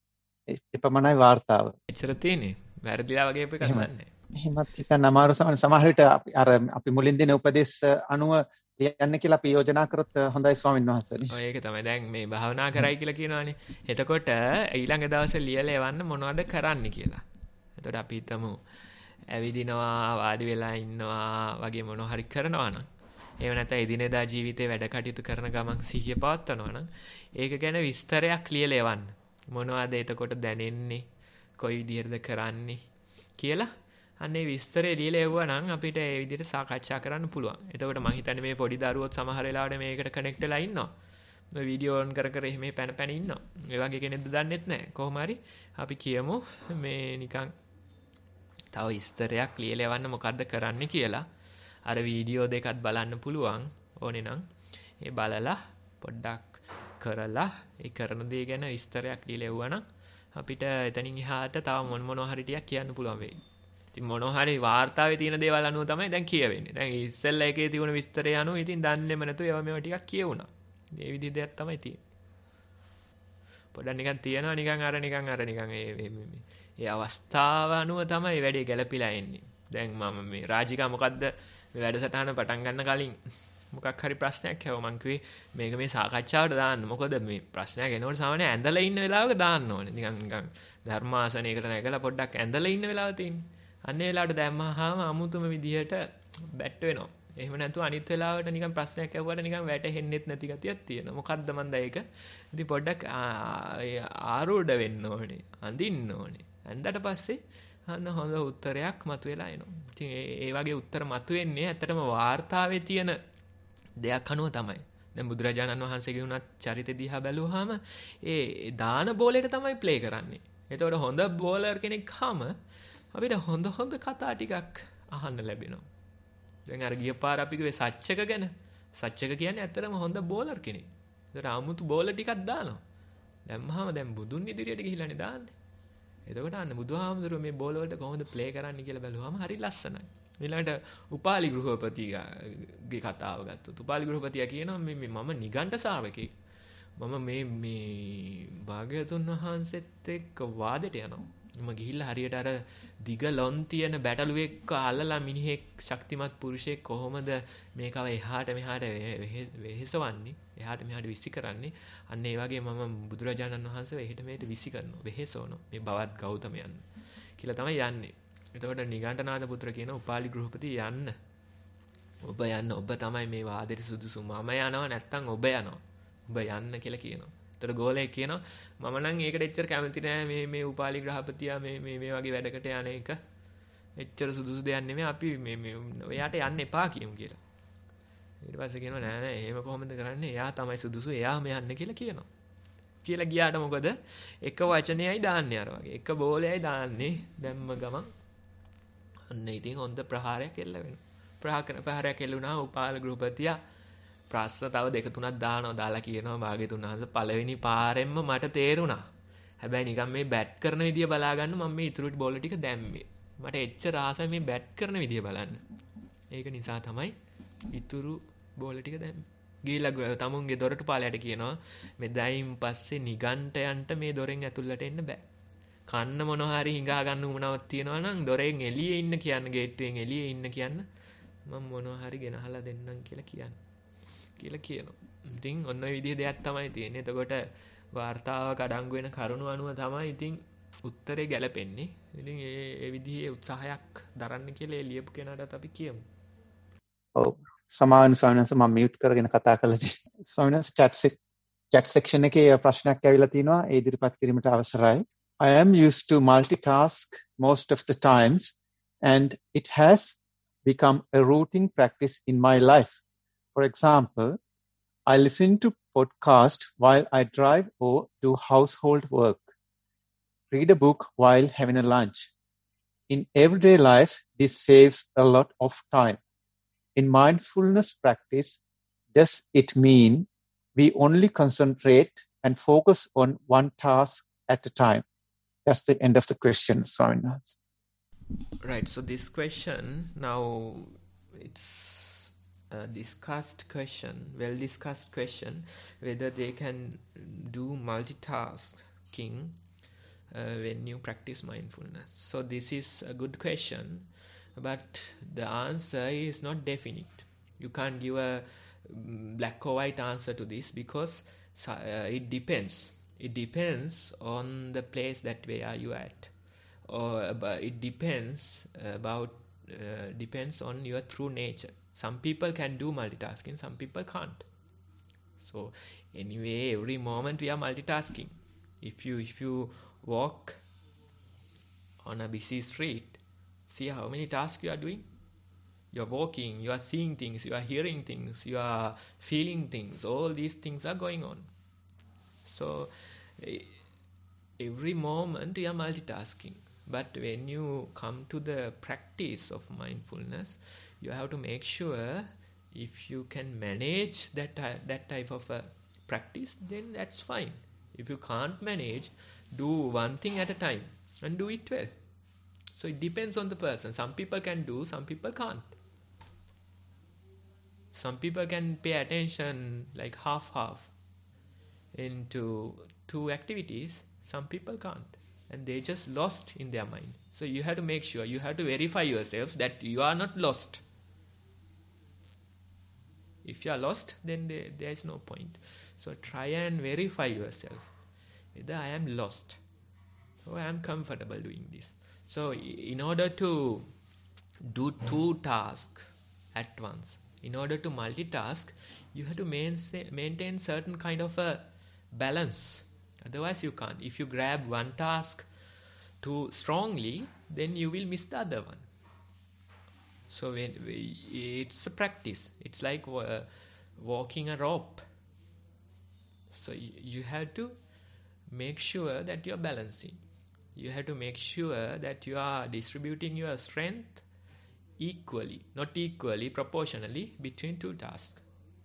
එපමණයි වාර්තාව. එච්චර තියෙන්නේ. වැරදිලා වගේ එකක් නෑ. එහෙමත් හිතන්න අමාරු සමහර සමහර විට අර අපි මුලින් දෙන උපදේශ අනුව ලියන්න කියලා අපි යෝජනා කරොත් හොඳයි ස්වාමීන් වහන්සේනේ. ඔය ඒක තමයි දැන් මේ භාවනා කරයි කියලා කියනවානේ. එතකොට ඊළඟ දවසේ ලියලා එවන්න මොනවද කරන්න කියලා. එතකොට අපි හිතමු ඇවිදිනවා, වාඩි වෙලා ඉන්නවා වගේ මොනවා හරි කරනවා නම්, එහෙම නැත්නම් එදිනෙදා ජීවිතේ වැඩ කටයුතු කරන ගමන් සිහිය පවත්වනවා නම්, ඒක ගැන විස්තරයක් ලියලා එවන්න. මොනවද එතකොට දැනෙන්නේ? කොයි විදිහටද කරන්නේ කියලා අන්නේ විස්තරය ලියලා එවුවා නම් අපිට ඒ විදිහට සාකච්ඡා කරන්න පුළුවන්. එතකොට මම හිතන්නේ මේ පොඩි දරුවොත් සමහර වෙලාවට මේකට කනෙක්ට් වෙලා ඉන්නවා. මේ වීඩියෝ ඔන් කර කර එහෙම පැන පැන ඉන්නවා. ඒ වගේ කෙනෙක්ද දන්නෙත් නැහැ. කොහොම හරි අපි කියමු මේ නිකන් තව විස්තරයක් ලියලා එවන්න මොකද්ද කරන්න කියලා. අර වීඩියෝ දෙකත් බලන්න පුළුවන් ඕනේ නම් ඒ බලලා පොඩ්ඩක් කරලා ඒ කරන දේ ගැන විස්තරයක් ලියලා එවුවා නම් අපිට එතනින් එහාට තව මොන මොනවා හරි ටිකක් කියන්න පුළුවන් වෙයි. ඉතින් මොනවා හරි වාර්තාවේ තියෙන දේවල් අනුව තමයි දැන් කියවෙන්නේ. දැන් ඉස්සෙල්ලා එකේ තිබුණ විස්තරය අනුව ඉතින් දන්නේම නැතුව ඒවා මේවා ටිකක් කියවුණා. මේ විදිහ දෙයක් තමයි තියෙන්නේ. පොඩ්ඩක් නිකන් තියනවා නිකන් අර නිකන් අර නිකන් ඒ ඒ අවස්ථාව අනුව තමයි වැඩේ ගැලපිලා එන්නේ. දැන් මම මේ රාජිකා මොකද්ද මේ වැඩසටහන පටන් ගන්න කලින් මොකක් හරි ප්‍රශ්නයක් ඇහුවා. මං කිව්වේ මේක මේ සාකච්ඡාවට දාන්න. මොකද මේ ප්‍රශ්නයක් එනකොට සාමාන්‍යයෙන් ඇඳලා ඉන්න වෙලාවක දාන්න ඕනේ. නිකන් නිකන් ධර්මාසනයකට නැගලා පොඩ්ඩක් ඇඳලා ඉන්න වෙලාව තියෙන්නේ. අන්නේ වෙලාවට දැම්මහම අමුතුම විදිහට බැට් වෙනවා. එහෙම නැතුව අනිත් වෙලාවට නිකන් ප්‍රශ්නයක් ඇහුවට නිකන් වැටහෙන්නෙත් නැති ගතියක් තියෙනවා. මොකද්ද මන්ද ඒක? ඉතින් පොඩ්ඩක් ආරූඪ වෙන්න ඕනේ. අඳින්න ඕනේ. ඇඳලා පස්සේ අන්න හොඳ උත්තරයක් මතුවලා එනවා. ඉතින් ඒ වගේ උත්තර මතුවෙන්නේ ඇත්තටම වාර්තාවේ තියෙන දෙයක් අනුව තමයි. දැන් බුදුරජාණන් වහන්සේගේ උනත් චරිත දිහා බැලුවාම ඒ දාන බෝලෙට තමයි ප්ලේ කරන්නේ. එතකොට හොඳ බෝලර් කෙනෙක් ආම අපිට හොඳ හොඳ කතා ටිකක් අහන්න ලැබෙනවා. දැන් අර ගිය පාර අපි කිව්වේ සච්චක ගැන. සච්චක කියන්නේ ඇත්තටම හොඳ බෝලර් කෙනෙක්. ඒතර 아무තු බෝලර් ටිකක් දානවා. දැම්මහම දැන් බුදුන් ඉදිරියට ගිහිල්ලානේ දාන්නේ. එතකොට අන්න බුදුහාමුදුරුවෝ මේ බෝල වලට කොහොමද ප්ලේ කරන්න කියලා බැලුවාම හරි ලස්සනයි. ඊළඟට උපාලි ගෘහපතිගේ කතාව ගත්තොත් උපාලි ගෘහපතියා කියනවා මේ මම නිගණ්ඨ ශ්‍රාවකෙක්. මම මේ මේ භාග්‍යවතුන් වහන්සේත් එක්ක වාදෙට යනවා. මම ගිහිල්ලා හරියට අර දිග ලොන් තියෙන බැටළුවෙක් අල්ලලා මිනිහෙක් ශක්තිමත් පුරුෂයෙක් කොහොමද මේකව එහාට මෙහාට වෙහෙසවන්නේ, එහාට මෙහාට විසි කරන්නේ. අන්න ඒ වගේ මම බුදුරජාණන් වහන්සේව එහෙට මෙහෙට විසි කරනවා, වෙහෙසවනවා මේ බවත් ගෞතමයන් කියලා තමයි යන්නේ. එතකොට නිගණ්ඨනාථ පුත්‍ර කියන උපාලි ගෘහපති යන්න. ඔබ යන්න, ඔබ තමයි මේ වාදෙට සුදුසු. මම යනවා නැත්තම් ඔබ යනවා. ඔබ යන්න කියලා කියනවා. ඒතර ගෝලයෙක් කියනවා මම නම් ඒකට එච්චර කැමති නෑ මේ මේ උපාලි ගෘහපතියා මේ මේ මේ වගේ වැඩකට යන එක. එච්චර සුදුසු දෙයක් නෙමෙයි. අපි මේ මේ එයාට යන්න එපා කියමු කියලා. ඊට පස්සේ කියනවා නෑ නෑ එහෙම කොහොමද කරන්නේ? එයා තමයි සුදුසු. එයාම යන්න කියලා කියනවා. කියලා ගියාට මොකද? එක වචනයයි දාන්නේ අර වගේ. එක බෝලයයි දාන්නේ. දැම්ම ගමන් අන්න ඉතින් හොඳ ප්‍රහාරයක් එල්ල වෙනවා. ප්‍රහාර ප්‍රහාරයක් එල්ලුණා උපාල ගෘහපතියා ප්‍රශ්න තව දෙක තුනක් දානවා. දාලා කියනවා භාග්‍යතුන් වහන්සේ පළවෙනි පාරෙන්ම මට තේරුණා. හැබැයි නිකන් මේ බැට් කරන විදිය බලා ගන්න මම මේ ඉතුරු බෝල ටික දැම්මේ. මට එච්චර ආසයි මේ බැට් කරන විදිය බලන්න. ඒක නිසා තමයි ඉතුරු බෝල ටික දැම්මේ. ගිහිල්ලා තමුන්ගේ දොරටු පාලයට කියනවා මෙදායින් පස්සේ නිගණ්ඨයන්ට මේ දොරෙන් ඇතුළට එන්න බෑ. කන්න මොනවා හරි හිඟා ගන්න උමනාවක් තියනවා නම් දොරෙන් එළියේ ඉන්න කියන්න, ගේට්ටුවෙන් එළියේ ඉන්න කියන්න. මම මොනවා හරි ගෙනහලා දෙන්නම් කියලා කියන්න. කියලා කියනවා. ඉතින් ඔන්න ඔය විදිහේ දෙයක් තමයි තියෙන්නේ. එතකොට වාර්තාවක අඩංගු වෙන කරුණු අනුව තමයි ඉතින් උත්තරේ ගැලපෙන්නේ. ඉතින් ඒ ඒ විදිහේ උත්සාහයක් දරන්න කියලා ඒ ලියපු කෙනාටත් අපි කියමු. ඔව්. සමාන සානස මම මියුට් කරගෙන කතා කළා. සානස chat chat section එකේ ප්‍රශ්නයක් ඇවිල්ලා තිනවා. ඒ ඉදිරිපත් කිරීමට අවසරයි. I am used to multitask most of the times and it has become a routine practice in my life. For example, I listen to podcast while I drive or do household work, read a book while having a lunch. In everyday life, this saves a lot of time. In mindfulness practice, does it mean we only concentrate and focus on one task at a time? That's the end of the question, Swaminath. Right, so this question, now it's a discussed question, well discussed question, whether they can do multitasking uh, when you practice mindfulness. So this is a good question, but the answer is not definite. You can't give a black or white answer to this because uh, it depends. It depends on the place that where are you at. or but it depends about uh, depends on your true nature. Some people can do multitasking, some people can't. So anyway, every moment we are multitasking. If you if you walk on a busy street, see how many tasks you are doing. You are walking, you are seeing things, you are hearing things, you are feeling things. All these things are going on. So every moment you are multitasking. But when you come to the practice of mindfulness, you have to make sure if you can manage that that type of a practice, then that's fine. If you can't manage, do one thing at a time and do it well. So it depends on the person. Some people can do, some people can't. Some people can pay attention like half-half into two activities. Some people can't. And they just lost in their mind. So you have to make sure, you have to verify yourself that you are not lost. If you are lost, then there, there is no point. So try and verify yourself whether I am lost or I am comfortable doing this. So in order to do two tasks at once, in order to multitask, you have to maintain certain kind of a balance. Otherwise you can't. If you grab one task too strongly, then you will miss the other one. So when it's a practice. It's like uh, walking a rope. So you have to make sure that you are balancing. You have to make sure that you are distributing your strength equally, not equally, proportionally between two tasks.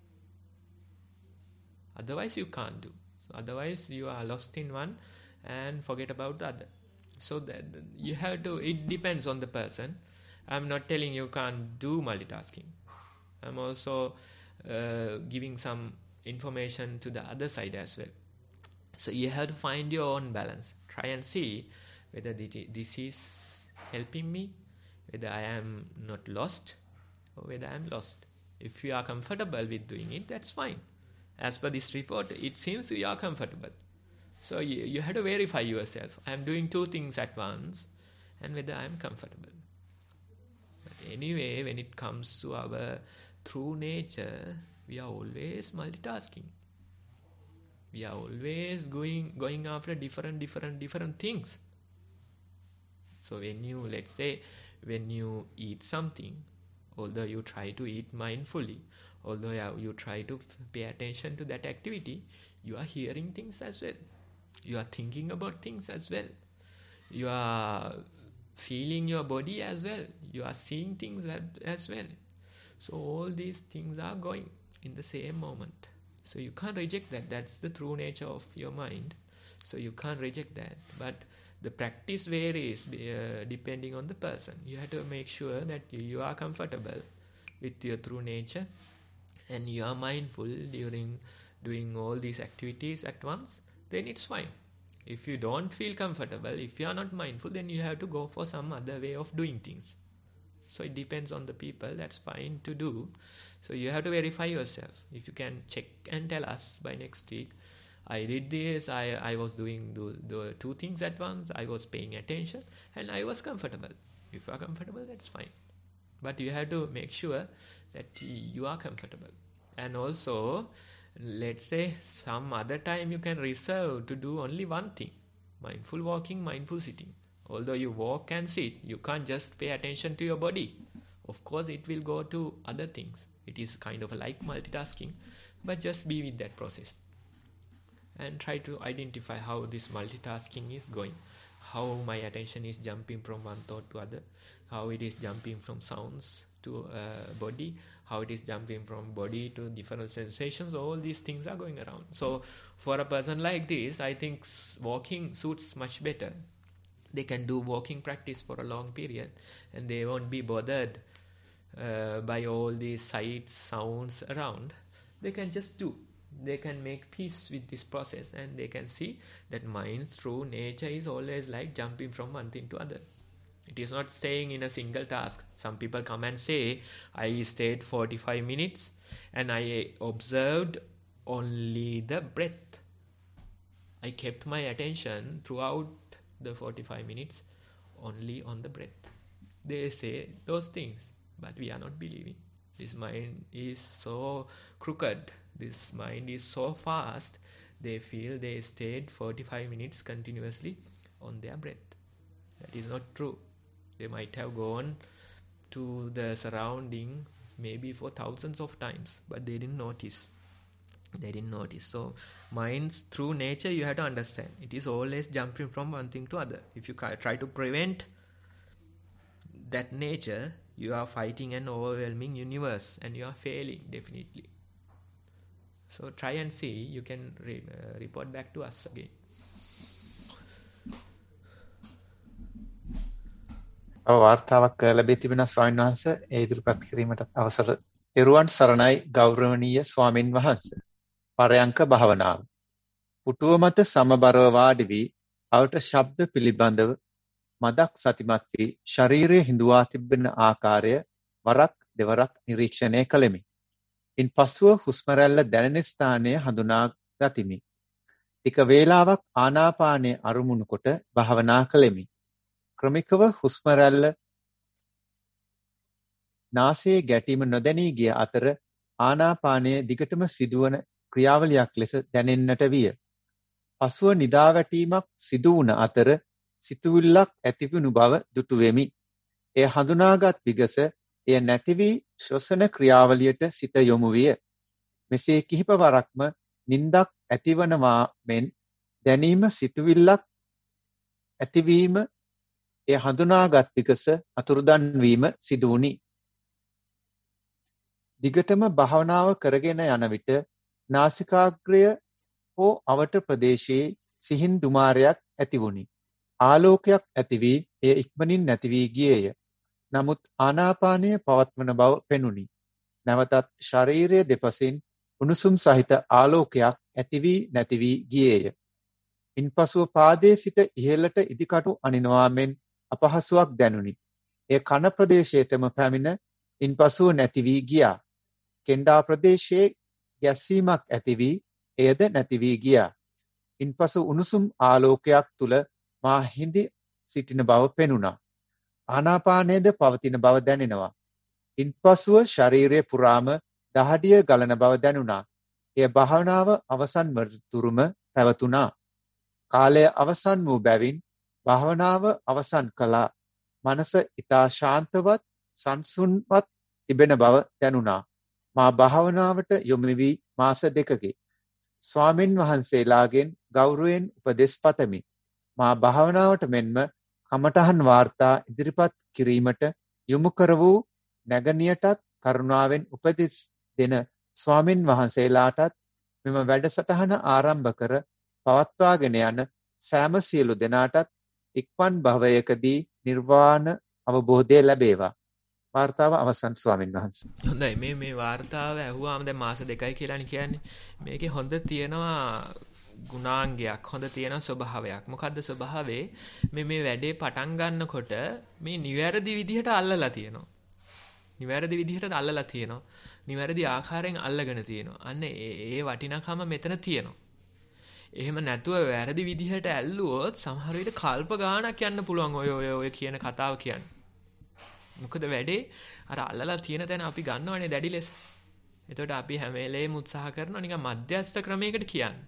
Otherwise you can't do. So otherwise you are lost in one and forget about the other. So that you have to, it depends on the person. I'm not telling you can't do multitasking. I'm also uh, giving some information to the other side as well. So you have to find your own balance. Try and see whether this is helping me, whether I am not lost or whether I am lost. If you are comfortable with doing it, that's fine. As per this report, it seems you are comfortable. So you, you have to verify yourself. I am doing two things at once and whether I am comfortable. But anyway, when it comes to our true nature, we are always multitasking. We are always going going after different, different, different things. So when you, let's say, when you eat something, although you try to eat mindfully, although you try to pay attention to that activity, you are hearing things as well. You are thinking about things as well. You are feeling your body as well. You are seeing things as well. So all these things are going in the same moment. So you can't reject that. That's the true nature of your mind. So you can't reject that. But the practice varies uh, depending on the person. You have to make sure that you are comfortable with your true nature and you are mindful during doing all these activities at once, then it's fine. If you don't feel comfortable, if you are not mindful, then you have to go for some other way of doing things. So it depends on the people. That's fine to do. So you have to verify yourself. If you can check and tell us by next week, I did this, I, I was doing the, the two things at once, I was paying attention and I was comfortable. If you are comfortable, that's fine. But you have to make sure that you are comfortable. And also, let's say some other time you can reserve to do only one thing. Mindful walking, mindful sitting. Although you walk and sit, you can't just pay attention to your body. Of course, it will go to other things. It is kind of like multitasking, but just be with that process. And try to identify how this multitasking is going. How my attention is jumping from one thought to other. How it is jumping from sounds to uh, body. How it is jumping from body to different sensations. All these things are going around. So for a person like this, I think walking suits much better. They can do walking practice for a long period and they won't be bothered uh, by all these sights, sounds around. They can just do. They can make peace with this process and they can see that mind's true nature is always like jumping from one thing to other. It is not staying in a single task. Some people come and say, I stayed forty-five minutes and I observed only the breath. I kept my attention throughout the forty-five minutes only on the breath. They say those things, but we are not believing. This mind is so crooked, this mind is so fast, they feel they stayed forty-five minutes continuously on their breath. That is not true. They might have gone to the surrounding maybe for thousands of times, but they didn't notice. They didn't notice. So mind's true nature you have to understand. It is always jumping from one thing to other. If you try to prevent that nature, you are fighting an overwhelming universe and you are failing definitely. So try and see. You can re- uh, report back to us again. වාර්තාවක් ලැබී තිබෙන ස්වාමීන් වහන්සේ ඒ ඉදිරිපත් කිරීමට අවසර. තෙරුවන් සරණයි ගෞරවනීය ස්වාමින් වහන්සේ. පරයන්ක භාවනාව. පුටුව මත සමබරව වාඩි වී අවට ශබ්ද පිළිබඳව මදක් සතිමත් වී ශරීරයේ හිඳුවා තිබෙන ආකාරය වරක් දෙවරක් නිරීක්ෂණය කළෙමි. ඉන්පසුව හුස්ම රැල්ල දැනෙන ස්ථානය හඳුනා ගතිමි. ටික වේලාවක් ආනාපානය අරමුණු කොට භාවනා කළෙමි. ක්‍රමිකව හුස්ම රැල්ල නාසයේ ගැටීම නොදැනී ගිය අතර ආනාපානය දිගටම සිදුවන ක්‍රියාවලියක් ලෙස දැනෙන්නට විය. පසුව නිදා වැටීමක් සිදු වුණ අතර සිතුවිල්ලක් ඇතිවුණු බව දුටුවෙමි. එය හඳුනාගත් විගස එය නැති වී ශ්වසන ක්‍රියාවලියට සිත යොමු විය. මෙසේ කිහිප වරක්ම නින්දක් ඇතිවනවා මෙන් දැනීම සිතුවිල්ලක් ඇතිවීම එය හඳුනාගත් විගස අතුරුදන් වීම සිදු වුණි. දිගටම භාවනාව කරගෙන යන විට නාසිකාග්‍රය හෝ අවට ප්‍රදේශයේ සිහින් දුමාරයක් ඇති වුණි. ආලෝකයක් ඇති වී එය ඉක්මනින් නැති වී ගියේය. නමුත් ආනාපානය පවත්වන බව පෙනුනි. නැවතත් ශරීරයේ දෙපසින් උණුසුම් සහිත ආලෝකයක් ඇති වී නැති වී ගියේය. ඉන්පසුව පාදයේ සිට ඉහළට ඉදිකටු අනිනවා මෙන් අපහසුයක් දැනුනි. එය කන ප්‍රදේශයටම පැමිණ ඉන්පසුව නැති වී ගියා. කෙන්ඩා ප්‍රදේශයේ ගැස්සීමක් ඇති වී එයද නැති වී ගියා. ඉන්පසු උණුසුම් ආලෝකයක් තුල මා හිඳි සිටින බව පෙනුණා. ආනාපානයේද පවතින බව දැනෙනවා. ඉන්පසුව ශරීරයේ පුරාම දහඩිය ගලන බව දැනුණා. එය භාවනාව අවසන් වතුරුම පැවතුණා. කාලය අවසන් වූ බැවින් භාවනාව අවසන් කළා. මනස ඊතා ශාන්තවත් සංසුන්වත් තිබෙන බව දැනුණා. මා භාවනාවට යොමු වී මාස දෙකකි. ස්වාමින් වහන්සේලාගෙන් ගෞරවයෙන් උපදෙස් පතමි. මා භාවනාවට මෙන්ම කමඨහන් වාර්තා ඉදිරිපත් කිරීමට යොමු කර වූ නැගණියටත් කරුණාවෙන් උපදෙස් දෙන ස්වාමින් වහන්සේලාටත් මෙම වැඩසටහන ආරම්භ කර පවත්වාගෙන යන සෑම සියලු දෙනාටත් ඉක්මන් භවයකදී නිර්වාණ අවබෝධය ලැබේවා. වාර්තාව අවසන් ස්වාමින් වහන්සේ. හොඳයි මේ මේ වාර්තාව ඇහුවාම දැන් මාස දෙකයි කියලානේ කියන්නේ. මේකේ හොඳ තියෙනවා ගුණාංගයක්, හොඳ තියෙන ස්වභාවයක්. මොකද්ද ස්වභාවේ? මේ මේ වැඩේ පටන් ගන්නකොට මේ නිවැරදි විදිහට අල්ලලා තියෙනවා. නිවැරදි විදිහට අල්ලලා තියෙනවා. නිවැරදි ආකාරයෙන් අල්ලගෙන තියෙනවා. අන්න ඒ ඒ වටිනාකම මෙතන තියෙනවා. එහෙම නැතුව වැරදි විදිහට ඇල්ලුවොත් සමහර විට කල්ප ගාණක් යන්න පුළුවන් ඔය ඔය ඔය කියන කතාව කියන්නේ. මොකද වැඩේ අර අල්ලලා තියෙන තැන අපි ගන්නවනේ දැඩි ලෙස. එතකොට අපි හැම වෙලේම උත්සාහ කරනවා නිකන් මධ්‍යස්ථ ක්‍රමයකට කියන්නේ.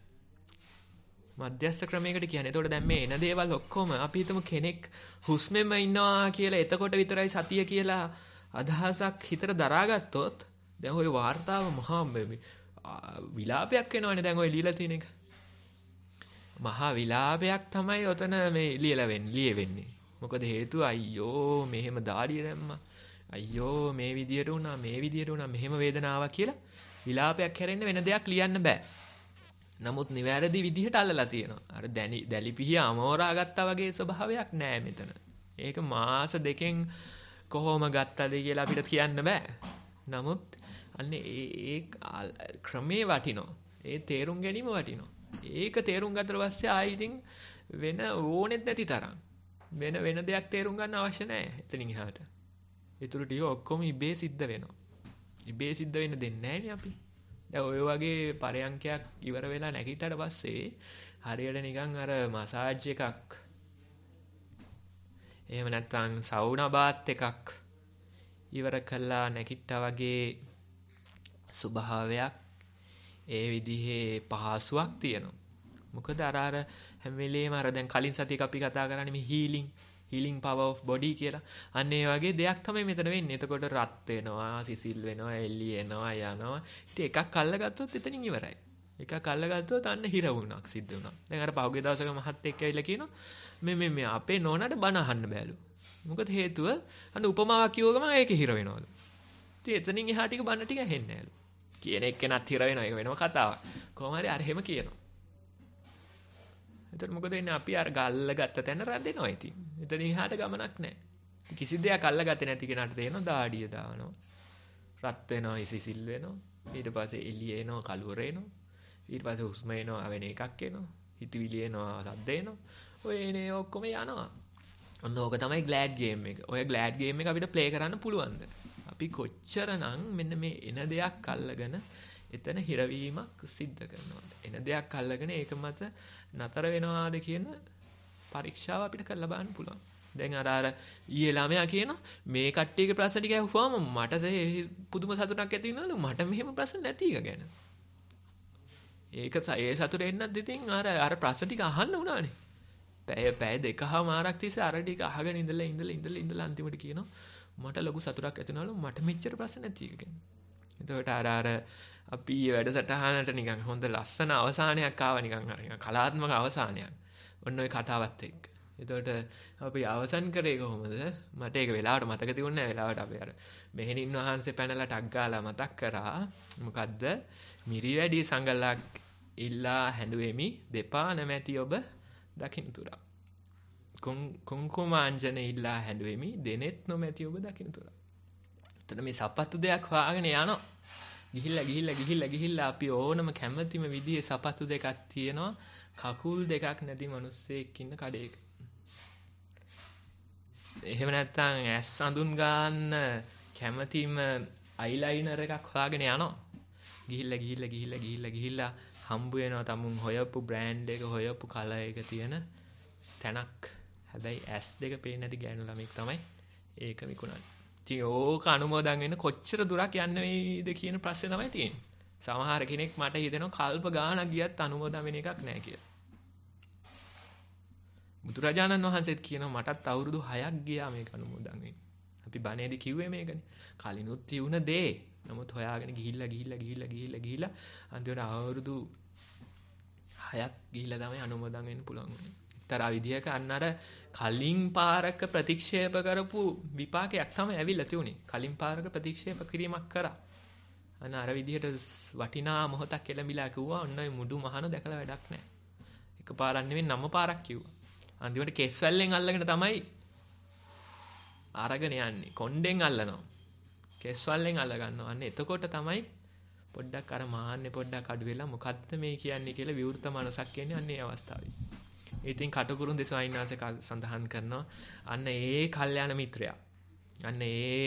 මධ්‍යස්ථ ක්‍රමයකට කියන්නේ. එතකොට දැන් මේ එන දේවල් ඔක්කොම අපි හිතමු කෙනෙක් හුස්මෙම ඉන්නවා කියලා එතකොට විතරයි සතිය කියලා අදහසක් හිතට දරාගත්තොත් දැන් ওই වාර්තාව මහා විලාපයක් වෙනවනේ දැන් ඔය ලියලා තියෙන එක. මහා විලාපයක් තමයි ඔතන මේ ලියලා වෙන්නේ ලියෙන්නේ. මොකද හේතුව අයියෝ මෙහෙම දාඩිය දැම්මා. අයියෝ මේ විදියට වුණා මේ විදියට වුණා මෙහෙම වේදනාවක් කියලා විලාපයක් හැරෙන්න වෙන දෙයක් ලියන්න බෑ. නමුත් නිවැරදි විදිහට අල්ලලා තියෙනවා. අර දැලි දැලිපිහිය අමෝරා ගත්තා වගේ ස්වභාවයක් නෑ මෙතන. ඒක මාස දෙකෙන් කොහොම ගත්තද කියලා අපිට කියන්න බෑ. නමුත් අන්නේ ඒ ක්‍රමේ වටිනවා. ඒ තේරුම් ගැනීම වටිනවා. ඒක තේරුම් ගත්තට පස්සේ ආයි ඉතින් වෙන ඕනෙත් නැති තරම් වෙන වෙන දෙයක් තේරුම් ගන්න අවශ්‍ය නැහැ එතනින් එහාට. ඊටු ටික ඔක්කොම ඉබේ සිද්ධ වෙනවා. ඉබේ සිද්ධ වෙන්න දෙන්නේ නැහැනේ අපි. දැන් ඔය වගේ පරයන්කයක් ඉවර වෙලා නැගිට්ටට පස්සේ හරියට නිකන් අර මසාජ් එකක් එහෙම නැත්නම් සවුනා බාත් එකක් ඉවර කළා නැගිට්ටා වගේ ස්වභාවයක් ඒ විදිහේ පහසුවක් තියෙනවා. මොකද අර අර හැම වෙලේම අර දැන් කලින් සතියක අපි කතා කරන්නේ මේ healing healing power of body කියලා. අන්න ඒ වගේ දෙයක් තමයි මෙතන වෙන්නේ. එතකොට රත් වෙනවා, සිසිල් වෙනවා, එළි එනවා, යනවා. ඉතින් එකක් අල්ලගත්තොත් එතනින් ඉවරයි. එකක් අල්ලගත්තොත් අන්න හිර වුණක් සිද්ධ වුණා. දැන් අර පහුගිය දවසක මහත් එක්ක ඇවිල්ලා කියනවා මේ මේ මේ අපේ නෝනාට බණ අහන්න බෑලු. මොකද හේතුව අන්න උපමාවක් කිව්ව ගමන් ඒකේ හිර වෙනවලු. ඉතින් එතනින් එහා ටික බණ ටික ඇහෙන්නේ නෑලු. කියන එක්කෙනත් හිර වෙනවා. ඒක වෙනම කතාවක්. කොහොම හරි අර එහෙම කියනවා. එතකොට මොකද වෙන්නේ අපි අර ගල්ල ගත්ත තැන රැඳෙනවා ඉතින්. එතන එහාට ගමනක් නැහැ. කිසි දෙයක් අල්ලගත්තේ නැති කෙනාට තේරෙනවා දාඩිය දානවා. රත් වෙනවා, සිසිල් වෙනවා. ඊට පස්සේ එළිය එනවා, කලුවර එනවා. ඊට පස්සේ හුස්ම එනවා, වෙන එකක් එනවා. හිතවිලි එනවා, සද්ද එනවා. ඔය එනේ ඔක්කොම යනවා. ඔන්න ඕක තමයි ග්ලෑඩ් ගේම් එක. ඔය ග්ලෑඩ් ගේම් එක අපිට ප්ලේ කරන්න පුළුවන්ද? අපි කොච්චරනම් මෙන්න මේ එන දෙයක් අල්ලගෙන එතන හිරවීමක් සිද්ධ කරනවාද? එන දෙයක් අල්ලගෙන ඒක මත නතර වෙනවාද කියන පරීක්ෂාව අපිට කරලා බලන්න පුළුවන්. දැන් අර අර ඊයේ ළමයා කියනවා මේ කට්ටියගේ ප්‍රශ්න ටික අහුවාම මට පුදුම සතුටක් ඇති වෙනවලු මට මෙහෙම ප්‍රශ්න නැති එක ගැන. ඒක ඒ සතුට එන්නත් ඉතින් අර අර ප්‍රශ්න ටික අහන්න උනානේ. පැය පැය දෙකමාරක් තිස්සේ අර ටික අහගෙන ඉඳලා ඉඳලා ඉඳලා ඉඳලා අන්තිමට කියනවා මට ලොකු සතුටක් ඇති වෙනවලු මට මෙච්චර ප්‍රශ්න නැති එක ගැන. එතකොට අර අර අපි වැඩසටහනට නිකන් හොඳ ලස්සන අවසානයක් ආවා නිකන් අර නිකන් කලාත්මක අවසානයක්. ඔන්න ඔය කතාවත් එක්ක. එතකොට අපි අවසන් කරේ කොහොමද? මට ඒක වෙලාවට මතක තියුණේ නැහැ. වෙලාවට අපි අර මෙහෙණින් වහන්සේ පැනලා ටක් ගාලා මතක් කරා. මොකද්ද? මිරිවැඩි සංගලක් ඉල්ලා හැඬුවෙමි දෙපා නැමැති ඔබ දකින්තුරා. කුංකුමාංජන ඉල්ලා හැඬුවෙමි දෙනෙත් නොමැති ඔබ දකින්තුරා. එතන මේ සපත්තු දෙයක් හොයාගෙන යනවා. ගිහිල්ලා ගිහිල්ලා ගිහිල්ලා ගිහිල්ලා අපි ඕනම කැමැතිම විදිහේ සපත්තු දෙකක් තියෙනවා. කකුල් දෙකක් නැති මිනිස්සෙක් ඉන්න කඩේක. එහෙම නැත්නම් ඇස් අඳුන් ගන්න කැමැතිම අයිලයිනර් එකක් හොයාගෙන යනවා. ගිහිල්ලා ගිහිල්ලා ගිහිල්ලා ගිහිල්ලා ගිහිල්ලා හම්බ වෙනවා තමුන් හොයපු බ්‍රෑන්ඩ් එක හොයපු කලර් එක තියෙන තැනක්. හැබැයි ඇස් දෙක පේන්නේ නැති ගෑනු ළමෙක් තමයි ඒක විකුණන්නේ. ඉතින් ඕක අනුමෝදන් වෙන්න කොච්චර දුරක් යන්න වේද කියන ප්‍රශ්නේ තමයි තියෙන්නේ. සමහර කෙනෙක් මට හිතෙනවා කල්ප ගාණක් ගියත් අනුමෝදන් වෙන එකක් නැහැ කියලා. බුදුරජාණන් වහන්සේත් කියනවා මටත් අවුරුදු හයක් ගියා මේක අනුමෝදන් වෙන්න. අපි බණේදී කිව්වේ මේකනේ. කලිනුත් තියුණ දේ. නමුත් හොයාගෙන ගිහිල්ලා ගිහිල්ලා ගිහිල්ලා ගිහිල්ලා ගිහිල්ලා අන්තිමට අවුරුදු හයක් ගිහිල්ලා තමයි අනුමෝදන් වෙන්න පුළුවන් වුනේ. එක්තරා විදිහක අන්න අර කලින් පාරක ප්‍රතික්ෂේප කරපු විපාකයක් තමයි ඇවිල්ලා තියුනේ. කලින් පාරක ප්‍රතික්ෂේප කිරීමක් කරා. අන්න අර විදිහට වටිනා මොහොතක් එළඹිලා කිව්වා ඔන්න ඔය මුඩු මහන දැකලා වැඩක් නැහැ. එකපාරක් නෙවෙයි නම පාරක් කිව්වා. අන්තිමට කෙස් වැල්ලෙන් අල්ලගෙන තමයි අරගෙන යන්නේ. කොණ්ඩෙන් අල්ලනවා. කෙස් වල්ලෙන් අල්ල ගන්නවා. අන්න එතකොට තමයි පොඩ්ඩක් අර මාන්නේ පොඩ්ඩක් අඩු වෙලා මොකද්ද මේ කියන්නේ කියලා විවෘත මනසක් එන්නේ අන්න ඒ අවස්ථාවේ. ඉතින් කටුකුරුන් දෙසවයින් වාසේ සඳහන් කරනවා අන්න ඒ කල්යාණ මිත්‍රයා. අන්න ඒ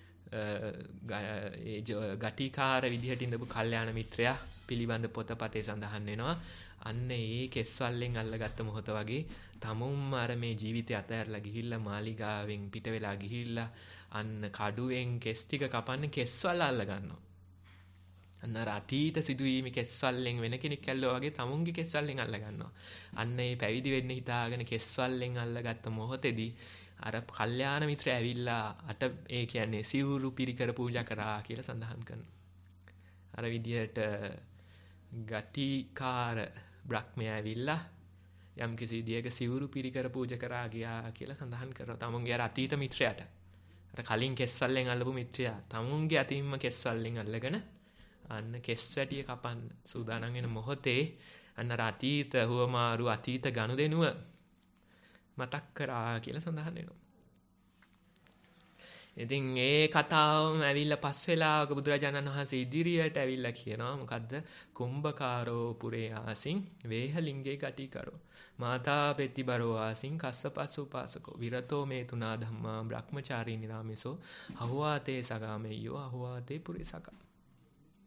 ඒ ගටිකාර විදිහට ඉඳපු කල්යාණ මිත්‍රයා පිළිබඳ පොතපතේ සඳහන් වෙනවා. අන්න ඒ කෙස්වල්ලෙන් අල්ලගත්ත මොහොත වගේ තමුම්ම අර මේ ජීවිතය අතහැරලා ගිහිල්ලා මාලිගාවෙන් පිට වෙලා ගිහිල්ලා අන්න කඩුවෙන් කෙස් ටික කපන්න කෙස්වල අල්ල ගන්නවා. අන්න අර අතීත සිදුවීමේ කෙස්වල්ලෙන් වෙන කෙනෙක් ඇල්ලුවා වගේ තමුන්ගේ කෙස්වල්ලෙන් අල්ල ගන්නවා. අන්න ඒ පැවිදි වෙන්න හිතාගෙන කෙස්වල්ලෙන් අල්ලගත්ත මොහොතේදී අර කල්යාණ මිත්‍රය ඇවිල්ලා අට ඒ කියන්නේ සිවුරු පිරිකර පූජා කරා කියලා සඳහන් කරනවා. අර විදියට ගටිකාර බ්‍රහ්මයා ඇවිල්ලා යම් කිසි විදියක සිවුරු පිරිකර පූජා කරා ගියා කියලා සඳහන් කරනවා. තමුන්ගේ අර අතීත මිත්‍රයාට. අර කලින් කෙස්වල්ලෙන් අල්ලපු මිත්‍රයා තමුන්ගේ අතින්ම කෙස්වල්ලෙන් අල්ලගෙන අන්න කෙස් වැටිය කපන්න සූදානම් වෙන මොහොතේ අන්න අර අතීත හුවමාරු අතීත ගනුදෙනුව මතක් කරා කියලා සඳහන් වෙනවා. ඉතින් ඒ කතාවම ඇවිල්ලා පස් වෙලාවක බුදුරජාණන් වහන්සේ ඉදිරියට ඇවිල්ලා කියනවා මොකද්ද? කුම්භකාරෝ පුරේ ආසින් වේහලිංගේ ගටිකරෝ මාතා පෙති බරෝ ආසින් කස්සපස්ස උපාසකෝ විරතෝ මේ තුනා ධම්මා බ්‍රහ්මචාරී නිරාමිසෝ අහුවාතේ සගාමෙය්‍යෝ අහුවාතේ පුරිසකා.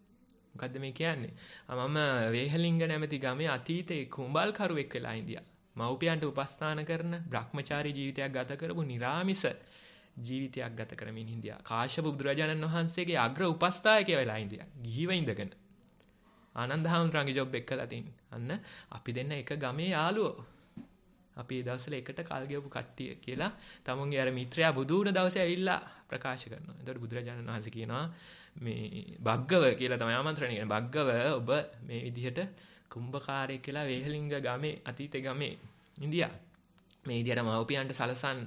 මොකද්ද මේ කියන්නේ? මම වේහලිංග නැමැති ගමේ අතීතේ කුඹල්කරුවෙක් වෙලා ඉඳියා. මව්පියන්ට උපස්ථාන කරන බ්‍රහ්මචාරී ජීවිතයක් ගත කරපු නිරාමිස ජීවිතයක් ගත කරමින් හිටියා. කාශ්‍යප බුදුරජාණන් වහන්සේගේ අග්‍ර උපස්ථායකයා වෙලා හිටියා. ගිහිව ඉඳගෙන. ආනන්ද හාමුදුරන්ගේ ජොබ් එක කළා තින්. අන්න අපි දෙන්න එක ගමේ යාළුවෝ. අපි ඒ දවස්වල එකට කල් ගෙවපු කට්ටිය කියලා තමුන්ගේ අර මිත්‍රයා බුදු වුණ දවසේ ඇවිල්ලා ප්‍රකාශ කරනවා. එතකොට බුදුරජාණන් වහන්සේ කියනවා මේ භග්ගව කියලා තමයි ආමන්ත්‍රණය කරන්නේ. භග්ගව ඔබ මේ විදිහට කුම්භකාරයෙක් කියලා වේහලිංග ගමේ අතීතේ ගමේ ඉන්දියා. මේ විදිහට මව්පියන්ට සලසන්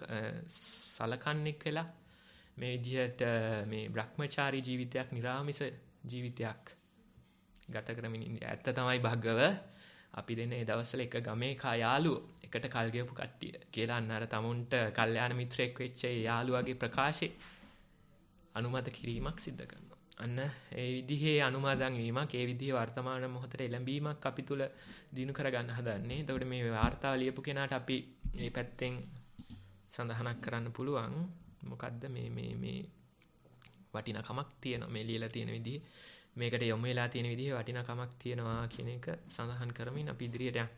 සලකන්නේ කියලා මේ විදිහට මේ බ්‍රහ්මචාරී ජීවිතයක් නිරාමිස ජීවිතයක් ගත කරමින් ඉන්දියා. ඇත්ත තමයි භග්ගව අපි දෙන්න ඒ දවස්වල එක ගමේ කා යාළුවෝ එකට කල් ගෙවපු කට්ටිය කියලා අන්න අර තමුන්ට කල්යාණ මිත්‍රයෙක් වෙච්ච ඒ යාළුවාගේ ප්‍රකාශේ අනුමත කිරීමක් සිද්ධ කරනවා. අන්න ඒ විදිහේ අනුමතන් වීමක්, ඒ විදිහේ වර්තමාන මොහොතේ එළඹීමක් අපි තුල දිනු කරගන්න හදන්නේ. එතකොට මේ වාර්තාව ලියපු කෙනාට අපි මේ පැත්තෙන් සඳහනක් කරන්න පුළුවන් මොකද්ද මේ මේ මේ වටිනාකමක් තියෙනවා මේ ලියලා තියෙන විදිහේ මේකට යොමු වෙලා තියෙන විදිහේ වටිනාකමක් තියෙනවා කියන එක සඳහන් කරමින් අපි ඉදිරියට යමු.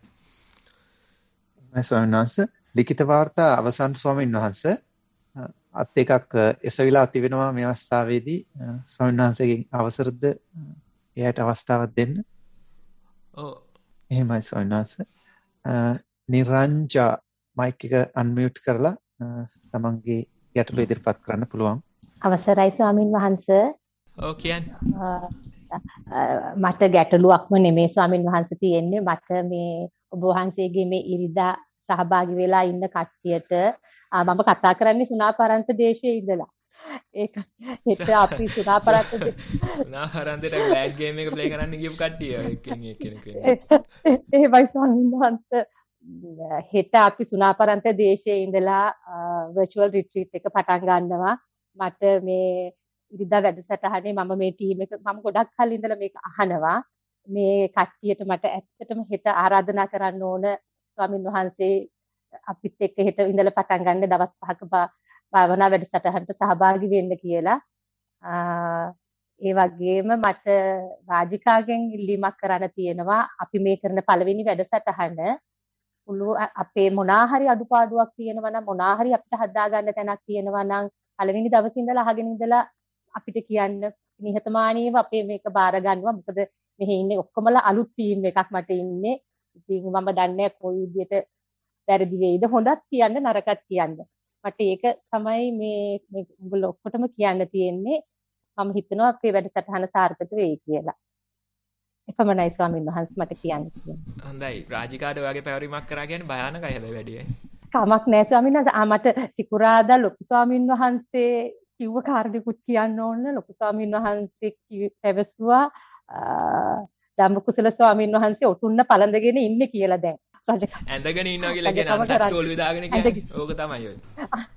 ස්වාමීන් වහන්සේ ලිඛිත වාර්තා අවසන් ස්වාමීන් වහන්සේ අත් එකක් එසවිලා තිබෙනවා මේ අවස්ථාවේදී ස්වාමීන් වහන්සේගෙන් අවසරද එයාට අවස්ථාවක් දෙන්න. ඔව්. එහෙමයි ස්වාමීන් වහන්සේ. නිරංජා මයික් එක අන්මියුට් කරලා තමන්ගේ ගැටලුව ඉදිරිපත් කරන්න පුළුවන්. අවසරයි ස්වාමීන් වහන්සේ. ඔව් කියන්නේ. මට ගැටලුවක්ම නෙමෙයි ස්වාමීන් වහන්සේ තියෙන්නේ. මට මේ ඔබ වහන්සේගේ මේ ඉරිදා සහභාගී වෙලා ඉන්න කට්ටියට මම කතා කරන්නේ සුණාපරන්ත දේශයේ ඉඳලා. ඒක හිත අපි සුණාපරන්ත සුණාපරන්තට බ්ලැක් ගේම් එක ප්ලේ කරන්න ගියපු කට්ටිය එක්කෙනෙක් එක්කෙනෙක් වෙන්නේ. එහෙමයි ස්වාමීන් වහන්සේ. හෙට අපි සුණාපරන්ත දේශයේ ඉඳලා virtual retreat එක පටන් ගන්නවා. මට මේ ඉරිදා වැඩසටහනේ මම මේ ටීම් එක මම ගොඩක් කල් ඉඳලා මේක අහනවා. මේ කට්ටියට මට ඇත්තටම හෙට ආරාධනා කරන්න ඕන ස්වාමීන් වහන්සේ අපිත් එක්ක හෙට ඉඳලා පටන් ගන්න දවස් පහක භාවනා වැඩසටහනට සහභාගී වෙන්න කියලා. ඒ වගේම මට රාජිකාගෙන් ඉල්ලීමක් කරන්න තියෙනවා. අපි මේ කරන පළවෙනි වැඩසටහන පුළු අපේ මොනාහරි අඩුපාඩුවක් තියෙනවා නම් මොනාහරි අපිට හදා ගන්න තැනක් තියෙනවා නම් පළවෙනි දවසේ ඉඳලා අහගෙන ඉඳලා අපිට කියන්න නිහතමානීව අපේ මේක බාර ගන්නවා. මොකද මෙහි ඉන්නේ ඔක්කොමලා අලුත් ටීම් එකක් මට ඉන්නේ. ඉතින් මම දන්නේ කොයි විදියට වැරදි වෙයිද හොඳක් කියන්න නරකක් කියන්න. මට ඒක තමයි මේ මේ උඹලා ඔක්කොටම කියන්න තියෙන්නේ. මම හිතනවා අපේ වැඩසටහන සාර්ථක වෙයි කියලා. එපමණයි ස්වාමීන් වහන්සේ මට කියන්න තියෙන්නේ. හොඳයි. රාජිකාට ඔයගේ පැවරීමක් කරා කියන්නේ භයානකයි හැබැයි වැඩි. කමක් නැහැ ස්වාමීන් වහන්සේ. ආ මට සිකුරාදා ලොකු ස්වාමීන් වහන්සේ කිව්ව කාරණේකුත් කියන්න ඕන. ලොකු ස්වාමීන් වහන්සේ පැවසුවා ධම්මකුසල ස්වාමීන් වහන්සේ ඔතුන්න පළඳගෙන ඉන්නේ කියලා දැන්. ඇඳගෙන ඉන්නවා කියලා කියන අන්තට ඔළුවේ දාගෙන කියන්නේ ඕක තමයි ඔය.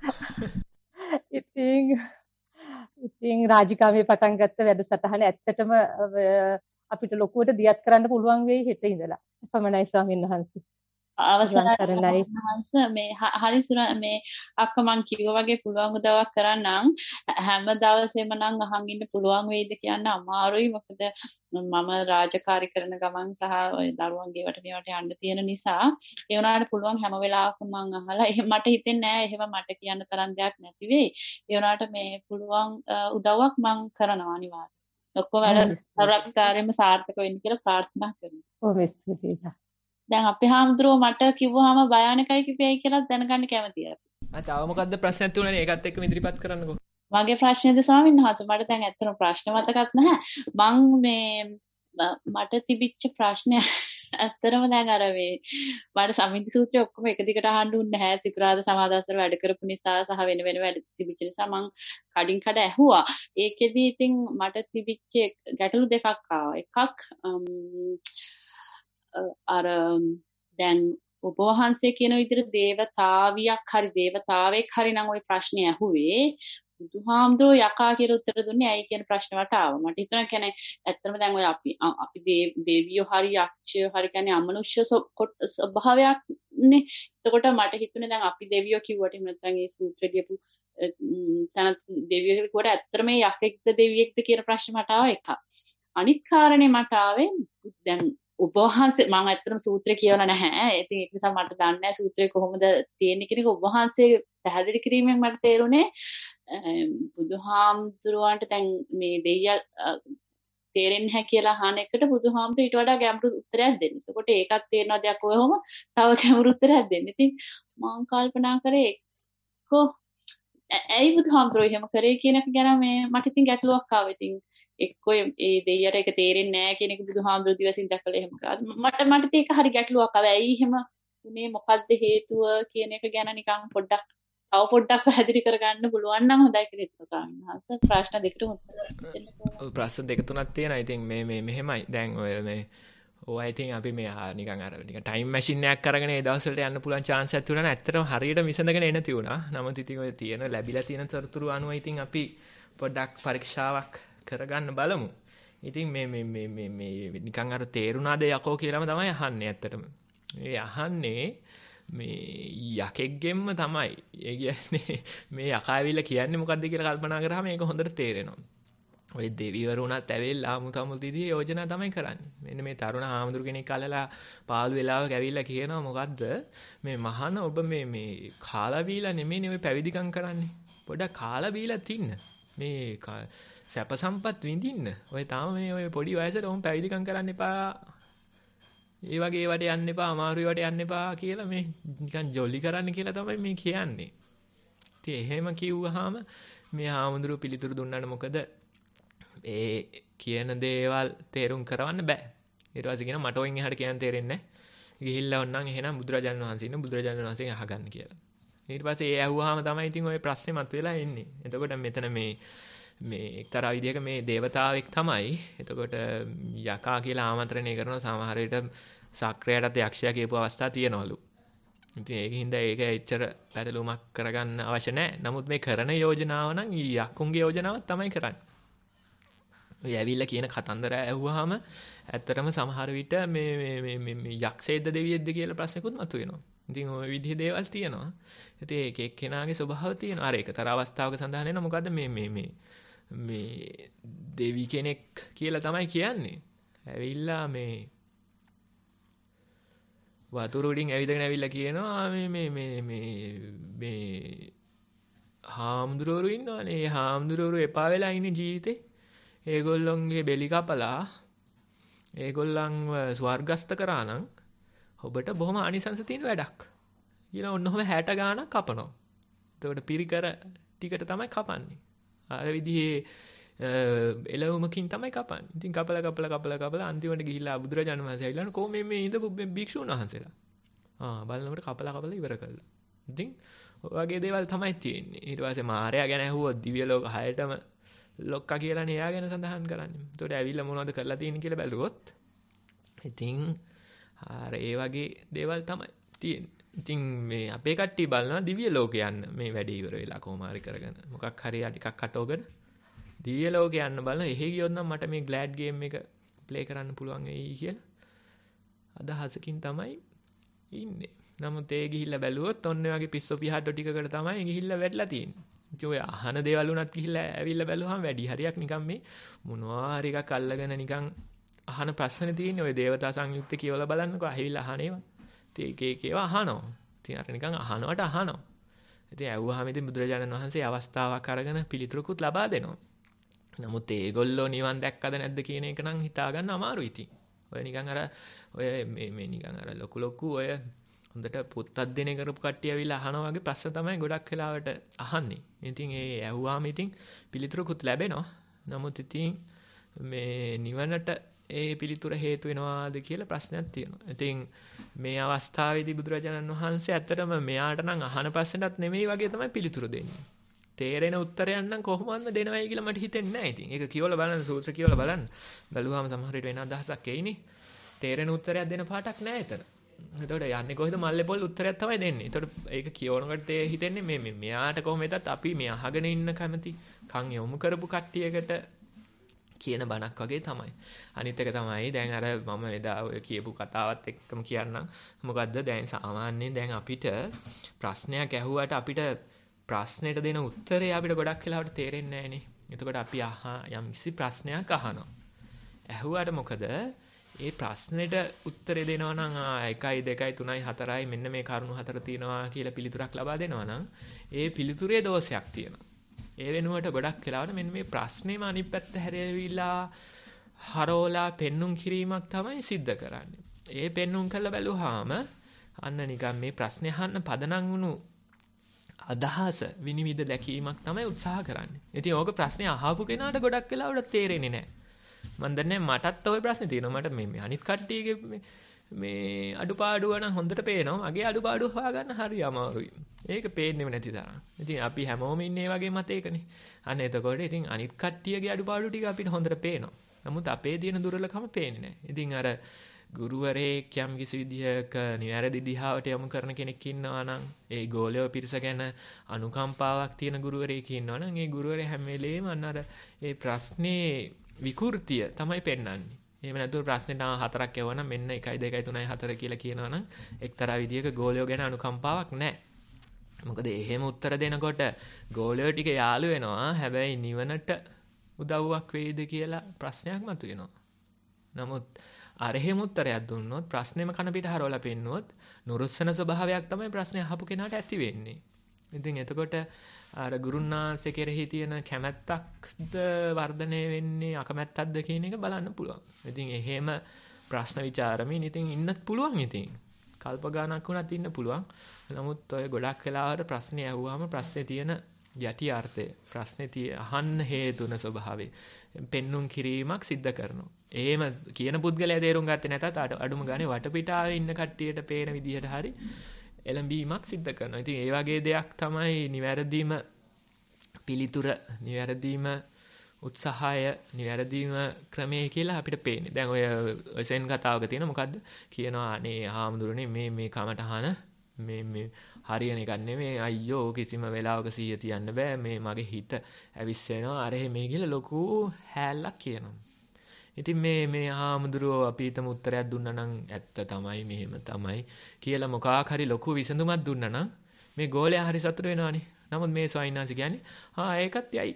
ඉතින් ඉතින් රාජිකාවේ පටන් ගත්ත වැඩසටහන ඇත්තටම අපිට ලොකුවට දියත් කරන්න පුළුවන් වෙයි හෙට ඉඳලා. එපමණයි ස්වාමීන් වහන්සේ. අවසරයි මේ හරි මේ අක්ක මං කිව්වා වගේ පුළුවන් උදව්වක් කරන්නම් හැම දවසෙම නම් අහන් ඉන්න පුළුවන් වෙයිද කියන්න අමාරුයි. මොකද මම රාජකාරී කරන ගමන් සහ ඔය දරුවන්ගේ වට මේවට යන්න තියෙන නිසා ඒ වුණාට පුළුවන් හැම වෙලාවකම මං අහලා එහෙම මට හිතෙන්නේ නෑ එහෙම මට කියන්න තරම් දෙයක් නැති වෙයි. ඒ වුණාට මේ පුළුවන් උදව්වක් මං කරනවා අනිවාර්යයෙන්. ඔක්කොම වැඩ රාජකාරීම සාර්ථක වෙන්න කියලා ප්‍රාර්ථනා කරනවා. ඔව් මෙස්සේ දැන් අපේ හාමුදුරුවෝ මට කිව්වහම භයානකයි කිව්වයි කියලා දැනගන්න කැමතියි. ආ තව මොකද්ද ප්‍රශ්නයක් තුනනේ ඒකත් එක්කම ඉදිරිපත් කරන්නකෝ. මගේ ප්‍රශ්නේද ස්වාමීන් වහන්සේ මට දැන් ඇත්තටම ප්‍රශ්න මතකත් නැහැ. මං මේ මට තිබිච්ච ප්‍රශ්නය ඇත්තටම දැන් අර මේ මට සමිති සූත්‍රය ඔක්කොම එක දිගට අහන්න උන්නේ නැහැ. සිකුරාදා සමාදාසර වැඩ කරපු නිසා සහ වෙන වෙන වැඩ තිබිච්ච නිසා මං කඩින් කඩ ඇහුවා. ඒකෙදි ඉතින් මට තිබිච්ච ගැටලු දෙකක් ආවා. එකක් අර දැන් ඔබ වහන්සේ කියන විදිහට දේවතාවියක් හරි දේවතාවෙක් හරි නම් ওই ප්‍රශ්නේ ඇහුවේ බුදුහාමුදුරෝ යකා කියලා උත්තර දුන්නේ ඇයි කියන ප්‍රශ්න වට ආවා. මට හිතෙනවා කියන්නේ ඇත්තටම දැන් ඔය අපි අපි දේවියෝ හරි යක්ෂයෝ හරි කියන්නේ අමනුෂ්‍ය ස්වභාවයක් නේ. එතකොට මට හිතුනේ දැන් අපි දෙවියෝ කිව්වට නැත්නම් ඒ සූත්‍රය කියපු තන දෙවියෝ කිව්වට ඇත්තටම මේ යකෙක්ද දෙවියෙක්ද කියන ප්‍රශ්න මට ආවා එකක්. අනිත් කාරණේ මට ආවේ දැන් ඔබ වහන්සේ මම ඇත්තටම සූත්‍රය කියවලා නැහැ. ඉතින් ඒක නිසා මට දන්නේ නැහැ සූත්‍රය කොහොමද තියෙන්නේ කියන එක. ඔබ වහන්සේ පැහැදිලි කිරීමෙන් මට තේරුනේ බුදුහාමුදුරුවන්ට දැන් මේ දෙයියා තේරෙන්නේ නැහැ කියලා අහන එකට බුදුහාමුදුරු ඊට වඩා ගැඹුරු උත්තරයක් දෙන්නේ. එතකොට ඒකත් තේරෙනවද යක් කොහොම තව ගැඹුරු උත්තරයක් දෙන්නේ. ඉතින් මම කල්පනා කරේ කො ඇයි බුදුහාමුදුරු එහෙම කරේ කියන එක ගැන මේ මට ඉතින් ගැටලුවක් ආවා. ඉතින් එක්කෝ ඒ දෙයියට ඒක තේරෙන්නේ නැහැ කියන එක බුදුහාමුදුරු දිවසින් දැකලා එහෙම කරා. මට මට ඒක හරි ගැටලුවක් ආවා. ඇයි එහෙම උනේ මොකද්ද හේතුව කියන එක ගැන නිකන් පොඩ්ඩක් තව පොඩ්ඩක් පැහැදිලි කරගන්න පුළුවන් නම් හොඳයි කියලා හිතුවා ස්වාමීන් වහන්සේ. ප්‍රශ්න දෙකටම උත්තර දෙන්න ඕන. ප්‍රශ්න දෙක තුනක් තියෙනවා. ඉතින් මේ මේ මෙහෙමයි. දැන් ඔය මේ ඔය ඉතින් අපි මේ නිකන් අර නිකන් ටයිම් මැෂින් එකක් අරගෙන ඒ දවස්වලට යන්න පුළුවන් chance එකක් තිබුණා නේ. ඇත්තටම හරියට විසඳගෙන එන්න තියුණා. නමුත් ඉතින් ඔය තියෙන ලැබිලා තියෙන තොරතුරු අනුව ඉතින් අපි පොඩ්ඩක් පරීක්ෂාවක් කරගන්න බලමු. ඉතින් මේ මේ මේ මේ මේ නිකන් අර තේරුණාද යකෝ කියලාම තමයි අහන්නේ ඇත්තටම. ඒ අහන්නේ මේ යකෙක්ගෙන්ම තමයි. ඒ කියන්නේ මේ යකා ඇවිල්ලා කියන්නේ මොකද්ද කියලා කල්පනා කරාම ඒක හොඳට තේරෙනවා. ඔය දෙවිවරුණත් ඇවිල්ලා මුතමුතිදී යෝජනා තමයි කරන්නේ. මෙන්න මේ තරුණ හාමුදුරු කෙනෙක් අල්ලලා පාළු වෙලාවක ඇවිල්ලා කියනවා මොකද්ද මේ මහාන ඔබ මේ මේ කාලා බීලා නෙමෙයිනේ ඔය පැවිදිකම් කරන්නේ. පොඩ්ඩක් කාලා බීලා තින්න. මේ සැප සම්පත් විඳින්න. ඔය තාම මේ ඔය පොඩි වයසට ඔම් පැවිදිකම් කරන්න එපා. ඒ වගේ ඒවට යන්න එපා, අමාරු ඒවට යන්න එපා කියලා මේ නිකන් ජොලි කරන්න කියලා තමයි මේ කියන්නේ. ඉතින් එහෙම කිව්වහම මේ හාමුදුරුව පිළිතුරු දුන්නාට මොකද ඒ කියන දේවල් තේරුම් කරවන්න බෑ. ඊට පස්සේ කියනවා මට ඔයින් එහාට කියන්න තේරෙන්නේ නැහැ. ගිහිල්ලා වොන්නම් එහෙනම් බුදුරජාණන් වහන්සේ ඉන්න බුදුරජාණන් වහන්සේගෙන් අහගන්න කියලා. ඊට පස්සේ ඒ ඇහුවාම තමයි ඉතින් ওই ප්‍රශ්නේ මතුවලා එන්නේ. එතකොට මෙතන මේ මේ එක්තරා විදිහක මේ దేవතාවෙක් තමයි. එතකොට යකා කියලා ආමන්ත්‍රණය කරන සමහර විට සක්‍රයටත් යක්ෂයා කියපු අවස්ථා තියෙනවලු. ඉතින් ඒකින්ද ඒක එච්චර පැටලුමක් කරගන්න අවශ්‍ය නැහැ. නමුත් මේ කරන යෝජනාව නම් යක්කුන්ගේ යෝජනාවක් තමයි කරන්නේ. ඔය ඇවිල්ලා කියන කතන්දර ඇහුවාම ඇත්තටම සමහර විට මේ මේ මේ මේ යක්ෂයේද දෙවියෙක්ද කියලා ප්‍රශ්නකුත් මතුවෙනවා. ඉතින් ওই විදිහේ දේවල් තියෙනවා. ඉතින් ඒක එක්කෙනාගේ ස්වභාවය තියෙනවා. අර එකතර අවස්ථාවක සඳහන් වෙනවා මොකද්ද මේ මේ මේ මේ දෙවි කෙනෙක් කියලා තමයි කියන්නේ. ඇවිල්ලා මේ වතුර උඩින් ඇවිදගෙන ඇවිල්ලා කියනවා මේ මේ මේ මේ මේ හාමුදුරුවරු ඉන්නවනේ. ඒ හාමුදුරුවරු එපා වෙලා ඉන්නේ ජීවිතේ. ඒගොල්ලොන්ගේ බෙලි කපලා ඒගොල්ලන්ව ස්වර්ගස්ත කරා නම් ඔබට බොහොම අනිසංස තියෙන වැඩක්. කියලා ඔන්නෝම හැට ගාණක් කපනවා. එතකොට පිරිකර ටිකට තමයි කපන්නේ. අර විදිහේ එළවුමකින් තමයි කපන්නේ. ඉතින් කපලා කපලා කපලා කපලා අන්තිමට ගිහිල්ලා බුදුරජාණන් වහන්සේ ඇවිල්ලා කොහොම මේ මේ ඉඳපු භික්ෂුන් වහන්සේලා. ආ බලනකොට කපලා කපලා ඉවර කළා. ඉතින් ඔය වගේ දේවල් තමයි තියෙන්නේ. ඊට පස්සේ මාර්යා ගැන ඇහුවොත් දිව්‍ය ලෝක හයටම ලොක්කා කියලානේ එයා ගැන සඳහන් කරන්නේ. එතකොට ඇවිල්ලා මොනවද කරලා තියෙන්නේ කියලා බැලුවොත් ඉතින් ආර ඒ වගේ දේවල් තමයි තියෙන්නේ. ඉතින් මේ අපේ කට්ටිය බලනවා දිව්‍ය ලෝකේ යන්න මේ වැඩේ ඉවර වෙලා කොහොම හරි කරගෙන මොකක් හරි ටිකක් කටවගෙන දිව්‍ය ලෝකේ යන්න බලන එහෙ ගියොත් නම් මට මේ ග්ලෑඩ් ගේම් එක ප්ලේ කරන්න පුළුවන් වෙයි කියලා අදහසකින් තමයි ඉන්නේ. නමුත් ඒ ගිහිල්ලා බැලුවොත් ඔන්න ඔය වගේ පිස්සෝ පිහාටෝ ටිකකට තමයි ගිහිල්ලා වැටලා තියෙන්නේ. ඉතින් ඔය අහන දේවල් උනත් ගිහිල්ලා ඇවිල්ලා බැලුවාම වැඩි හරියක් නිකන් මේ මොනවා හරි එකක් අල්ලගෙන නිකන් අහන ප්‍රශ්න තියෙන්නේ. ඔය දේවතා සංයුක්ත කියවලා බලන්නකෝ ඇවිල්ලා අහන ඒවා. ඉතින් ඒක ඒක ඒවා අහනවා. ඉතින් අර නිකන් අහනවට අහනවා. ඉතින් ඇහුවාම ඉතින් බුදුරජාණන් වහන්සේ අවස්ථාවක් අරගෙන පිළිතුරකුත් ලබා දෙනවා. නමුත් ඒගොල්ලෝ නිවන් දැක්කද නැද්ද කියන එක නම් හිතා ගන්න අමාරුයි ඉතින්. ඔය නිකන් අර ඔය මේ මේ නිකන් අර ලොකු ලොකු ඔය හොඳට පුත් අධ්‍යයනය කරපු කට්ටිය ඇවිල්ලා අහනවා වගේ ප්‍රශ්න තමයි ගොඩක් වෙලාවට අහන්නේ. ඉතින් ඒ ඇහුවාම ඉතින් පිළිතුරකුත් ලැබෙනවා. නමුත් ඉතින් මේ නිවනට ඒ පිළිතුර හේතු වෙනවාද කියලා ප්‍රශ්නයක් තියෙනවා. ඉතින් මේ අවස්ථාවේදී බුදුරජාණන් වහන්සේ ඇත්තටම මෙයාට නම් අහන ප්‍රශ්නටත් නෙමෙයි වගේ තමයි පිළිතුරු දෙන්නේ. තේරෙන උත්තරයක් නම් කොහොමවත් දෙනවයි කියලා මට හිතෙන්නේ නැහැ. ඉතින් ඒක කියවලා බලන්න සූත්‍ර කියවලා බලන්න. බැලුවාම සමහර විට වෙන අදහසක් එයිනේ. තේරෙන උත්තරයක් දෙන පාටක් නැහැ ඒතර. එතකොට යන්නේ කොහෙද මල්ලේ පොල් උත්තරයක් තමයි දෙන්නේ. එතකොට ඒක කියවනකොට හිතෙන්නේ මේ මේ මෙයාට කොහොම වෙතත් අපි මේ අහගෙන ඉන්න කැමති කන් යොමු කරපු කට්ටියකට කියන බණක් වගේ තමයි. අනිත් එක තමයි දැන් අර මම එදා ඔය කියපු කතාවත් එක්කම කියන්නම්. මොකද්ද දැන් සාමාන්‍යයෙන් දැන් අපිට ප්‍රශ්නයක් ඇහුවට අපිට ප්‍රශ්නෙට දෙන උත්තරේ අපිට ගොඩක් වෙලාවට තේරෙන්නේ නැහනේ. එතකොට අපි අහ යම් කිසි ප්‍රශ්නයක් අහනවා. ඇහුවාට මොකද ඒ ප්‍රශ්නෙට උත්තරේ දෙනවා නම් එකයි දෙකයි තුනයි හතරයි මෙන්න මේ කරුණු හතර තියෙනවා කියලා පිළිතුරක් ලබා දෙනවා නම් ඒ පිළිතුරේ දෝෂයක් තියෙනවා. ඒ වෙනුවට ගොඩක් වෙලාවට මෙන්න මේ ප්‍රශ්නේම අනිත් පැත්ත හැරෙවිලා හරෝලා පෙන්눔 කිරීමක් තමයි සිද්ධ කරන්නේ. ඒ පෙන්눔 කළ බැලුවාම අන්න නිකන් මේ ප්‍රශ්නේ අහන්න පදනම් වුණු අදහස විනිවිද දැකීමක් තමයි උත්සාහ කරන්නේ. ඉතින් ඕක ප්‍රශ්නේ අහපු කෙනාට ගොඩක් වෙලාවට තේරෙන්නේ නැහැ. මන් දන්නේ මටත් ওই ප්‍රශ්නේ තියෙනවා. මට මේ මේ අනිත් කට්ටියගේ මේ මේ අඩුපාඩුව නම් හොඳට පේනවා. මගේ අඩුපාඩුව හොයාගන්න හරි අමාරුයි. ඒක පේන්නේම නැති තරම්. ඉතින් අපි හැමෝම ඉන්නේ වගේ මතයකනේ. අන්න එතකොට ඉතින් අනිත් කට්ටියගේ අඩුපාඩු ටික අපිට හොඳට පේනවා. නමුත් අපේ තියෙන දුර්වලකම පේන්නේ නැහැ. ඉතින් අර ගුරුවරයෙක් යම් කිසි විදිහක නිවැරදි දිහාවට යොමු කරන කෙනෙක් ඉන්නවා නම් ඒ ගෝලයේ පිරිස ගැන අනුකම්පාවක් තියෙන ගුරුවරයෙක් ඉන්නවා නම් ඒ ගුරුවරයා හැම වෙලේම අන්න අර ඒ ප්‍රශ්නේ විකෘතිය තමයි පෙන්වන්නේ. එහෙම නැතුව ප්‍රශ්නෙට හතරක් යවනම් මෙන්න එකයි දෙකයි තුනයි හතර කියලා කියනවා නම් එක්තරා විදිහක ගෝලයෝ ගැන අනුකම්පාවක් නැහැ. මොකද එහෙම උත්තර දෙනකොට ගෝලයෝ ටික යාළු වෙනවා. හැබැයි නිවනට උදව්වක් වෙයිද කියලා ප්‍රශ්නයක් මතුවෙනවා. නමුත් අර එහෙම උත්තරයක් දුන්නොත් ප්‍රශ්නේම කන පිට හරවලා පෙන්නුවොත් නුරුස්සන ස්වභාවයක් තමයි ප්‍රශ්නේ අහපු කෙනාට ඇති වෙන්නේ. ඉතින් එතකොට අර ගුරුන්නාන්සේ කෙරෙහි තියෙන කැමැත්තක්ද වර්ධනය වෙන්නේ අකමැත්තක්ද කියන එක බලන්න පුළුවන්. ඉතින් එහෙම ප්‍රශ්න විචාරමින් ඉතින් ඉන්නත් පුළුවන්. ඉතින් කල්ප ගානක් වුණත් ඉන්න පුළුවන්. නමුත් ඔය ගොඩක් වෙලාවට ප්‍රශ්නේ ඇහුවාම ප්‍රශ්නේ තියෙන යටි අර්ථය ප්‍රශ්නේ තිය අහන්න හේතුන ස්වභාවය පෙන්눔 කිරීමක් සිද්ධ කරනවා. එහෙම කියන පුද්ගලයා තේරුම් ගත්තේ නැතත් අඩුම ගානේ වටපිටාවේ ඉන්න කට්ටියට පේන විදිහට හරි එළඹීමක් සිද්ධ කරනවා. ඉතින් ඒ වගේ දෙයක් තමයි නිවැරදිම පිළිතුර, නිවැරදිම උත්සාහය, නිවැරදිම ක්‍රමය කියලා අපිට පේන්නේ. දැන් ඔය සෙන් කතාවක තියෙන මොකද්ද? කියනවා අනේ හාමුදුරනේ මේ මේ කමටහන මේ මේ හරියන එකක් නෙමෙයි අයියෝ කිසිම වෙලාවක සිහිය තියන්න බෑ මේ මගේ හිත ඇවිස්සෙනවා අර මේ කියලා ලොකු හැල්ලක් කියනවා. ඉතින් මේ මේ හාමුදුරුවෝ අපි හිතමු උත්තරයක් දුන්නා නම් ඇත්ත තමයි මෙහෙම තමයි කියලා මොකක් හරි ලොකු විසඳුමක් දුන්නා නම් මේ ගෝලයා හරි සතුට වෙනවානේ. නමුත් මේ ස්වයින්නාසි කියන්නේ ආ ඒකත් යයි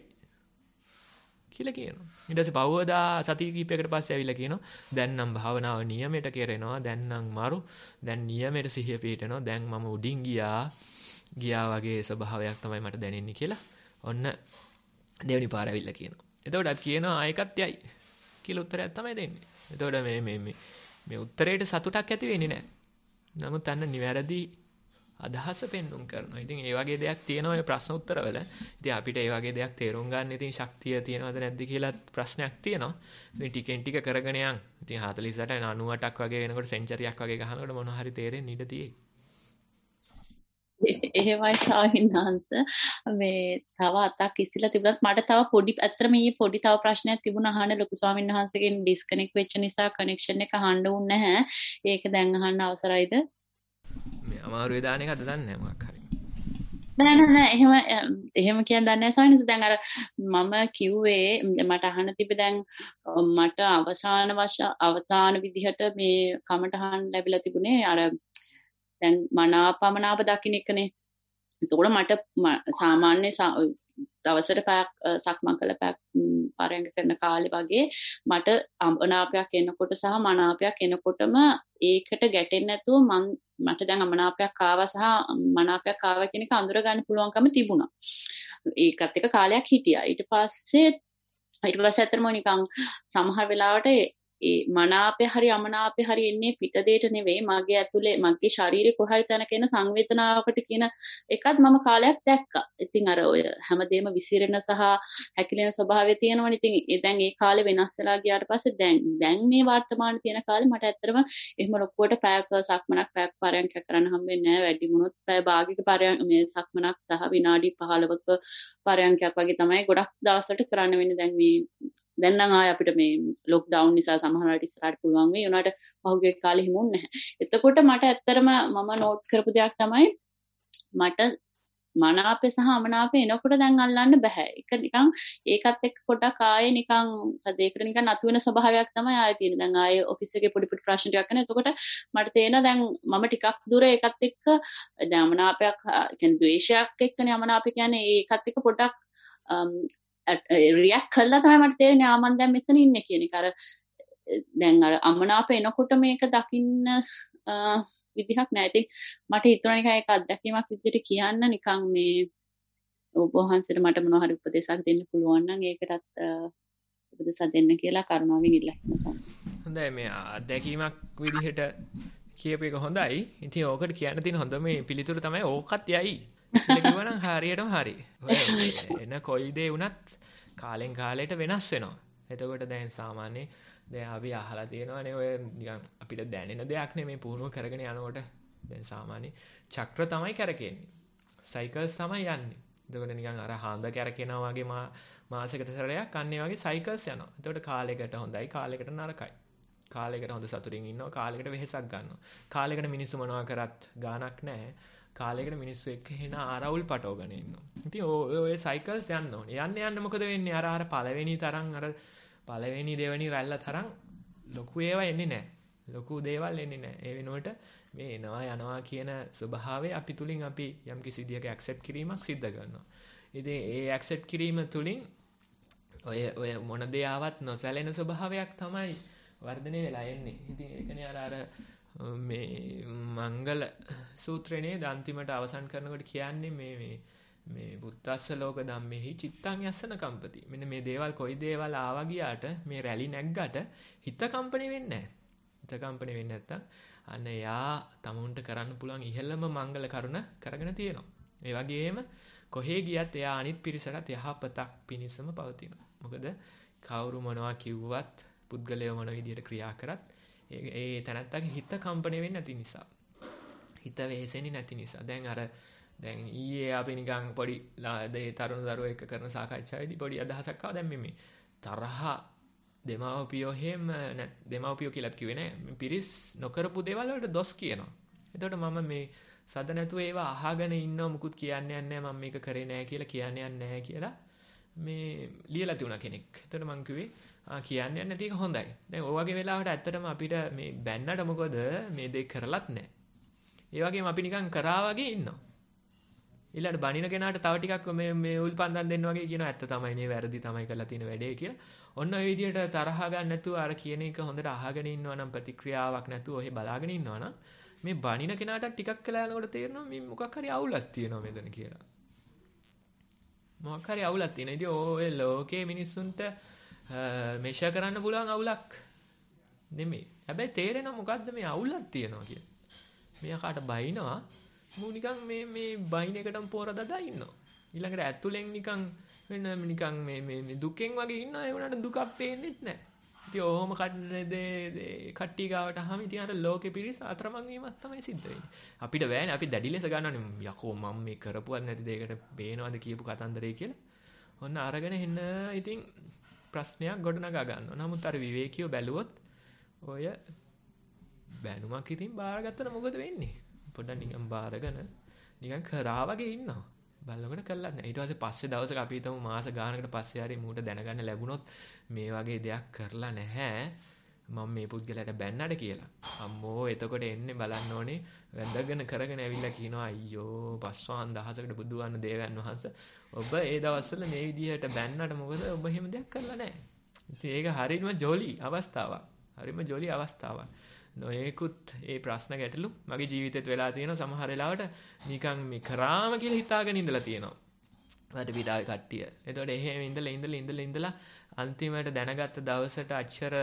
කියලා කියනවා. ඊට පස්සේ පවවදා සති කිහිපයකට පස්සේ ඇවිල්ලා කියනවා දැන් නම් භාවනාව නියමයට කරනවා. දැන් නම් මරු දැන් නියමයට සිහිය පිහිටනවා. දැන් මම උඩින් ගියා ගියා වගේ ස්වභාවයක් තමයි මට දැනෙන්නේ කියලා ඔන්න දෙවෙනි පාර ඇවිල්ලා කියනවා. එතකොටත් කියනවා ඒකත් යයි කියලා උත්තරයක් තමයි දෙන්නේ. එතකොට මේ මේ මේ මේ උත්තරේට සතුටක් ඇති වෙන්නේ නැහැ. නමුත් අන්න නිවැරදි අදහස පෙන්눔 කරනවා. ඉතින් ඒ වගේ දෙයක් තියෙනවා ඔය ප්‍රශ්න උත්තරවල. ඉතින් අපිට ඒ වගේ දෙයක් තේරුම් ගන්න ඉතින් ශක්තිය තියෙනවද නැද්ද කියලා ප්‍රශ්නයක් තියෙනවා. ඉතින් ටිකෙන් ටික කරගෙන යන්. ඉතින් හතළිස් අට නවයටක් වගේ වෙනකොට සෙන්චරියක් වගේ ගහනකොට මොනවා හරි තේරෙන්න ඉඩ තියෙයි. එහෙමයි සාහිණාංශ මේ තව අතක් ඉස්සලා තිබුණත් මට තව පොඩි අතර මේ පොඩි තව ප්‍රශ්නයක් තිබුණා අහන්න ලොකු ස්වාමීන් වහන්සේගෙන් ඩිස්කනෙක්ට් වෙච්ච නිසා කනෙක්ෂන් එක අහන්න උන්නේ නැහැ. ඒක දැන් අහන්න අවසරයිද? මේ අමාරුවේ දාන එකද දන්නේ නැහැ මොකක් හරි. නෑ නෑ නෑ එහෙම එහෙම කියන්න දන්නේ නැහැ සාහිණාංශ. දැන් අර මම කිව්වේ මට අහන්න තිබ්බේ දැන් මට අවසාන වශ අවසාන විදිහට මේ කමටහන් ලැබිලා තිබුණේ අර දැන් මනාපමනාප දකින්න එකනේ. එතකොට මට සාමාන්‍ය දවසට පැයක් සක්මන් කළ පැයක් පාරයන්ක කරන කාලේ වගේ මට අමනාපයක් එනකොට සහ මනාපයක් එනකොටම ඒකට ගැටෙන්නේ නැතුව මම මට දැන් අමනාපයක් ආවා සහ මනාපයක් ආවා කියන එක අඳුර ගන්න පුළුවන්කම තිබුණා. ඒකත් එක කාලයක් හිටියා. ඊට පස්සේ ඊට පස්සේ අතරම නිකන් සමහර වෙලාවට ඒ මනාපය හරි අමනාපය හරි එන්නේ පිට දෙයට නෙවෙයි මගේ ඇතුලේ මගේ ශරීරේ කොහරි තැනක එන සංවේදනාවකට කියන එකත් මම කාලයක් දැක්කා. ඉතින් අර ඔය හැමදේම විසිරෙන සහ හැකිලෙන ස්වභාවය තියෙනවනේ. ඉතින් ඒ දැන් ඒ කාලේ වෙනස් වෙලා ගියාට පස්සේ දැන් දැන් මේ වර්තමාන තියෙන කාලේ මට ඇත්තටම එහෙම ලොකුවට පැයක සක්මනක් පැයක් පාරයන්ක කරන්න හම්බෙන්නේ නැහැ. වැඩි වුණොත් පැය භාගික පාරයන් මේ සක්මනක් සහ විනාඩි පහළොවක පාරයන්කයක් වගේ තමයි ගොඩක් දවස්වලට කරන්න වෙන්නේ. දැන් මේ දැන් නම් ආය අපිට මේ ලොක්ඩවුන් නිසා සමහර වෙලාවට ඉස්සරහට පුළුවන් වෙයි. උනාට පහුගිය කාලේ හිමුන් නැහැ. එතකොට මට ඇත්තටම මම නෝට් කරපු දෙයක් තමයි මට මනාපේ සහ අමනාපේ එනකොට දැන් අල්ලන්න බෑ. ඒක නිකන් ඒකත් එක්ක පොඩක් ආයේ නිකන් සදේකට නිකන් අතු වෙන ස්වභාවයක් තමයි ආයේ තියෙන්නේ. දැන් ආයේ ඔෆිස් එකේ පොඩි පොඩි ප්‍රශ්න ටිකක් කරන. එතකොට මට තේරෙනවා දැන් මම ටිකක් දුර ඒකත් එක්ක දැන් අමනාපයක් කියන්නේ ද්වේෂයක් එක්කනේ අමනාපේ කියන්නේ ඒකත් එක්ක පොඩක් රියැක්ට් කළා තමයි මට තේරෙන්නේ ආ මන් දැන් මෙතන ඉන්නේ කියන එක. අර දැන් අර අමනාප එනකොට මේක දකින්න විදිහක් නැහැ. ඉතින් මට හිතුණා නිකන් ඒක අත්දැකීමක් විදිහට කියන්න නිකන් මේ ඔබ වහන්සේට මට මොනවා හරි උපදේශයක් දෙන්න පුළුවන් නම් ඒකටත් උපදේශයක් දෙන්න කියලා කරුණාවෙන් ඉල්ලා හිටිනවා. හොඳයි මේ අත්දැකීමක් විදිහට කියපු එක හොඳයි. ඉතින් ඕකට කියන්න තියෙන හොඳම පිළිතුර තමයි ඕකත් යයි. කියලා කිව්වනම් හරියටම හරි. එන කොයි දේ වුණත් කාලෙන් කාලයට වෙනස් වෙනවා. එතකොට දැන් සාමාන්‍ය දැන් අපි අහලා තියෙනවානේ ඔය නිකන් අපිට දැනෙන දෙයක් නෙමෙයි පුහුණුව කරගෙන යනකොට දැන් සාමාන්‍ය චක්‍ර තමයි කරකෙන්නේ. සයිකල්ස් තමයි යන්නේ. එතකොට නිකන් අර හාන්ද කරකිනවා වගේ මාසයකට සැරයක් අන්නේ වගේ සයිකල්ස් යනවා. එතකොට කාලයකට හොඳයි කාලයකට නරකයි. කාලයකට හොඳ සතුටින් ඉන්නවා කාලයකට වෙහෙසක් ගන්නවා. කාලයකට මිනිස්සු මොනවා කරත් ගාණක් නැහැ. කාලයකට මිනිස්සු එක්ක එන ආරවුල් පටවගෙන ඉන්නවා. ඉතින් ඔය ඔය සයිකල්ස් යන්න ඕනේ. යන්න යන්න මොකද වෙන්නේ? අර අර පළවෙනි තරම් අර පළවෙනි දෙවෙනි රැල්ල තරම් ලොකු ඒවා එන්නේ නැහැ. ලොකු දේවල් එන්නේ නැහැ. ඒ වෙනුවට මේ එනවා යනවා කියන ස්වභාවය අපි තුලින් අපි යම්කිසි විදියක ඇක්සෙප්ට් කිරීමක් සිද්ධ කරනවා. ඉතින් ඒ ඇක්සෙප්ට් කිරීම තුලින් ඔය ඔය මොන දේ ආවත් නොසැලෙන ස්වභාවයක් තමයි වර්ධනය වෙලා එන්නේ. ඉතින් ඒකනේ අර අර මේ මංගල සූත්‍රයේ අන්තිමට අවසන් කරනකොට කියන්නේ මේ මේ මේ බුද්දස්ස ලෝක ධම්මෙහි චිත්තං යස්සන කම්පති. මෙන්න මේ දේවල් කොයි දේවල් ආවා ගියාට මේ රැලි නැග්ගට හිත කම්පණය වෙන්නේ නැහැ. හිත කම්පණය වෙන්නේ නැත්තම් අන්න යා තමුන්ට කරන්න පුළුවන් ඉහළම මංගල කරුණ කරගෙන තියෙනවා. ඒ වගේම කොහේ ගියත් එයා අනිත් පිරිසට යහපතක් පිණිසම පවතිනවා. මොකද කවුරු මොනවා කිව්වත් පුද්ගලය මොන විදියට ක්‍රියා කරත් ඒ තැනත්තගේ හිත කම්පණය වෙන්නේ නැති නිසා. හිත වෙහෙසෙන්නේ නැති නිසා. දැන් අර දැන් ඊයේ අපි නිකන් පොඩි දේ තරුණ දරුවෝ එක්ක කරන සාකච්ඡාවේදී පොඩි අදහසක් ආවා. දැන් මේ මේ තරහ දෙමව්පියෝ හැම දෙමව්පියෝ කියලාත් කිව්වේ නෑ. මේ පිරිස් නොකරපු දේවල් වලට දොස් කියනවා. එතකොට මම මේ සද නැතුව ඒවා අහගෙන ඉන්නව මුකුත් කියන්නේ නැහැ මම මේක කරේ නෑ කියලා කියන්නේ නැහැ කියලා මේ ලියලා තියුණා කෙනෙක්. එතකොට මං කිව්වේ ආ කියන්නේ නැති එක හොඳයි. දැන් ඔය වගේ වෙලාවට ඇත්තටම අපිට මේ බැන්නට මොකද මේ දෙයක් කරලත් නැහැ. ඒ වගේම අපි නිකන් කරා වගේ ඉන්නවා. ඊළඟ බණින කෙනාට තව ටිකක් මේ මේ උල්පන්දම් දෙන්න වගේ කියනවා ඇත්ත තමයි නේ වැරදි තමයි කරලා තියෙන වැඩේ කියලා. ඔන්න ඔය විදිහට තරහ ගන්න නැතුව අර කියන එක හොඳට අහගෙන ඉන්නවා නම් ප්‍රතික්‍රියාවක් නැතුව ඔහෙ බලාගෙන ඉන්නවා නම් මේ බණින කෙනාට ටිකක් කළා යනකොට තේරෙනවා මේ මොකක් හරි අවුලක් තියෙනවා මෙතන කියලා. මොකක් හරි අවුලක් තියෙනවා. ඉතින් ඔය ලෝකේ මිනිස්සුන්ට මේෂ කරන්න පුළුවන් අවුලක් නෙමෙයි. හැබැයි තේරෙනවා මොකද්ද මේ අවුලක් තියෙනවා කියලා. මෙයාට බයිනවා මූ නිකන් මේ මේ බයින් එකටම පොර දදා ඉන්නවා. ඊළඟට ඇතුලෙන් නිකන් වෙන නිකන් මේ මේ දුකෙන් වගේ ඉන්නවා. ඒ වුණාට දුකක් පේන්නේත් නැහැ. ඉතින් ඔහොම කඩේ කට්ටිය ගාවට අහම ඉතින් අර ලෝකෙ පිරිස අතරමං වීමක් තමයි සිද්ධ වෙන්නේ. අපිට බෑනේ අපි දැඩි ලෙස ගන්නවනේ යකෝ මම මේ කරපුවත් නැති දෙයකට බේනවද කියපු කතන්දරේ කියලා. ඔන්න අරගෙන එන්න ඉතින් ප්‍රශ්නයක් ගොඩනගා ගන්නවා. නමුත් අර විවේකීව බැලුවොත් ඔය බැනුමක් ඉතින් බාරගත්තට මොකද වෙන්නේ? පොඩ්ඩක් නිකන් බාරගෙන නිකන් කරා වගේ ඉන්නවා. බලනකොට කළා නැහැ. ඊට පස්සේ පස්සේ දවසක අපි හිතමු මාස ගානකට පස්සේ හරි මූට දැනගන්න ලැබුණොත් මේ වගේ දෙයක් කරලා නැහැ මම මේ පුද්ගලයාට බැන්නට කියලා. අම්මෝ එතකොට එන්නේ බලන්න ඕනේ වැඳගෙන කරගෙන ඇවිල්ලා කියනවා අයියෝ පස්වාන් දහසකට බුදු වන්න දේවයන් වහන්සේ ඔබ ඒ දවස්වල මේ විදිහට බැන්නට මොකද ඔබ එහෙම දෙයක් කරලා නැහැ. ඉතින් ඒක හරියම ජොලි අවස්ථාවක්. හරියම ජොලි අවස්ථාවක්. නොයෙකුත් ඒ ප්‍රශ්න ගැටලු මගේ ජීවිතේත් වෙලා තියෙනවා සමහර වෙලාවට නිකන් මේ කරාම කියලා හිතාගෙන ඉඳලා තියෙනවා. වට පිටාවේ කට්ටිය. එතකොට එහෙම ඉඳලා ඉඳලා ඉඳලා ඉඳලා අන්තිමට දැනගත්ත දවසට අච්චර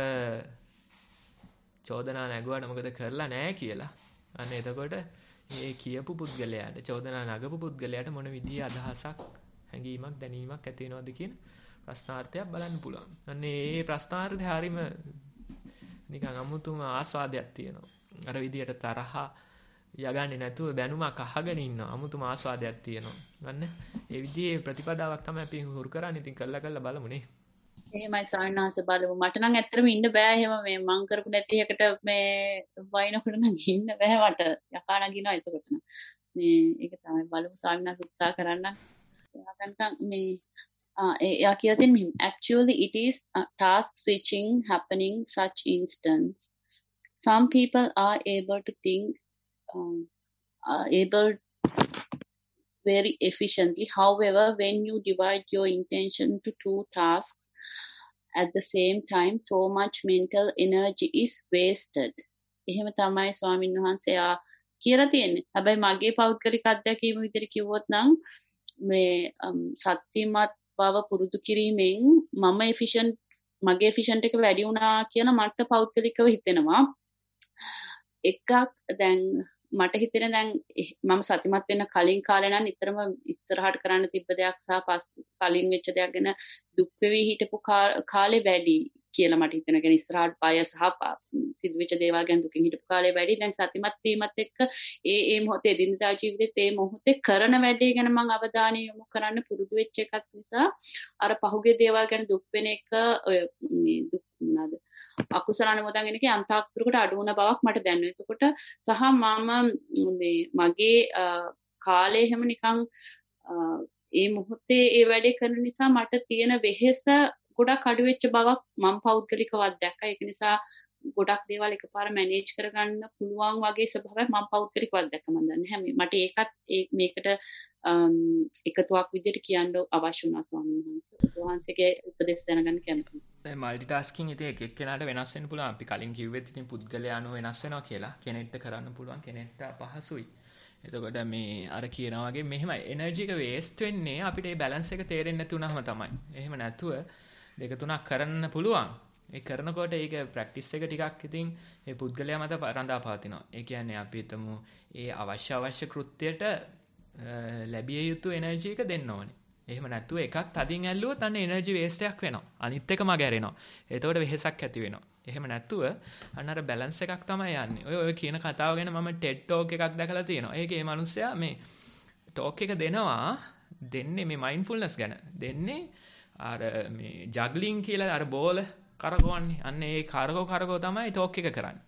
චෝදනා නැගුවාට මොකද කරලා නැහැ කියලා. අන්න එතකොට මේ කියපු පුද්ගලයාට චෝදනා නගපු පුද්ගලයාට මොන විදිහේ අදහසක් හැඟීමක් දැනීමක් ඇති වෙනවද කියන ප්‍රශ්නාර්ථයක් බලන්න පුළුවන්. අන්න ඒ ප්‍රශ්නාර්ථය හරීම නිකන් අමුතුම ආස්වාදයක් තියෙනවා. අර විදියට තරහ යගන්නේ නැතුව බැනුමක් අහගෙන ඉන්නවා. අමුතුම ආස්වාදයක් තියෙනවා. ගන්න ඒ විදිහේ ප්‍රතිපදාවක් තමයි අපි හුරු කරන්නේ. ඉතින් කළා කළා බලමුනේ. එහෙමයි සායනාස බලමු. මට නම් ඇත්තටම ඉන්න බෑ එහෙම මේ මං කරපු නැති එකට මේ වයින්කොට නම් ඉන්න බෑ මට. යකා නගිනවා එතකොට නම්. මේ ඒක තමයි බලමු සායනාස උත්සාහ කරන්න. එයාකන්ට මේ Uh, yeah, actually it is uh, task switching happening such instance. Some people are able to think um, are able very efficiently. However, when you divide your intention to two tasks, at the same time so much mental energy is wasted. එහෙම තමයි ස්වාමීන් වහන්සේ ආ කියලා තියෙන්නේ. හැබැයි මගේ පෞද්ගලික අත්දැකීම විදිහට කිව්වොත් නම් මේ සත්‍යමත් බව පුරුදු කිරීමෙන් මම efficient මගේ efficient එක වැඩි වුණා කියලා මට පෞද්ගලිකව හිතෙනවා. එකක් දැන් මට හිතෙන දැන් මම සතිමත් වෙන කලින් කාලේ නම් නිතරම ඉස්සරහට කරන්න තිබ්බ දෙයක් සහ පස් කලින් වෙච්ච දෙයක් ගැන දුක් වෙවි හිටපු කාලේ වැඩි කියලා මට හිතෙන. يعني ඉස්සරහට බය සහ සිදුවෙච්ච දේවල් ගැන දුකින් හිටපු කාලේ වැඩි. දැන් සතිමත් වීමත් එක්ක ඒ ඒ මොහොතේ දිනදා ජීවිතේ ඒ මොහොතේ කරන වැඩේ ගැන මම අවධානය යොමු කරන්න පුරුදු වෙච්ච එකක් නිසා අර පහුගිය දේවල් ගැන දුක් වෙන එක ඔය මේ දුක් මොනවාද අකුසල අනුමෝදන් වෙන එකේ අන්තාක්ෂරකට අඩු වුණ බවක් මට දැනෙනවා. එතකොට සහ මම මේ මගේ කාලේ හැම නිකන් ඒ මොහොතේ ඒ වැඩේ කරන නිසා මට තියෙන වෙහෙස ගොඩක් අඩු වෙච්ච බවක් මම පෞද්ගලිකව දැක්කා. ඒක නිසා ගොඩක් දේවල් එකපාර මැනේජ් කරගන්න පුළුවන් වගේ ස්වභාවයක් මම පෞද්ගලිකව දැක්කා. මම දන්නේ නැහැ මට ඒකත් මේකට එකතුවක් විදිහට කියන්න අවශ්‍ය වුණා ස්වාමීන් වහන්සේ. වහන්සේගේ උපදෙස් දැනගන්න කැමතියි. දැන් මල්ටි ටාස්කින් ඉතින් එක එක්කෙනාට වෙනස් වෙන්න පුළුවන්. අපි කලින් කිව්වෙත් ඉතින් පුද්ගලයා අනුව වෙනස් වෙනවා කියලා. කෙනෙක්ට කරන්න පුළුවන් කෙනෙක්ට අපහසුයි. එතකොට මේ අර කියනා වගේ මෙහෙම එනර්ජි එක වේස්ට් වෙන්නේ අපිට මේ බැලන්ස් එක තේරෙන්නේ නැති වුනහම තමයි. එහෙම නැතුව දෙක තුනක් කරන්න පුළුවන්. ඒ කරනකොට ඒක ප්‍රැක්ටිස් එක ටිකක් ඉතින් ඒ පුද්ගලයා මත රඳා පවතිනවා. ඒ කියන්නේ අපි හිතමු ඒ අවශ්‍ය අවශ්‍ය කෘත්‍යයට ලැබිය යුතු එනර්ජි එක දෙන්න ඕනේ. එහෙම නැතුව එකක් තදින් ඇල්ලුවොත් අන්න එනර්ජි වේස්ට් එකක් වෙනවා. අනිත් එක මග ඇරෙනවා. එතකොට වෙහෙසක් ඇති වෙනවා. එහෙම නැතුව අන්න අර බැලන්ස් එකක් තමයි යන්නේ. ඔය ඔය කියන කතාව ගැන මම ටෙඩ් ටෝක් එකක් දැකලා තියෙනවා. ඒකේ මේ මිනිස්සයා මේ ටෝක් එක දෙනවා දෙන්නේ මේ මයින්ඩ්ෆුල්නස් ගැන. දෙන්නේ අර මේ ජග්ලින් කියලා අර බෝල කරකවන්නේ. අන්න ඒ කරකව කරකව තමයි ටෝක් එක කරන්නේ.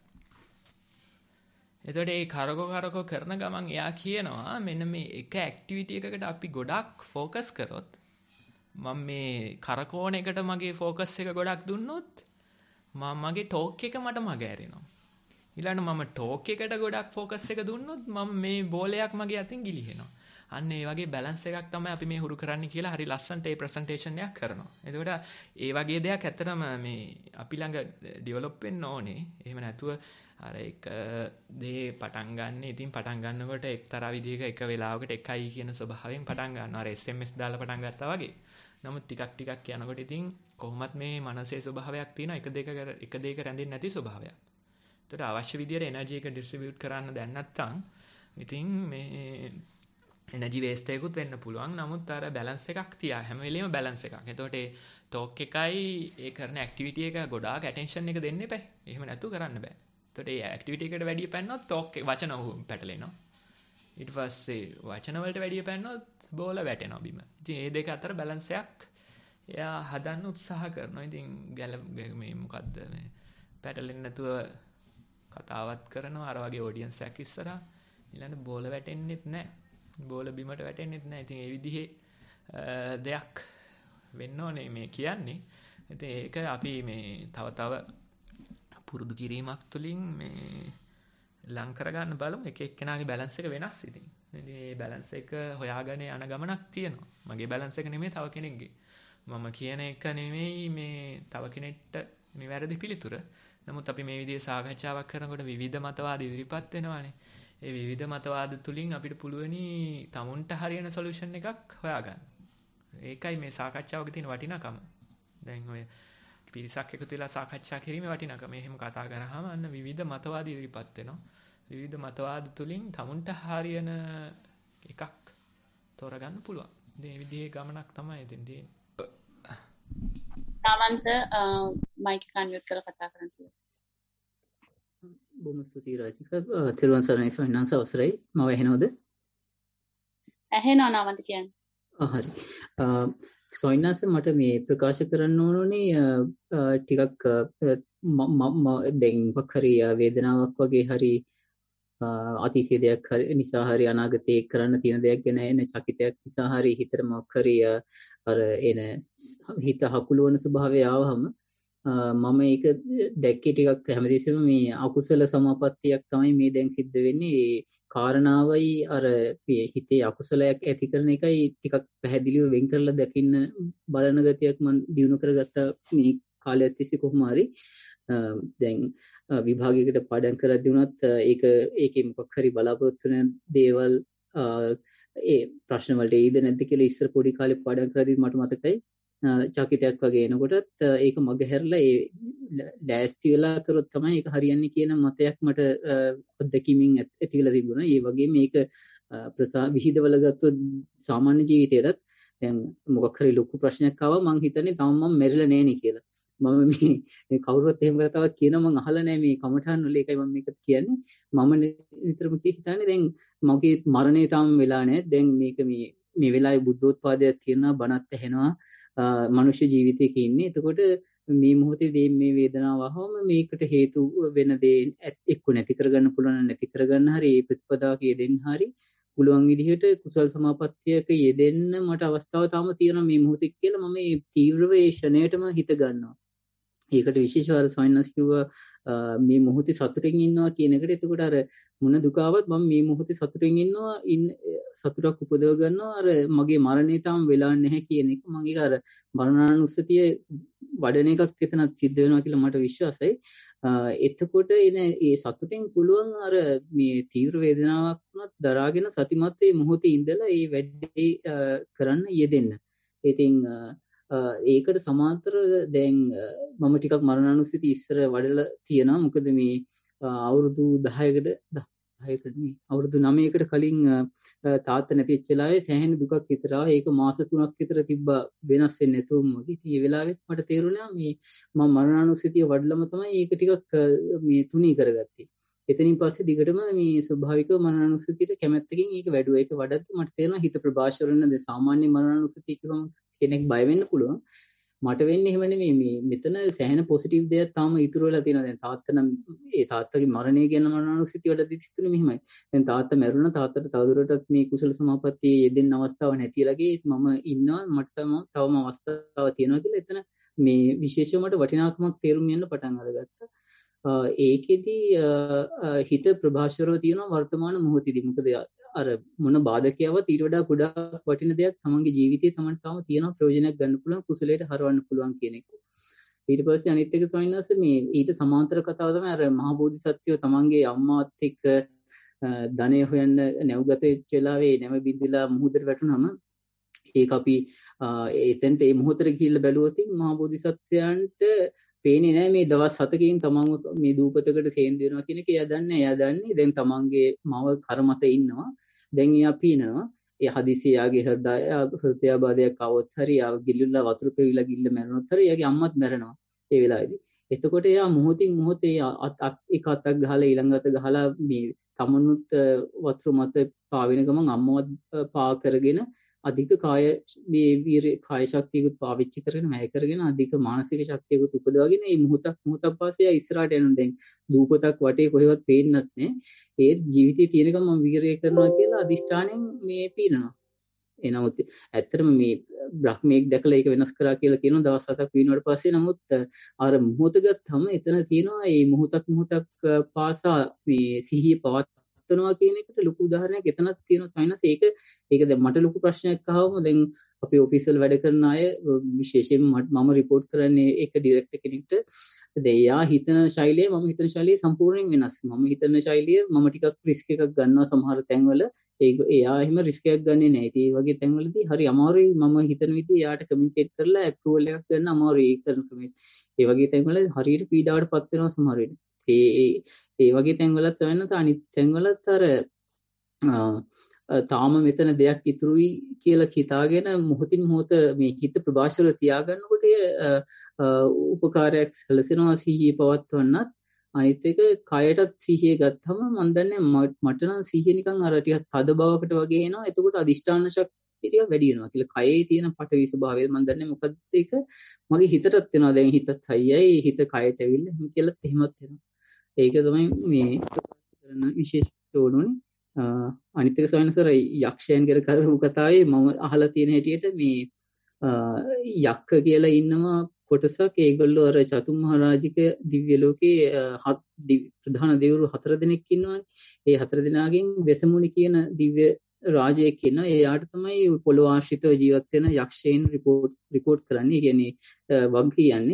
එතකොට මේ කරකව කරකව කරන ගමන් එයා කියනවා මෙන්න මේ එක ඇක්ටිවිටි එකකට අපි ගොඩක් ફોકસ කරොත් මම මේ කරකවන එකට මගේ ફોકස් එක ගොඩක් දුන්නොත් මම මගේ ටෝක් එක මට මග ඇරෙනවා. ඊළඟට මම ටෝක් එකට ගොඩක් ફોકස් එක දුන්නොත් මම මේ බෝලයක් මගේ අතින් ගිලිහෙනවා. අන්න ඒ වගේ බැලන්ස් එකක් තමයි අපි මේ හුරු කරන්න කියලා හරි ලස්සනට ඒ ප්‍රසන්ටේෂන් එකක් කරනවා. එතකොට ඒ වගේ දෙයක් ඇත්තටම මේ අපි ළඟ ඩෙවලොප් වෙන්න ඕනේ. එහෙම නැතුව අර එක දේ පටන් ගන්න. ඉතින් පටන් ගන්නකොට එක්තරා විදිහක එක වෙලාවකට එකයි කියන ස්වභාවයෙන් පටන් ගන්නවා. අර එස් එම් එස් දාලා පටන් ගත්තා වගේ. නමුත් ටිකක් ටිකක් යනකොට ඉතින් කොහොමත් මේ මනසේ ස්වභාවයක් තියෙනවා. එක දෙක එක දෙක රැඳෙන්නේ නැති ස්වභාවයක්. ඒකට අවශ්‍ය විදිහට එනර්ජි එක ඩිස්ට්‍රිබියුට් කරන්න දැන් නැත්තම් ඉතින් මේ එනර්ජි වේස්ට් එකකුත් වෙන්න පුළුවන්. නමුත් අර බැලන්ස් එකක් තියා හැම වෙලෙම බැලන්ස් එකක්. එතකොට ඒ ටෝක් එකයි ඒ කරන ඇක්ටිවිටි එක ගොඩාක් ඇටෙන්ෂන් එක දෙන්න එපා. එහෙම නැතුව කරන්න බෑ. එතකොට ඒ ඇක්ටිවිටි එකට වැඩි පැන්නොත් ටෝක් වචන පැටලෙනවා. ඊට පස්සේ වචන වලට වැඩි පැන්නොත් බෝල වැටෙනවා බිම. ඉතින් මේ දෙක අතර බැලන්ස් එකක් එයා හදන්න උත්සාහ කරනවා. ඉතින් ගැල මේ මොකද්ද මේ පැටලෙන්නේ නැතුව කතාවත් කරනවා අර වගේ ඔඩියන්ස් එකක් ඉස්සරහා. ඊළඟ බෝල වැටෙන්නෙත් නැහැ. බෝල බිමට වැටෙන්නෙත් නැහැ. ඉතින් ඒ විදිහේ දෙයක් වෙන්න ඕනේ මේ කියන්නේ. ඉතින් ඒක අපි මේ තව තව පුරුදු කිරීමක් තුළින් මේ ලං කරගන්න බලමු. එක එක්කෙනාගේ බැලන්ස් එක වෙනස් ඉතින්. ඉතින් මේ බැලන්ස් එක හොයාගෙන යන ගමනක් තියෙනවා. මගේ බැලන්ස් එක නෙමෙයි තව කෙනෙක්ගේ. මම කියන එක නෙමෙයි මේ තව කෙනෙක්ට නිවැරදි පිළිතුර. නමුත් අපි මේ විදිහේ සාකච්ඡාවක් කරනකොට විවිධ මතවාද ඉදිරිපත් වෙනවානේ. ඒ විවිධ මතවාද තුලින් අපිට පුළුවනි තමුන්ට හරියන සොලියුෂන් එකක් හොයාගන්න. ඒකයි මේ සාකච්ඡාවක තියෙන වටිනාකම. දැන් ඔය පිරිසක් එකතු වෙලා සාකච්ඡා කිරීමේ වටිනාකම. එහෙම කතා කරාම අන්න විවිධ මතවාද ඉදිරිපත් වෙනවා. විවිධ මතවාද තුලින් තමුන්ට හරියන එකක් තෝරගන්න පුළුවන්. මේ විදිහේ ගමනක් තමයි ඉතින් තියෙන්නේ. තාමන්ත මයික් එක අන්මියුට් කරලා කතා කරන්න කියලා. බොහොම ස්තුතියි රාජික. තිරුවන් සරණයි සොහිනාස අවසරයි. මම ඇහෙනවද? ඇහෙනවා නාමන්ත කියන්නේ. ආ හරි. සොහිනාස මට මේ ප්‍රකාශ කරන්න ඕනේ ටිකක් මම දැන් වකරිය වේදනාවක් වගේ හරි අතීතයේ දෙයක් නිසා හරි අනාගතයේ කරන්න තියෙන දෙයක් ගැන එන චකිතයක් නිසා හරි හිතට මොකක් හරි අර එන හිත හකුලවන ස්වභාවය ආවහම මම ඒක දැක්කේ ටිකක් හැමදෙස්සෙම මේ අකුසල සමාපත්තියක් තමයි මේ දැන් සිද්ධ වෙන්නේ. ඒ කාරණාවයි අර හිතේ අකුසලයක් ඇති කරන එකයි ටිකක් පැහැදිලිව වෙන් කරලා දකින්න බලන ගතියක් මම දිනු කරගත්ත මේ කාලයක් තිස්සේ කොහොම හරි දැන් විභාගයකට පාඩම් කරද්දී වුණත් ඒක ඒකේ මොකක් හරි බලාපොරොත්තු වෙන දේවල් ඒ ප්‍රශ්න වලට එයිද නැද්ද කියලා ඉස්සර පොඩි කාලේ පාඩම් කරද්දී මට මතකයි චකිතයක් වගේ එනකොටත් ඒක මග හැරලා ඒ ලෑස්ති වෙලා කරොත් තමයි ඒක හරියන්නේ කියන මතයක් මට අත්දැකීමින් ඇති වෙලා තිබුණා. ඒ වගේ මේක ප්‍රසා විහිදවල ගත්තොත් සාමාන්‍ය ජීවිතේටත් දැන් මොකක් හරි ලොකු ප්‍රශ්නයක් ආවා මං හිතන්නේ තාම මම මැරිලා නැහැ නේ කියලා. මම මේ කවුරුත් එහෙම කතාවක් කියනවා මං අහලා නැහැ මේ කමඨාන් වල ඒකයි මම මේක කියන්නේ. මම නිතරම හිතන්නේ දැන් මගේ මරණය තාම වෙලා නැහැ. දැන් මේක මේ මේ වෙලාවේ බුද්ධෝත්පාදයක් තියෙනවා බණත් ඇහෙනවා. මනුෂ්‍ය ජීවිතයක ඉන්නේ. එතකොට මේ මොහොතේ මේ වේදනාව වහම මේකට හේතු වෙන දේ එක්ක නැති කරගන්න පුළුවන් නැති කරගන්න හරි ඒ ප්‍රතිපදාවක යෙදෙන්න හරි පුළුවන් විදිහට කුසල් සමාපත්තියක යෙදෙන්න මට අවස්ථාව තාම තියෙනවා මේ මොහොතේ කියලා මම මේ තීව්‍ර වේශණයටම හිත ගන්නවා. ඒකට විශේෂව සොයන්නස් කිව්වා මේ මොහොතේ සතුටින් ඉන්නවා කියන එකට. එතකොට අර මොන දුක ආවත් මම මේ මොහොතේ සතුටින් ඉන්නවා සතුටක් උපදව ගන්නවා. අර මගේ මරණය තාම වෙලා නැහැ කියන එක මම ඒක අර මරණානුස්සතිය වඩන එකක් එතනත් සිද්ධ වෙනවා කියලා මට විශ්වාසයි. එතකොට එන ඒ සතුටෙන් පුළුවන් අර මේ තීව්‍ර වේදනාවක් වුණත් දරාගෙන සතිමත් මේ මොහොතේ ඉඳලා ඒ වැඩේ කරන්න යෙදෙන්න. ඉතින් ඒකට සමාන්තර දැන් මම ටිකක් මරණානුස්සති ඉස්සර වඩලා තියෙනවා. මොකද මේ අවුරුදු දහයකට දහයකට නේ අවුරුදු නවයකට කලින් තාත්තා නැතිච්ච වෙලාවේ සෑහෙන දුකක් විතර ආවා. ඒක මාස තුනක් විතර තිබ්බා වෙනස් වෙන්නේ නැතුවම වගේ. ඉතින් ඒ වෙලාවෙත් මට තේරුණා මේ මම මරණානුස්සතිය වඩලම තමයි ඒක ටිකක් මේ තුනී කරගත්තේ. එතනින් පස්සේ දිගටම මේ ස්වභාවිකව මරණානුස්සතියට කැමැත්තකින් ඒක වැඩුවා. ඒක වඩද්දි මට තේරෙනවා හිත ප්‍රබාෂර වෙන ද සාමාන්‍ය මරණානුස්සතිය කියවම කෙනෙක් බය වෙන්න පුළුවන්. මට වෙන්නේ එහෙම නෙමෙයි. මේ මෙතන සෑහෙන පොසිටිව් දෙයක් තාම ඉතුරු වෙලා තියෙනවා. දැන් තාත්තා නම් ඒ තාත්තගේ මරණය ගැන මරණානුස්සතිය වලදී සිතුනේ මෙහෙමයි. දැන් තාත්තා මැරුණා. තාත්තට තවදුරටත් මේ කුසල සමාපත්තියේ යෙදෙන්න අවස්ථාවක් නැතිලාගේ මම ඉන්නවා. මට තවම අවස්ථාවක් තියෙනවා කියලා එතන මේ විශේෂව මට වටිනාකමක් තේරුම් ගන්න පටන් අරගත්තා. ඒකෙදි හිත ප්‍රභාෂරව තියෙනවා වර්තමාන මොහොතේදී. මොකද අර මොන බාධකයවත් ඊට වඩා ගොඩාක් වටින දෙයක් තමන්ගේ ජීවිතේ තමන්ට තාම තියෙනවා ප්‍රයෝජනයක් ගන්න පුළුවන් කුසලයට හරවන්න පුළුවන් කියන එක. ඊට පස්සේ අනිත් එක සොයනස මේ ඊට සමාන්තර කතාව තමයි අර මහ බෝධිසත්වෝ තමන්ගේ අම්මාත් එක්ක ධනය හොයන්න නැව්ගත වෙච්ච වෙලාවේ නැව බින්දලා මුහුදට වැටුනම ඒක අපි එතෙන්ට මේ මොහොතට ගිහිල්ලා බැලුවොත් මහ බෝධිසත්වයන්ට පේන්නේ නැහැ මේ දවස් හතකින් තමන්ව මේ දූපතකට සේන්දු වෙනවා කියන එක. එයා දන්නේ එයා දන්නේ දැන් තමන්ගේ මව කරමත ඉන්නවා. දැන් එයා පීනවා. ඒ හදිසිය යාගේ හෘදය හෘදයාබාධයක් આવොත් හරි ආව ගිලිලා වතුර පෙවිලා ගිල්ල මැරුණොත් හරි එයාගේ අම්මත් මැරෙනවා ඒ වෙලාවේදී. එතකොට එයා මොහොතින් මොහොතේ අත් එක අතක් ගහලා ඊළඟ අත ගහලා මේ තමනුත් වතුර මත පාවෙන ගමන් අම්මවත් පා කරගෙන අධික කාය මේ වීර කාය ශක්තියකුත් පාවිච්චි කරගෙන වැය කරගෙන අධික මානසික ශක්තියකුත් උපදවාගෙන මේ මොහොතක් මොහොතක් පස්සේ ඉස්සරහට යන දැන් දූපතක් වටේ කොහෙවත් පේන්නත් නැහැ. ඒ ජීවිතේ තියෙනකම් මම වීරය කරනවා කියලා අදිෂ්ඨානෙන් මේ පීනවා. එනමුත් ඇත්තටම මේ බ්‍රහ්මීක් දැකලා ඒක වෙනස් කරා කියලා කියනවා දවස් හතක් වීනුවට පස්සේ. නමුත් අර මොහොත ගත්තම එතන තියෙනවා මේ මොහොතක් මොහොතක් පාසා මේ සිහිය පවත් නවා කියන එකට ලොකු උදාහරණයක් එතනක් තියෙනවා සයිනස්. ඒක ඒක දැන් මට ලොකු ප්‍රශ්නයක් ආවම දැන් අපි ඔෆිස් වල වැඩ කරන අය විශේෂයෙන් මම රිපෝට් කරන්නේ ඒක ඩිරෙක්ටර් කෙනෙක්ට. දෙයා හිතන ශෛලිය මම හිතන ශෛලිය සම්පූර්ණයෙන් වෙනස්. මම හිතන ශෛලිය මම ටිකක් රිස්ක් එකක් ගන්නවා සමහර තැන්වල. ඒක එයා එහෙම රිස්ක් එකක් ගන්නෙ නැහැ. ඉතින් මේ වගේ තැන්වලදී හරි අමාරුයි මම හිතන විදිහ එයාට කමියුනිකේට් කරලා ඇප්‍රූවල් එකක් ගන්න අමාරුයි කරන ක්‍රමෙ. ඒ වගේ තැන්වල හරියට පීඩාවටපත් වෙනවා සමහර වෙලේ. ඒ ඒ වගේ තැන්වලත් වෙනත අනිත් තැන්වලත් අර තාම මෙතන දෙයක් ඉතුරුයි කියලා හිතාගෙන මොහොතින් මොහොත මේ හිත ප්‍රභාෂරව තියාගන්නකොට උපකාරයක් සැලසෙනවා සිහිය පවත්වන්නත්. අනිත් එක කයටත් සිහිය ගත්තම මම දන්නේ මට නම් සිහිය නිකන් අර ටිකක් තද බවකට වගේ එනවා. එතකොට අදිෂ්ඨාන ශක්තිය ටික වැඩි වෙනවා කියලා. කයේ තියෙන පටවි ස්වභාවය මම දන්නේ මොකද්ද ඒක මගේ හිතටත් වෙනවා. දැන් හිතත් හයියයි හිත කයට ඇවිල්ලා එහෙම කියලා එහෙමත් වෙනවා. ඒක තමයි මේ කරන විශේෂ ඕනුනේ. අනිත් එක සවනසර යක්ෂයන් ගැන කරපු කතාවේ මම අහලා තියෙන හැටියට මේ යක්ක කියලා ඉන්නවා කොටසක්. ඒගොල්ලෝ අර චතුම් මහරජික දිව්‍ය ලෝකේ හත් ප්‍රධාන දෙවිවරු හතර දෙනෙක් ඉන්නවානේ. ඒ හතර දෙනාගෙන් වෙසමුණි කියන දිව්‍ය රාජයෙක් ඉන්නවා. එයාට තමයි පොළොව ආශ්‍රිතව ජීවත් වෙන යක්ෂයන් රිපෝට් රිපෝට් කරන්නේ. කියන්නේ වග් කියන්නේ.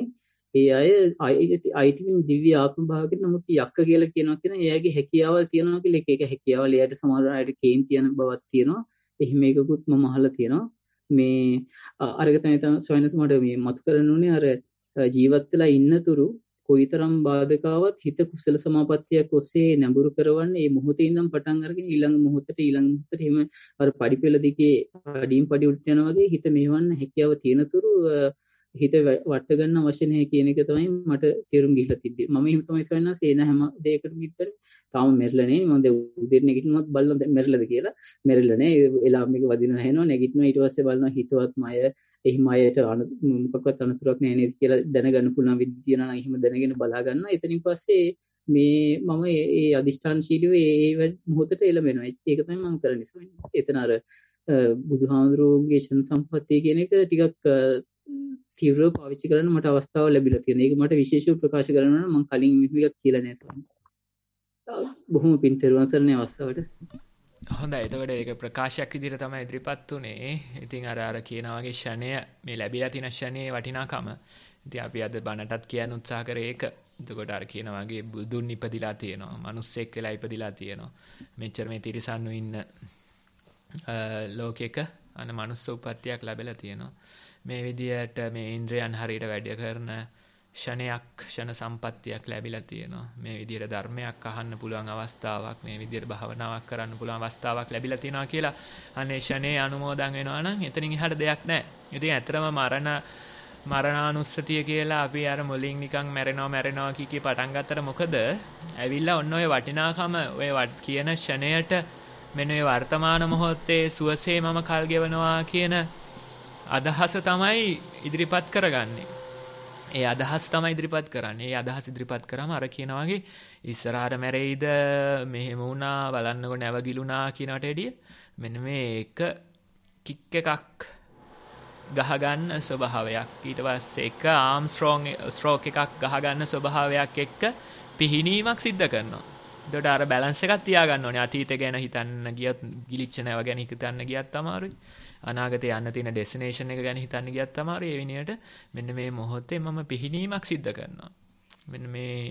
ඒ අය අයිති වෙන දිව්‍ය ආත්ම භාවයකට නමුත් යක්ක කියලා කියනවා කියන එයාගේ හැකියාවල් තියෙනවා කියලා එක එක හැකියාවල් එයාට සමහර අයට කේන් තියෙන බවක් තියෙනවා. එහෙම එකකුත් මම අහලා තියෙනවා. මේ අරක තමයි සොයනතුමාට මේ මතු කරන්න උනේ අර ජීවත් වෙලා ඉන්නතුරු කොයිතරම් බාධකාවක් හිත කුසල සමාපත්තියක් ඔස්සේ නැඹුරු කරවන්නේ මේ මොහොතේ ඉඳන් පටන් අරගෙන ඊළඟ මොහොතට ඊළඟ මොහොතට එහෙම අර පඩිපෙළ දිගේ අඩින් පඩි උඩට යනවා වගේ හිත මෙවන්න හැකියාව තියෙනතුරු හිත වට ගන්න අවශ්‍ය නැහැ කියන එක තමයි මට තේරුම් ගිහිල්ලා තිබ්බේ. මම එහෙම තමයි සොයනස් එන හැම දෙයකටම හිටන්නේ. තාම මෙරළ නේ. මම දැන් උදේ නැගිටිනවත් බලන මෙරළද කියලා. මෙරළ නේ. එලාම් එක වදිනවා හැනවා නැගිටිනවා ඊට පස්සේ බලනවා හිතවත් මය එහිම අයට මොකක්වත් අනතුරක් නැහැ නේද කියලා දැනගන්න පුළුවන් විදිය නම් එහෙම දැනගෙන බලා ගන්නවා. එතනින් පස්සේ මේ මම ඒ අදිෂ්ඨානශීලීව ඒ මොහොතට එළඹෙනවා. ඒක තමයි මම කරන්නේ සොයන්නේ. එතන අර බුදුහාමුදුරුවෝගේ ෂණ සම්පත්තිය කියන එක ටිකක් තීව්‍රව පාවිච්චි කරන්න මට අවස්ථාව ලැබිලා තියෙනවා. ඒක මට විශේෂව ප්‍රකාශ කරනවා නම් මම කලින් මේක කියලා නැහැ සොයන්නේ. බොහොම පින් තෙරුවන් සරණයි අවස්ථාවට. හොඳයි. එතකොට ඒක ප්‍රකාශයක් විදිහට තමයි ඉදිරිපත් උනේ. ඉතින් අර අර කියන වගේ ෂණය මේ ලැබිලා තියෙන ෂණයේ වටිනාකම. ඉතින් අපි අද බණටත් කියන්න උත්සාහ කරේ ඒක. එතකොට අර කියන වගේ බුදුන් ඉපදිලා තියෙනවා. මිනිස්සෙක් වෙලා ඉපදිලා තියෙනවා. මෙච්චර මේ තිරිසන්නු ඉන්න ලෝකෙක අන මනුස්ස උපත්තියක් ලැබිලා තියෙනවා. මේ විදියට මේ ඉන්ද්‍රයන් හරියට වැඩ කරන ෂණයක් ෂණ සම්පත්තියක් ලැබිලා තියෙනවා. මේ විදියට ධර්මයක් අහන්න පුළුවන් අවස්ථාවක්, මේ විදියට භාවනාවක් කරන්න පුළුවන් අවස්ථාවක් ලැබිලා තියෙනවා කියලා අනේ ෂණේ අනුමෝදන් වෙනවා නම් එතනින් එහාට දෙයක් නැහැ. ඉතින් ඇත්තටම මරණ මරණානුස්සතිය කියලා අපි අර මුලින් නිකන් මැරෙනවා මැරෙනවා කී කී පටන් ගත්තට මොකද? ඇවිල්ලා ඔන්න ඔය වටිනාකම ඔය කියන ෂණයට මෙන්න මේ වර්තමාන මොහොතේ සුවසේ මම කල් ගෙවනවා කියන අදහස තමයි ඉදිරිපත් කරගන්නේ. ඒ අදහස් තමයි ඉදිරිපත් කරන්නේ. ඒ අදහස් ඉදිරිපත් කරාම අර කියනා වගේ ඉස්සරහට මැරෙයිද මෙහෙම වුණා බලන්නකො නැවගිලුණා කියනට එඩිය මෙන්න මේ එක කික් එකක් ගහගන්න ස්වභාවයක්. ඊට පස්සේ එක ආම් ස්ට්‍රෝං ස්ට්‍රෝක් එකක් ගහගන්න ස්වභාවයක් එක්ක පිහිනීමක් සිද්ධ කරනවා. එතකොට අර බැලන්ස් එකක් තියාගන්න ඕනේ. අතීතය ගැන හිතන්න ගියත් ගිලිච්ච නැව ගැන හිතන්න ගියත් අමාරුයි. අනාගතේ යන්න තියෙන ඩෙස්ටිනේෂන් එක ගැන හිතන්න ගියත් අමාරුයි. ඒ විනියට මෙන්න මේ මොහොතේ මම පිහිනීමක් සිද්ධ කරනවා. මෙන්න මේ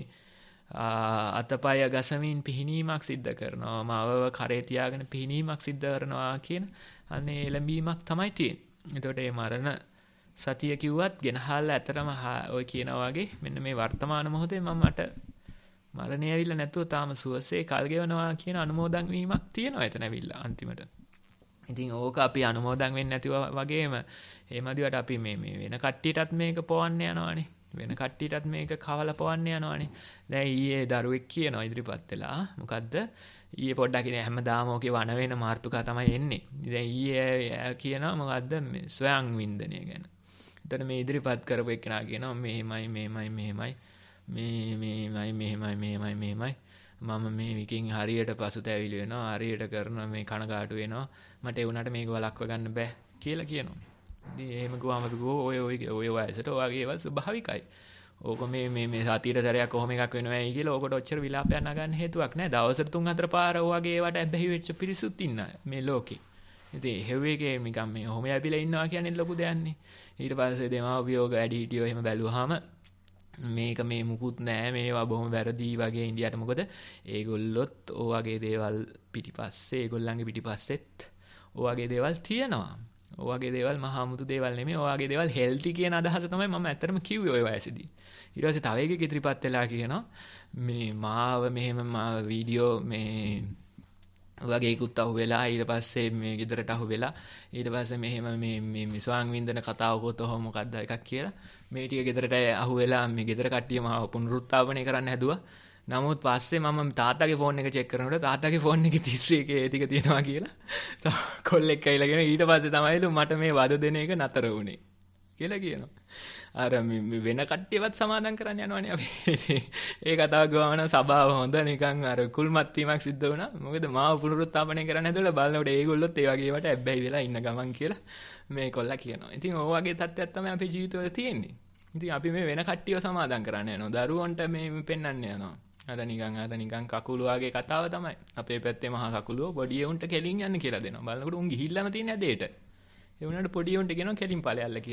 අතපය ගසමින් පිහිනීමක් සිද්ධ කරනවා. මාවව කරේ තියාගෙන පිහිනීමක් සිද්ධ කරනවා කියන අනේ එළඹීමක් තමයි තියෙන්නේ. එතකොට මේ මරණ සතිය කිව්වත් ගෙනහල්ලා ඇතරම ඔය කියනා වගේ මෙන්න මේ වර්තමාන මොහොතේ මම මට මරණය ඇවිල්ලා නැතුව තාම සුවසේ කල් ගෙවනවා කියන අනුමෝදන් වීමක් තියෙනවා එතන ඇවිල්ලා අන්තිමට. ඉතින් ඕක අපි අනුමෝදන් වෙන්නේ නැතිව වගේම එහෙමදිවට අපි මේ මේ වෙන කට්ටියටත් මේක පොවන්න යනවානේ. වෙන කට්ටියටත් මේක කවලා පොවන්න යනවානේ. දැන් ඊයේ දරුවෙක් කියනවා ඉදිරිපත් වෙලා මොකද්ද? ඊයේ පොඩ්ඩක් ඉතින් හැමදාම ඕකේ වණ වෙන මාර්තුකා තමයි එන්නේ. දැන් ඊයේ කියනවා මොකද්ද මේ ස්වයං වින්දනය ගැන. එතන මේ ඉදිරිපත් කරපු එකනා කියනවා මෙහෙමයි මෙහෙමයි මෙහෙමයි මේ මේමයි මෙහෙමයි මෙහෙමයි මෙහෙමයි මම මේ විකින් හරියට පසුතැවිලි වෙනවා හරියට කරනවා මේ කනගාටු වෙනවා මට ඒ වුණාට මේක වළක්ව ගන්න බෑ කියලා කියනවා. ඉතින් එහෙම ගුවාම ඔය ඔය ඔය වයසට ඔයගේ ඒවා ස්වභාවිකයි. ඕක මේ මේ මේ සතියට සැරයක් කොහොම එකක් වෙනවයි කියලා ඕකට ඔච්චර විලාපයක් නගන්න හේතුවක් නැහැ. දවසට තුන් හතර පාර ඔයගේ ඒවට ඇබ්බැහි වෙච්ච පිරිසුත් ඉන්න මේ ලෝකේ. ඉතින් හැවෙගේ නිකන් මේ ඔහොම යපිලා ඉන්නවා කියන්නේ ලොකු දෙයක් නේ. ඊට පස්සේ දෙමාපියෝ වැඩි හිටියෝ එහෙම බැලුවාම මේක මේ මුකුත් නෑ මේවා බොහොම වැරදි වගේ ඉන්දියාට මොකද ඒගොල්ලොත් ඔය වගේ දේවල් පිටිපස්සේ ඒගොල්ලන්ගේ පිටිපස්සෙත් ඔය වගේ දේවල් තියෙනවා. ඔය වගේ දේවල් මහා මුතු දේවල් නෙමෙයි. ඔය වගේ දේවල් හෙල්ති කියන අදහස තමයි මම ඇත්තටම කිව්වේ ඔය වයසේදී. ඊට පස්සේ තව එකෙක් ඉදිරිපත් වෙලා කියනවා මේ මාව මෙහෙම මාව වීඩියෝ මේ වගේ ඉක්ුත් අහු වෙලා ඊට පස්සේ මේ ගෙදරට අහු වෙලා ඊට පස්සේ මෙහෙම මේ මේ විශ්වාංග වින්දන කතාවකොත් ඔහොම මොකක්ද එකක් කියලා මේ ටික ගෙදරට අහු වෙලා මේ ගෙදර කට්ටිය මාව පුනරුත්ථාපනය කරන්න හැදුවා. නමුත් පස්සේ මම තාත්තගේ ෆෝන් එක චෙක් කරනකොට තාත්තගේ ෆෝන් එකේ තිස්සේ එකේ ඒ ටික තියෙනවා කියලා කොල්ලෙක් ඇවිල්ලාගෙන ඊට පස්සේ තමයිලු මට මේ වද දෙන එක නතර වුණේ කියලා කියනවා. අර මේ වෙන කට්ටියවත් සමාදම් කරන්න යනවනේ අපි. ඒ කතාව ගාව නම් සබාව හොඳ නිකන් අර කුල්මත් වීමක් සිද්ධ වුණා. මොකද මාව පුනරුත්ථාපනය කරන්න හැදුවලා බලනකොට ඒගොල්ලොත් ඒ වගේ ඒවට ඇබ්බැහි වෙලා ඉන්න ගමන් කියලා මේ කොල්ලා කියනවා. ඉතින් ඔය වගේ තත්ත්වයක් තමයි අපේ ජීවිතවල තියෙන්නේ. ඉතින් අපි මේ වෙන කට්ටියව සමාදම් කරන්න යනවා. දරුවන්ට මේ පෙන්වන්න යනවා. අර නිකන් අර නිකන් කකුල වගේ කතාව තමයි. අපේ පැත්තේ මහා කකුලෝ පොඩි උන්ට කෙලින් යන්න කියලා දෙනවා. බලනකොට උන් ගිහිල්ලාම තියෙන ඇදේට. ඒ වුණාට පොඩි උන්ට කියනවා කෙලින් ඵලයල්ල කියලා.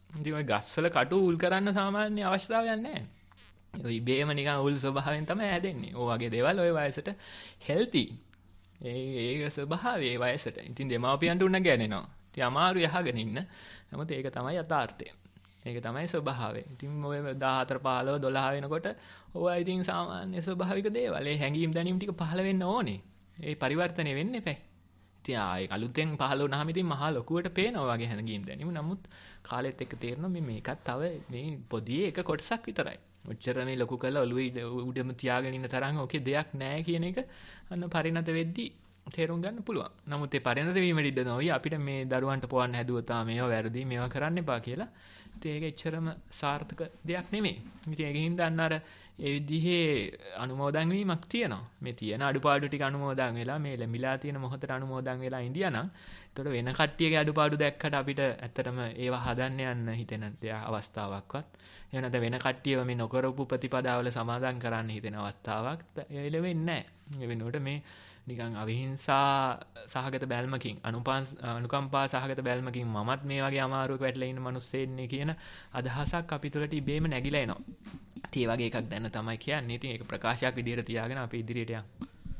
ඉතින් ඔය ගස්වල කටු උල් කරන්න සාමාන්‍ය අවශ්‍යතාවයක් නැහැ. ඔය ඉබේම නිකන් උල් ස්වභාවයෙන් තමයි හැදෙන්නේ. ඔය වගේ දේවල් ඔය වයසට හෙල්ති. ඒ ඒක ස්වභාවය ඒ වයසට. ඉතින් දෙමාපියන්ට උන්න ගෑනෙනවා. ඉතින් අමාරු යහගෙන ඉන්න. නමුත් ඒක තමයි යථාර්ථය. ඒක තමයි ස්වභාවය. ඉතින් ඔය දහහතර පහළොව දොළහ වෙනකොට ඔය ඉතින් සාමාන්‍ය ස්වභාවික දේවල්. ඒ හැඟීම් දැනීම් ටික පහළ වෙන්න ඕනේ. ඒ පරිවර්තනය වෙන්න එපා. ඉතින් ආයේ අලුතෙන් පහළ වුණාම ඉතින් මහා ලොකුවට පේනවා වගේ හැඟීම් දැනීම්. නමුත් කාලෙත් එක්ක තේරෙනවා මේ මේකත් තව මේ පොඩි එක කොටසක් විතරයි. ඔච්චර මේ ලොකු කරලා ඔළුවේ උඩම තියාගෙන ඉන්න තරම් ඔකේ දෙයක් නැහැ කියන එක අන්න පරිණත වෙද්දී තේරුම් ගන්න පුළුවන්. නමුත් ඒ පරිණත වීමෙට ඉඩ නොවි අපිට මේ දරුවන්ට පොවන්න හැදුවා තා මේවා වැරදි මේවා කරන්න එපා කියලා. ඉතින් ඒක එච්චරම සාර්ථක දෙයක් නෙමෙයි. ඉතින් ඒකින් දන්න අර ඒ විදිහේ අනුමෝදන් වීමක් තියෙනවා. මේ තියෙන අඩුපාඩු ටික අනුමෝදන් වෙලා මේ ලැබිලා තියෙන මොහොතට අනුමෝදන් වෙලා ඉඳියානම් එතකොට වෙන කට්ටියගේ අඩුපාඩු දැක්කට අපිට ඇත්තටම ඒවා හදන්න යන්න හිතෙන දෙයක් අවස්ථාවක්වත් එහෙම නැත්නම් වෙන කට්ටියව මේ නොකරපු ප්‍රතිපදාවල සමාදන් කරන්න හිතෙන අවස්ථාවක් ඒ වෙන්නේ නැහැ. ඒ වෙනුවට මේ නිකන් අවිහිංසා සහගත බැල්මකින් අනුපාන් අනුකම්පා සහගත බැල්මකින් මමත් මේ වගේ අමාරුවක වැටලා ඉන්න මිනිස්සෙන්නේ කියන අදහසක් අපි තුළට ඉබේම නැగిලා එනවා. ඒ වගේ එකක් දැන තමයි කියන්නේ. ඉතින් ඒක ප්‍රකාශයක් විදිහට තියාගෙන අපි ඉදිරියට යමු.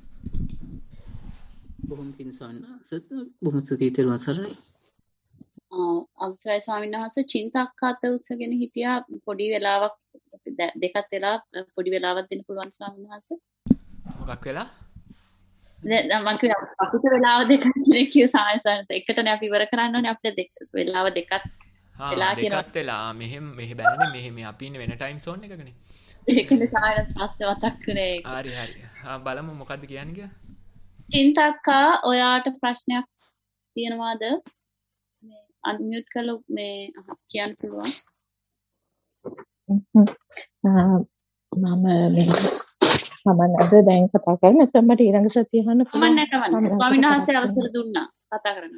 බොහොම පිං සන්නාසත් බොහොම ස්තුතියි තෙරුවන් සරණයි. අවසරයි ස්වාමීන් වහන්සේ චින්තක්කාත උස්සගෙන හිටියා පොඩි වෙලාවක් දෙකක් වෙලා පොඩි වෙලාවක් දෙන්න පුළුවන් ස්වාමීන් වහන්සේ. මොකක් වෙලා? දැන් මම කිය අපිට වෙලාව දෙකක් නේ කිය සායසන්ත එකටනේ අපි ඉවර කරන්න ඕනේ අපිට දෙක වෙලාව දෙකක් වෙලා කියනවා. දෙකක් වෙලා මෙහෙම මෙහෙ බෑනේ මෙහෙ මේ අපි ඉන්නේ වෙන ටයිම් සෝන් එකකනේ. ඒකනේ සායසන්ත පස්සේ මතක් කරේ. හරි හරි. ආ බලමු මොකද්ද කියන්නේ කියලා. චින්තක්කා ඔයාට ප්‍රශ්නයක් තියෙනවාද? මේ අන්මියුට් කරලා මේ කියන්න පුළුවන්. මම මේ සමනද දැන් කතා කරන්නේ නැත්නම් මට ඊළඟ සතිය අහන්න පුළුවන්. මම නැතම ස්වාමීන් වහන්සේ අවසර දුන්නා කතා කරන්න.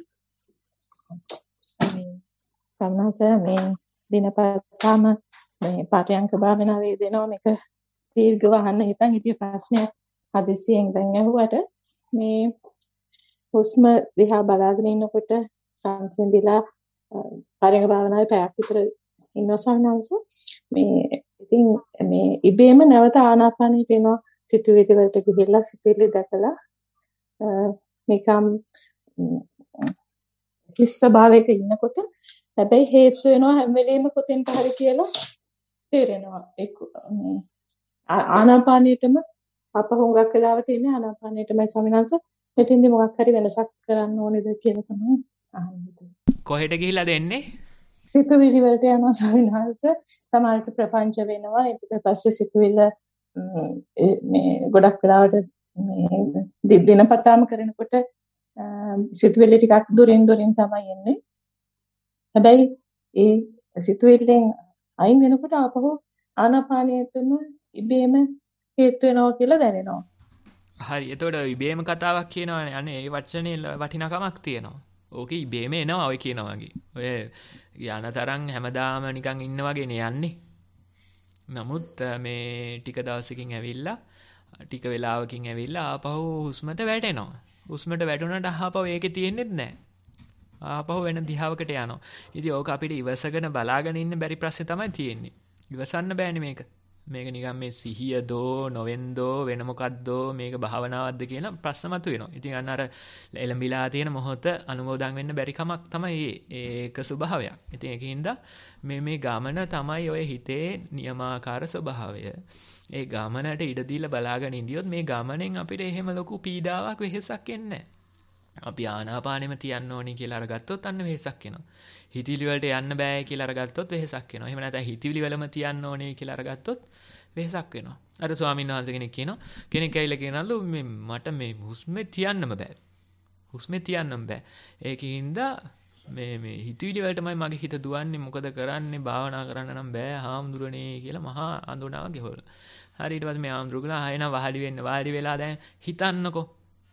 සමනස මේ දිනපතාම මේ පාඨයන්ක භාවනා වේදෙනවා මේක දීර්ඝව අහන්න හිතන් හිටිය ප්‍රශ්නයක් හදිසියෙන් දැන් ඇහුවට මේ හුස්ම දිහා බලාගෙන ඉන්නකොට සංසිඳිලා පාඨයන්ක භාවනාවේ පැයක් විතර ඉන්න සමනස මේ ඉතින් මේ ඉබේම නැවත ආනාපානෙට එනවා සිතුවිලි වලට ගිහිල්ලා සිතුවිලි දැකලා නිකම් කිස් ස්වභාවයක ඉන්නකොට හැබැයි හේතු වෙනවා හැම වෙලෙම කොතෙන්ට හරි කියලා තේරෙනවා ඒක මේ ආනාපානෙටම අපහුඟක් වෙලාවට ඉන්නේ ආනාපානෙටමයි ස්වාමීන් වහන්සේ එතින්දි මොකක් හරි වෙනසක් කරන්න ඕනේද කියලා තමයි අහන්නේ. කොහෙට ගිහිල්ලාද එන්නේ? සිතුවිලි වලට යනවා ස්වාමීන් වහන්සේ සමහරට ප්‍රපංච වෙනවා ඊට පස්සේ සිතුවිල්ල මේ ගොඩක් වෙලාවට මේ දිනපතාම කරනකොට සිතුවිලි ටිකක් දුරින් දුරින් තමයි එන්නේ හැබැයි ඒ සිතුවිල්ලෙන් අයින් වෙනකොට ආපහු ආනාපානයටම ඉබේම හේතු වෙනවා කියලා දැනෙනවා. හරි එතකොට ඉබේම කතාවක් කියනවානේ අනේ ඒ වචනේ වටිනාකමක් තියෙනවා. ඕකේ ඉබේම එනවා ඔය කියනවා වගේ. ඔය යන තරම් හැමදාම නිකන් ඉන්න වගේනේ යන්නේ. නමුත් මේ ටික දවසකින් ඇවිල්ලා ටික වෙලාවකින් ඇවිල්ලා ආපහු හුස්මට වැටෙනවා. හුස්මට වැටුණාට ආපහු ඒකේ තියෙන්නේ නැහැ. ආපහු වෙන දිහාවකට යනවා. ඉතින් ඕක අපිට ඉවසගෙන බලාගෙන ඉන්න බැරි ප්‍රශ්නේ තමයි තියෙන්නේ. ඉවසන්න බෑනේ මේක. මේක නිකන් මේ සිහියදෝ නොවෙන්දෝ වෙන මොකද්දෝ මේක භාවනාවක්ද කියන ප්‍රශ්න මතුවෙනවා. ඉතින් අන්න අර එළඹිලා තියෙන මොහොත අනුමෝදන් වෙන්න බැරි කමක් තමයි ඒක ස්වභාවයක්. ඉතින් ඒකින්ද මේ මේ ගමන තමයි ඔය හිතේ නියමාකාර ස්වභාවය. ඒ ගමනට ඉඩ දීලා බලාගෙන ඉඳියොත් මේ ගමනෙන් අපිට එහෙම ලොකු පීඩාවක් වෙහෙසක් එන්නේ නැහැ. අපි ආනාපානෙම තියන්න ඕනි කියලා අරගත්තොත් අන්න වෙහෙසක් එනවා. හිතවිලි වලට යන්න බෑ කියලා අරගත්තොත් වෙහෙසක් එනවා. එහෙම නැත්නම් හිතවිලි වලම තියන්න ඕනේ කියලා අරගත්තොත් වෙහෙසක් වෙනවා. අර ස්වාමීන් වහන්සේ කෙනෙක් කියනවා කෙනෙක් ඇවිල්ලා කියනලු මේ මට මේ හුස්මේ තියන්නම බෑ. හුස්මේ තියන්නම බෑ. ඒකින්ද මේ මේ හිතවිලි වලටමයි මගේ හිත දුවන්නේ මොකද කරන්නේ භාවනා කරන්න නම් බෑ හාමුදුරනේ කියලා මහා අඳුනාව ගෙවල. හරි ඊට පස්සේ මේ හාමුදුරුවෝ ආයෙන වාඩි වෙන්න වාඩි වෙලා දැන් හිතන්නකෝ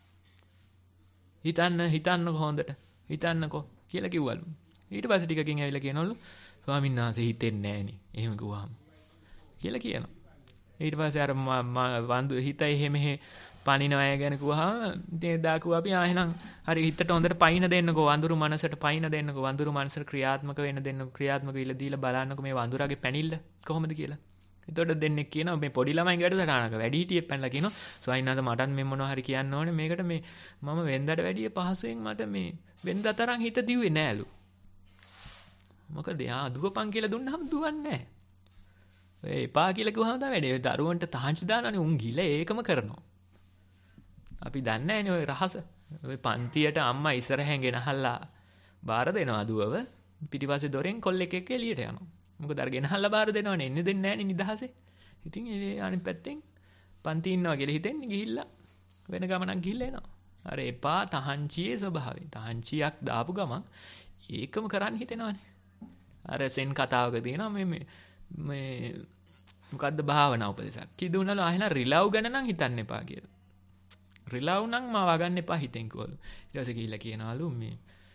හිතන්න හිතන්නකො හොඳට හිතන්නකො කියලා කිව්වලු. ඊට පස්සේ ටිකකින් ඇවිල්ලා කියනවලු ස්වාමීන් වහන්සේ හිතෙන්නේ නෑනේ. එහෙම කිව්වහම කියලා කියනවා. ඊට පස්සේ අර වන්දු හිත එහෙ මෙහෙ පනින අය ගැන කිව්වහම ඉතින් එදා කිව්වා අපි ආ එහෙනම් හරි හිතට හොඳට පයින් දෙන්නකෝ වඳුරු මනසට පයින් දෙන්නකෝ වඳුරු මනසට ක්‍රියාත්මක වෙන්න දෙන්නකෝ ක්‍රියාත්මක වෙලා දීලා බලන්නකෝ මේ වඳුරාගේ පැනිල්ල කොහොමද කියලා. එතකොට දෙන්නෙක් කියනවා මේ පොඩි ළමයින් වැඩසටහනක වැඩි හිටියෙක් පැනලා කියනවා ස්වාමීන් වහන්සේ මටත් මේ මොනවා හරි කියන්න ඕනේ මේකට මේ මම වෙන්දට වැඩිය පහසුවෙන් මට මේ වෙන්දා තරම් හිත දිව්වේ නෑලු. මොකද යා දුවපන් කියලා දුන්නාම දුවන්නේ නෑ. ඒ එපා කියලා කිව්වහම තමයි වැඩේ. දරුවන්ට තාංචි දානනේ උන් ගිල ඒකම කරනවා. අපි දන්නේ නැහැනේ ඔය රහස. ඔය පන්තියට අම්මා ඉස්සරහෙන් ගෙනහල්ලා බාර දෙනවා දුවව. පිටිපස්සේ දොරෙන් කොල්ලෙක් එක්ක එළියට යනවා. මොකද අර ගෙනහල්ලා බාර දෙනවනේ එන්නේ දෙන්නේ නැහනේ නිදහසේ. ඉතින් ඒ අනිත් පැත්තෙන් පන්ති ඉන්නවා කියලා හිතෙන්නේ ගිහිල්ලා වෙන ගමනක් ගිහිල්ලා එනවා. අර එපා තහංචියේ ස්වභාවය. තහංචියක් දාපු ගමන් ඒකම කරන්න හිතෙනවනේ. අර සෙන් කතාවක තියෙනවා මේ මේ මේ මොකද්ද භාවනා උපදේශයක්. කිදුනලු ආහෙන රිලව් ගැන නම් හිතන්න එපා කියලා. රිලව් නම් මාව ගන්න එපා හිතෙන් කිව්වලු. ඊට පස්සේ ගිහිල්ලා කියනවලු මේ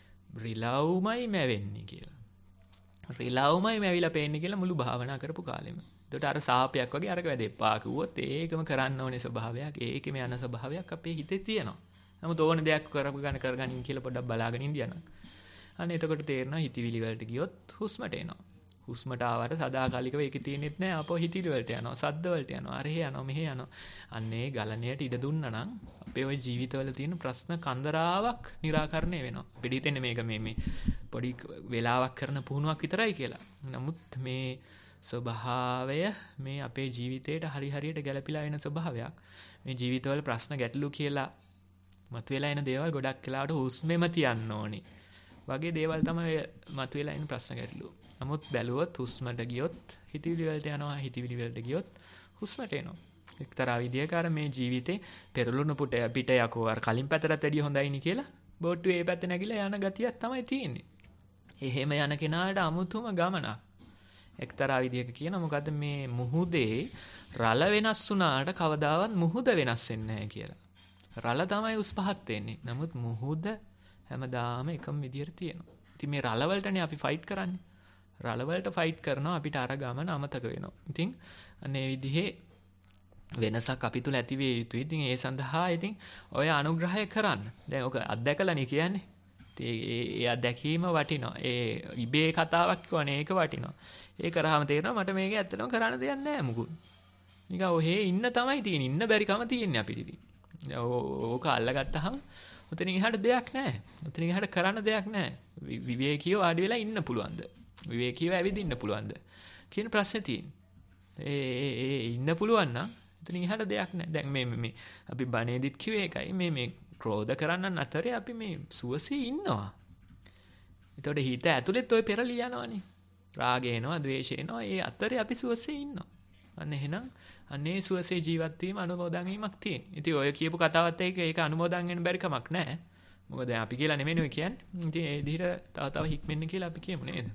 රිලව්මයි මැවෙන්නේ කියලා. රිලව්මයි මැවිලා පේන්නේ කියලා මුළු භාවනා කරපු කාලෙම. ඒකට අර සාපයක් වගේ අරක වැදෙප්පා කිව්වොත් ඒකම කරන්න ඕනේ ස්වභාවයක්. ඒකෙම යන ස්වභාවයක් අපේ හිතේ තියෙනවා. නමුත් ඕන දෙයක් කරපු ගන්න කරගනින් කියලා පොඩ්ඩක් බලාගෙන ඉඳියනම්. අනේ එතකොට තේරෙනවා හිතවිලි වලට ගියොත් හුස්මට එනවා. හුස්මට ආවට සදාකාලිකව ඒකේ තියෙනෙත් නෑ අපෝ හිතවිලි වලට යනවා සද්ද වලට යනවා අරහෙ යනවා මෙහෙ යනවා. අන්නේ ගලණයට ඉඩ දුන්නා නම් අපේ ওই ජීවිතවල තියෙන ප්‍රශ්න කන්දරාවක් निराකරණය වෙනවා. අපිට හිතෙන්නේ මේක මේ මේ පොඩි වෙලාවක් කරන පුහුණුවක් විතරයි කියලා. නමුත් මේ ස්වභාවය මේ අපේ ජීවිතේට හරි හරියට ගැලපිලා වෙන ස්වභාවයක්. මේ ජීවිතවල ප්‍රශ්න ගැටලු කියලා මතුවලා එන දේවල් ගොඩක් වෙලාවට හුස්මෙම තියන්න ඕනේ. වගේ දේවල් තමයි මතුවලා එන ප්‍රශ්න ගැටලු. නමුත් බැලුවොත් හුස්මට ගියොත් හිතවිලි වලට යනවා හිතවිලි වලට ගියොත් හුස්මට එනවා. එක්තරා විදියක අර මේ ජීවිතේ පෙරළුණු පුට පිට යකෝ අර කලින් පැතරත් වැඩිය හොඳයිනි කියලා බෝට්ටුවේ ඒ පැත්ත නැගිලා යන ගතියක් තමයි තියෙන්නේ. එහෙම යන කෙනාට අමුතුම ගමනක්. එක්තරා විදියක කියන මොකද්ද මේ මුහුදේ රළ වෙනස් වුණාට කවදාවත් මුහුද වෙනස් වෙන්නේ නැහැ කියලා. රළ තමයි උස් පහත් වෙන්නේ. නමුත් මුහුද හැමදාම එකම විදියට තියෙනවා. ඉතින් මේ රළ වලටනේ අපි ෆයිට් කරන්නේ. රළ වලට ෆයිට් කරනවා අපිට අර ගමන අමතක වෙනවා. ඉතින් අනේ විදිහේ වෙනසක් අපි තුල ඇති වෙ යුතුයි. ඉතින් ඒ සඳහා ඉතින් ඔය අනුග්‍රහය කරන්න. දැන් ඔක අත්දැකලානේ කියන්නේ. ඉතින් ඒ අත්දැකීම වටිනවා. ඒ ඉබේ කතාවක් කියවනේ ඒක වටිනවා. ඒ කරාම තේරෙනවා මට මේක ඇත්තටම කරන්න දෙයක් නැහැ මුකුත්. නිකන් ඔහේ ඉන්න තමයි තියෙන්නේ. ඉන්න බැරි කම තියෙන්නේ අපිට ඉතින්. ඕක අල්ලගත්තාම උතනින් එහාට දෙයක් නැහැ. උතනින් එහාට කරන්න දෙයක් නැහැ. විවේකීව වාඩි වෙලා ඉන්න පුළුවන්ද? විවේකීව ඇවිදින්න පුළුවන්ද? කියන ප්‍රශ්නේ තියෙන්නේ. ඒ ඒ ඉන්න පුළුවන් නම් උතනින් එහාට දෙයක් නැහැ. දැන් මේ මේ අපි බණේදිත් කිව්වේ ඒකයි. මේ මේ ක්‍රෝධ කරන්නන් අතරේ අපි මේ සුවසේ ඉන්නවා. ඒතකොට හිත ඇතුළෙත් ඔය පෙරලිය යනවනේ. රාගය එනවා, ද්වේෂය එනවා. ඒ අතරේ අපි සුවසේ ඉන්නවා. අන්න එහෙනම් අනේ සුවසේ ජීවත් වීම අනුමෝදන් වීමක් තියෙන. ඉතින් ඔය කියපු කතාවත් එක්ක ඒක අනුමෝදන් වෙන්න බැරි කමක් නැහැ. මොකද දැන් අපි කියලා නෙමෙයි ඔය කියන්නේ. ඉතින් ඒ විදිහට තව තව හික්මෙන්න කියලා අපි කියමු නේද?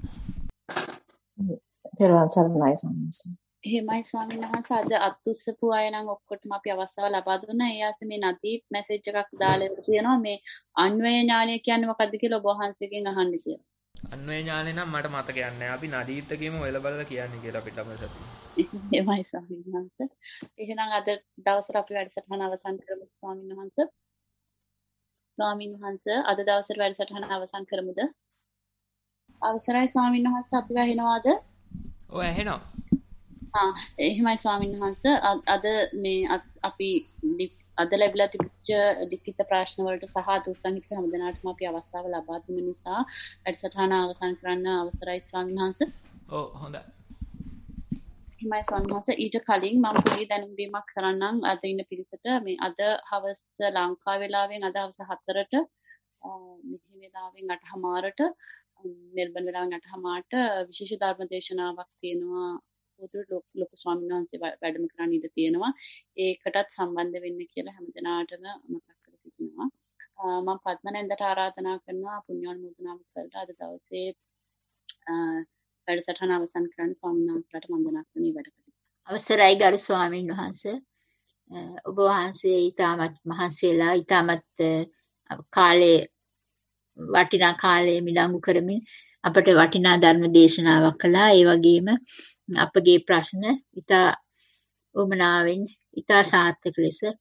තෙරුවන් සරණයි සම්මත. එහෙමයි ස්වාමීන් වහන්සේ අද අත්උස්සපු අය නම් ඔක්කොටම අපි අවස්ථාව ලබා දුන්නා. ඒ ආසේ මේ නදීප් මැසේජ් එකක් දාලා තියෙනවා මේ අන්වය ඥානය කියන්නේ මොකද්ද කියලා ඔබ වහන්සේගෙන් අහන්න කියලා. අන්වය ඥානය නම් මට මතකයක් නැහැ. අපි නදීප්ට කියමු ඔයලා බලලා කියන්නේ කියලා අපිට තමයි සතුටු. එහෙමයි ස්වාමීන් වහන්සේ. එහෙනම් අද දවසට අපි වැඩසටහන අවසන් කරමු ස්වාමීන් වහන්සේ. ස්වාමීන් වහන්සේ අද දවසට වැඩසටහන අවසන් කරමුද? අවසරයි ස්වාමීන් වහන්සේ අපි වහිනවාද? ඔව් ඇහෙනවා. ආ එහෙමයි ස්වාමීන් වහන්සේ අද මේ අපි අද ලැබිලා තිබුච්ච ලිඛිත ප්‍රශ්න වලට සහ දුස්සංගික හැමදෙනාටම අපි අවස්ථාව ලබා දුන්න නිසා වැඩසටහන අවසන් කරන්න අවසරයි ස්වාමීන් වහන්සේ. ඔව් හොඳයි. එහෙමයි ස්වාමීන් වහන්සේ ඊට කලින් මම පොඩි දැනුම් දීමක් කරන්නම් අද ඉන්න පිරිසට මේ අද හවස ලංකා වේලාවෙන් අද හවස හතරට මෙහි වේලාවෙන් අටහමාරට මෙල්බන් වේලාවෙන් අටහමාරට විශේෂ ධර්ම දේශනාවක් තියෙනවා. පොදු ලොකු ස්වාමීන් වහන්සේ වැඩම කරන්න ඉඩ තියෙනවා. ඒකටත් සම්බන්ධ වෙන්න කියලා හැමදෙනාටම මතක් කර සිටිනවා. මම පద్මනන්දට ආරාධනා කරනවා පුණ්‍යානුමෝදනාව කරලා අද දවසේ වැඩසටහන අවසන් කරන්න ස්වාමීන් වහන්සේලාට වන්දනා කරන වැඩ කටයුතු. අවසරයි ගරු ස්වාමීන් වහන්සේ. ඔබ වහන්සේ ඊටමත් මහන්සියලා ඊටමත් කාලේ වටිනා කාලේ මිලංගු කරමින් අපට වටිනා ධර්ම දේශනාවක් කළා. ඒ වගේම අපගේ ප්‍රශ්න ඉතා උමනාවෙන් ඉතා සාර්ථක ලෙස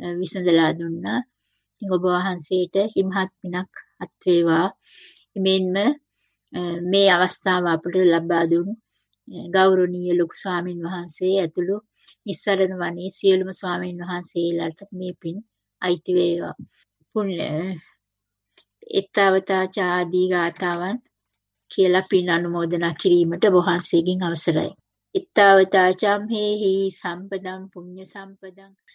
විසඳලා දුන්නා. ඉතින් ඔබ වහන්සේට හිමහත් පිනක් අත් වේවා. එමෙන්ම මේ අවස්ථාව අපට ලබා දුන් ගෞරවනීය ලොකු ස්වාමින් වහන්සේ ඇතුළු නිස්සරණ වනයේ සියලුම ස්වාමින් වහන්සේලාට මේ පින් අයිති වේවා. පුණ්‍ය එත්තවතා චාදී ගාතාවන් කියලා පින් අනුමෝදනා කිරීමට වහන්සේගෙන් අවසරයි. එත්තවතා චම්හෙහි සම්පදම් පුඤ්ඤ සම්පදං